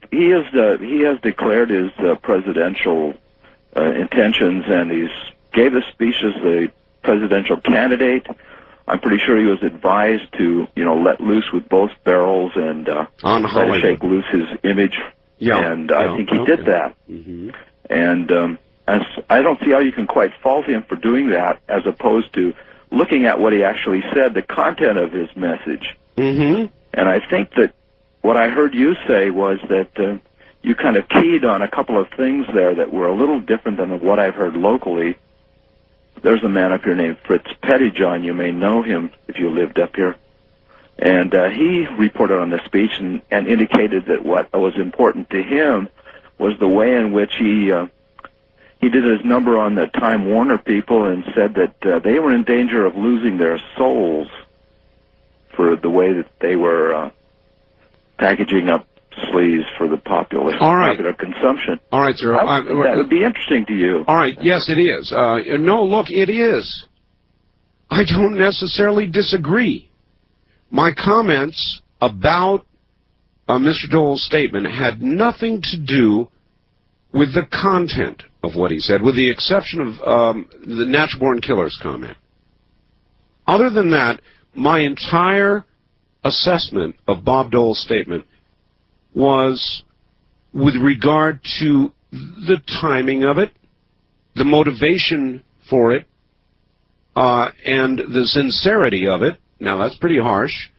he is uh, he has declared his uh, presidential uh, intentions, and he's gave the speech as the presidential candidate. I'm pretty sure he was advised to, you know, let loose with both barrels and uh, On try to Hollywood. shake loose his image. Yeah, and I yeah, think he okay. did that. Mm-hmm. And um, as I don't see how you can quite fault him for doing that, as opposed to looking at what he actually said, the content of his message. Mm-hmm. And I think that what I heard you say was that uh, you kind of keyed on a couple of things there that were a little different than what I've heard locally. There's a man up here named Fritz Pettyjohn. You may know him if you lived up here. And uh, he reported on the speech and, and indicated that what was important to him was the way in which he uh, he did his number on the Time Warner people and said that uh, they were in danger of losing their souls for the way that they were uh, packaging up sleeves for the popular, All right. popular consumption. All right, sir. That, I- that would be interesting to you. All right, yes, it is. Uh, no, look, it is. I don't necessarily disagree. My comments about uh, Mister Dole's statement had nothing to do with the content of what he said, with the exception of um, the Natural Born Killers comment. Other than that, my entire assessment of Bob Dole's statement was with regard to the timing of it, the motivation for it, uh, and the sincerity of it. Now, that's pretty harsh.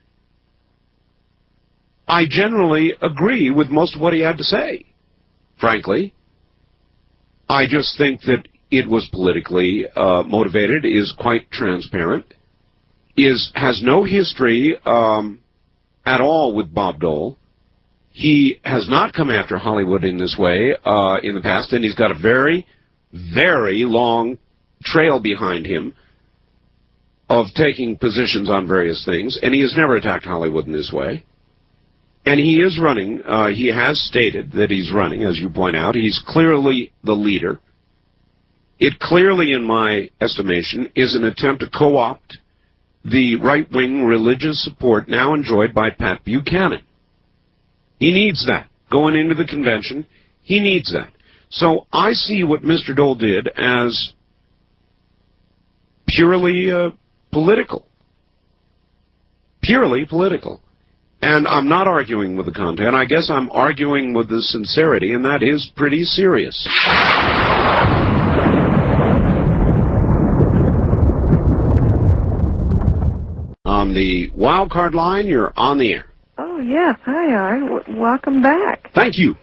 I generally agree with most of what he had to say, frankly. I just think that it was politically uh, motivated, is quite transparent, is has no history um, at all with Bob Dole. He has not come after Hollywood in this way uh, in the past, and he's got a very, very long trail behind him of taking positions on various things, and he has never attacked Hollywood in this way. And he is running, uh, he has stated that he's running, as you point out. He's clearly the leader. It clearly, in my estimation, is an attempt to co-opt the right-wing religious support now enjoyed by Pat Buchanan. He needs that. Going into the convention, he needs that. So I see what Mister Dole did as purely uh, political. Purely political. And I'm not arguing with the content. I guess I'm arguing with the sincerity, and that is pretty serious. On the wild card line, you're on the air. Oh, yes. Hi, Art. W- welcome back. Thank you.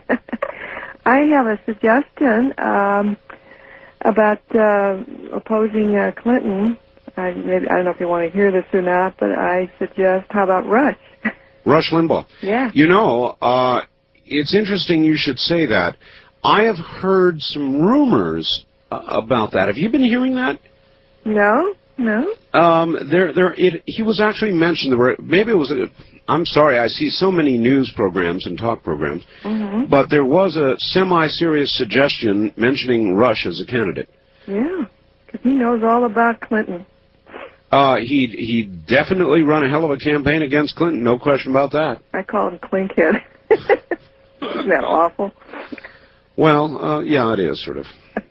I have a suggestion um, about uh, opposing uh, Clinton. I, maybe, I don't know if you want to hear this or not, but I suggest, how about Rush? Rush Limbaugh. Yeah. You know, uh, it's interesting you should say that. I have heard some rumors uh, about that. Have you been hearing that? No, no. Um, there, there. It, he was actually mentioned. There were, maybe it was. A, I'm sorry. I see so many news programs and talk programs, Mm-hmm. but there was a semi-serious suggestion mentioning Rush as a candidate. Yeah, because he knows all about Clinton. Uh, he he definitely run a hell of a campaign against Clinton. No question about that. I call him Clinkhead. Isn't that awful? Well, uh, yeah, it is sort of.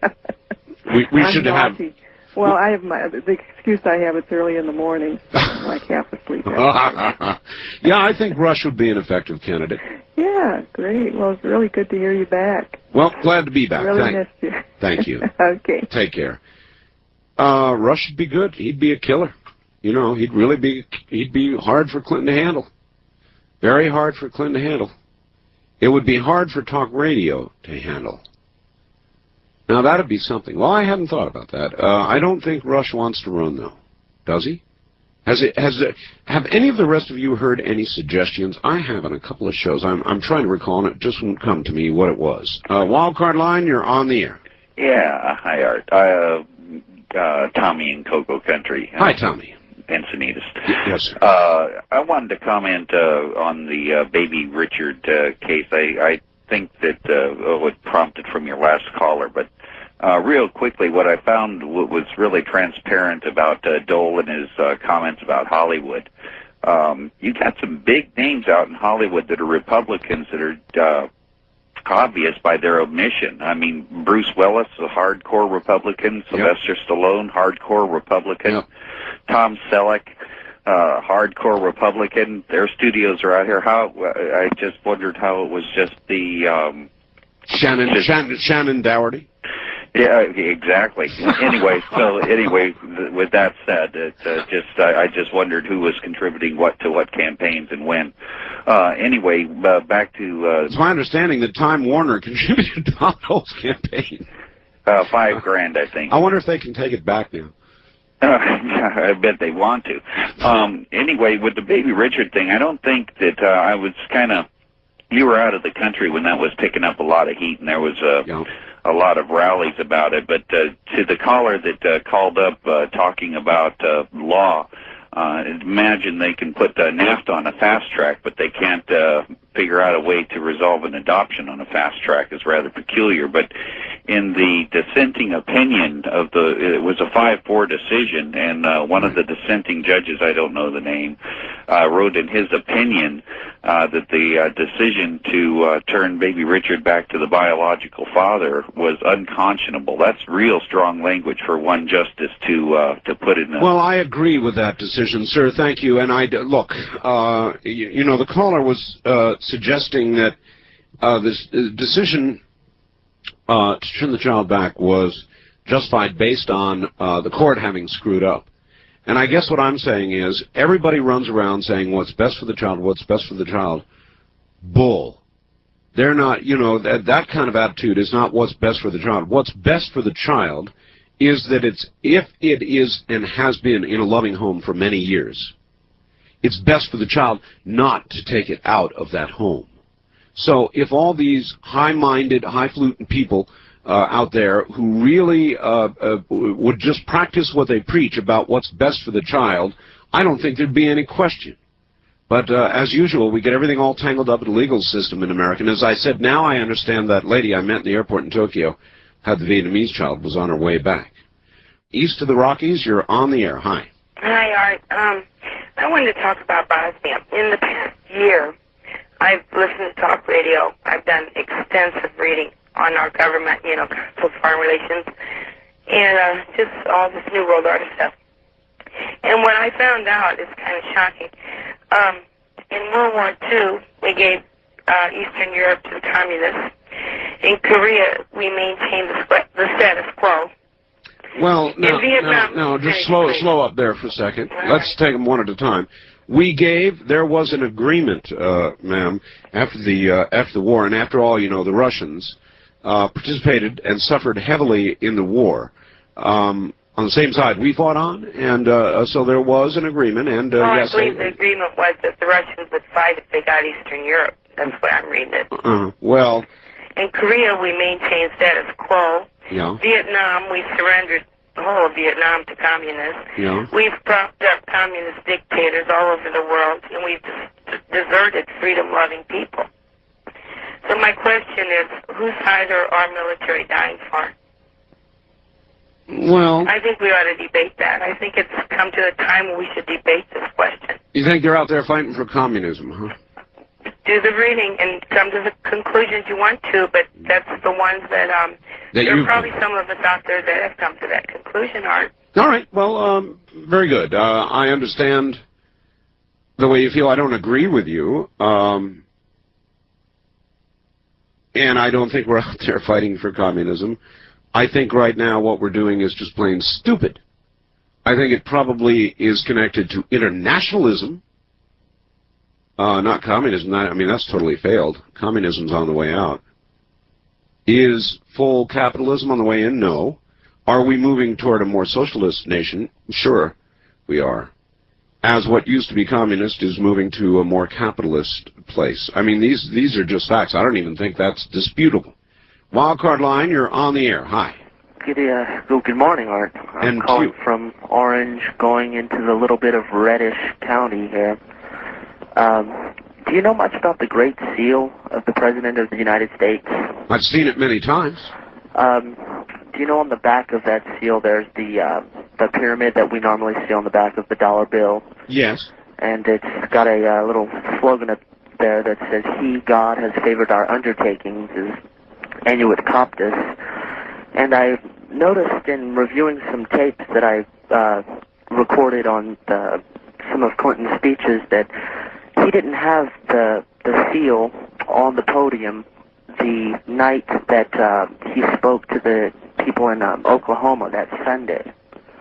We we I'm should have. naughty. Well, I have my the excuse I have. It's early in the morning, I'm like half asleep. Yeah, I think Rush would be an effective candidate. Yeah, great. Well, it's really good to hear you back. Well, glad to be back. Really Thank, missed you. thank you. Okay. Take care. Uh, Rush would be good. He'd be a killer. You know, he'd really be. He'd be hard for Clinton to handle. Very hard for Clinton to handle. It would be hard for talk radio to handle. Now, that'd be something. Well, I hadn't thought about that. Uh, I don't think Rush wants to run, though. Does he? Has it? Has it? Have any of the rest of you heard any suggestions? I have on a couple of shows. I'm I'm trying to recall, and it just won't come to me what it was. Uh, Wildcard line, you're on the air. Yeah, hi, Art. Uh, uh, Tommy in Cocoa Country. Hi, Tommy. Encinitas. Yes, sir. Uh, I wanted to comment uh, on the uh, Baby Richard uh, case. I, I think that uh, what prompted from your last caller, but uh, real quickly, what I found w- was really transparent about uh, Dole and his uh, comments about Hollywood Um, you got some big names out in Hollywood that are Republicans that are uh, obvious by their omission. I mean, Bruce Willis, a hardcore Republican. Sylvester Stallone, hardcore Republican. Yep. Tom Selleck, uh, hardcore Republican. Their studios are out here. How I just wondered how it was just the um, Shannon just, Shannon, Shannon Dougherty. Yeah, exactly. Anyway, so anyway, th- with that said, it, uh, just I, I just wondered who was contributing what to what campaigns and when. Uh, anyway, uh, back to. Uh, it's my understanding that Time Warner contributed to Donald's campaign. Uh, five grand, I think. I wonder if they can take it back now. Uh, I bet they want to. Um, anyway, with the Baby Richard thing, I don't think that uh, I was kind of. You were out of the country when that was picking up a lot of heat, and there was a. Uh, a lot of rallies about it, but uh, to the caller that uh, called up uh, talking about uh, law, uh, imagine they can put uh, NAFTA on a fast track, but they can't uh, figure out a way to resolve an adoption on a fast track is rather peculiar. But in the dissenting opinion of the, it was a five four decision, and uh, one of the dissenting judges, I don't know the name, uh, wrote in his opinion uh, that the uh, decision to uh, turn Baby Richard back to the biological father was unconscionable. That's real strong language for one justice to uh, to put in. A Well, I agree with that decision, sir. Thank you. And I look, uh, you, you know, the caller was uh, suggesting that uh, this uh, decision uh, to turn the child back was justified based on uh, the court having screwed up. And I guess what I'm saying is everybody runs around saying what's best for the child, what's best for the child. Bull. They're not, you know, that, that kind of attitude is not what's best for the child. What's best for the child is that it's, if it is and has been in a loving home for many years, it's best for the child not to take it out of that home. So if all these high-minded, highfalutin people uh, out there who really uh, uh, would just practice what they preach about what's best for the child, I don't think there'd be any question. But uh, as usual, we get everything all tangled up in the legal system in America. And as I said, now I understand that lady I met in the airport in Tokyo had the Vietnamese child, was on her way back. East of the Rockies, you're on the air. Hi. Hi, Art. Um, I wanted to talk about Bosnia. In the past year, I've listened to talk radio. I've done extensive reading on our government, you know, Council of Foreign Relations, and uh, just all this New World Order stuff. And what I found out is kind of shocking. Um, in World War Two, we gave uh, Eastern Europe to the communists. In Korea, we maintained the, sp- the status quo. Well, no, in Vietnam, no, no, just slow, slow up there for a second. Let's take them one at a time. We gave, there was an agreement, uh, ma'am, after the uh, after the war, and after all, you know, the Russians uh, participated and suffered heavily in the war. Um, on the same side we fought on, and uh, so there was an agreement, and uh, well, yes, I believe the agreement was that the Russians would fight if they got Eastern Europe. That's what I'm reading it. Uh, well, in Korea, we maintained status quo. yeah, Vietnam, we surrendered the whole of Vietnam to communists. yeah. We've propped up communist dictators all over the world, and we've des- deserted freedom-loving people. So my question is, whose side are our military dying for? Well, I think we ought to debate that. I think it's come to a time when we should debate this question. You think they're out there fighting for communism, huh? Do the reading and come to the conclusions you want to, but that's the ones that, um, That there are you've- probably some of us out there that have come to that conclusion, Art. All right. Well, um, very good. Uh, I understand the way you feel. I don't agree with you, um, and I don't think we're out there fighting for communism. I think right now what we're doing is just plain stupid. I think it probably is connected to internationalism, uh, not communism. I mean, that's totally failed. Communism's on the way out. Is full capitalism on the way in? No. Are we moving toward a more socialist nation? Sure, we are. As what used to be communist is moving to a more capitalist place. I mean, these these are just facts. I don't even think that's disputable. Wildcard line, you're on the air. Hi. Good, uh, good, good morning, Art. I'm And calling you. from Orange, going into the little bit of reddish county here. Um, do you know much about the Great Seal of the President of the United States? I've seen it many times. Um, do you know on the back of that seal there's the uh, the pyramid that we normally see on the back of the dollar bill? Yes. and it's got a uh, little slogan up there that says, "He, God, has favored our undertakings," is Annuit Coptus. And I noticed in reviewing some tapes that I uh, recorded on the, some of Clinton's speeches that he didn't have the the seal on the podium the night that uh, he spoke to the people in um, Oklahoma that Sunday.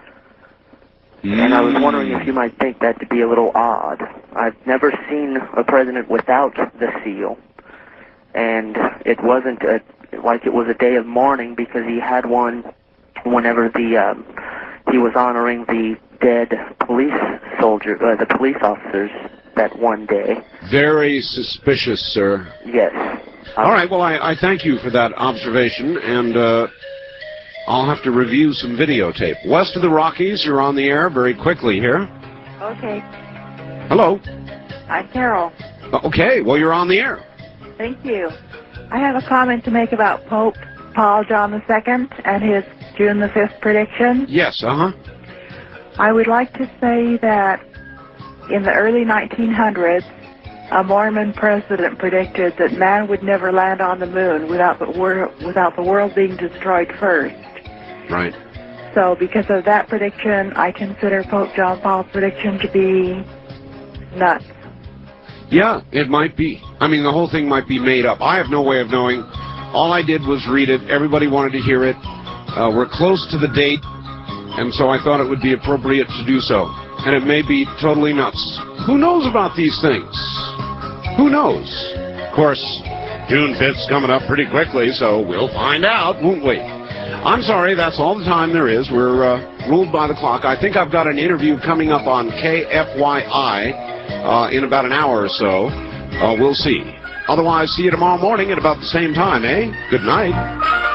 Mm. And I was wondering if you might think that to be a little odd. I've never seen a president without the seal, and it wasn't a, like it was a day of mourning because he had one whenever the um, he was honoring the dead police soldier, uh, the police officers that one day. Very suspicious, sir. Yes. All right, well, I, I thank you for that observation, and uh, I'll have to review some videotape. West of the Rockies, you're on the air very quickly here. Okay. Hello. I'm Carol. Okay, well, you're on the air. Thank you. I have a comment to make about Pope Paul John the Second and his June the fifth prediction. Yes, uh-huh. I would like to say that in the early nineteen hundreds, a Mormon president predicted that man would never land on the moon without the, wor without the world being destroyed first. Right. So because of that prediction, I consider Pope John Paul's prediction to be nuts. Yeah, it might be. I mean, the whole thing might be made up. I have no way of knowing. All I did was read it. Everybody wanted to hear it. Uh, we're close to the date, and so I thought it would be appropriate to do so. And it may be totally nuts. Who knows about these things? Who knows? Of course, June fifth's coming up pretty quickly, so we'll find out, won't we? I'm sorry, that's all the time there is. We're uh, ruled by the clock. I think I've got an interview coming up on K F Y I uh, in about an hour or so. Uh, we'll see. Otherwise, see you tomorrow morning at about the same time, eh? Good night.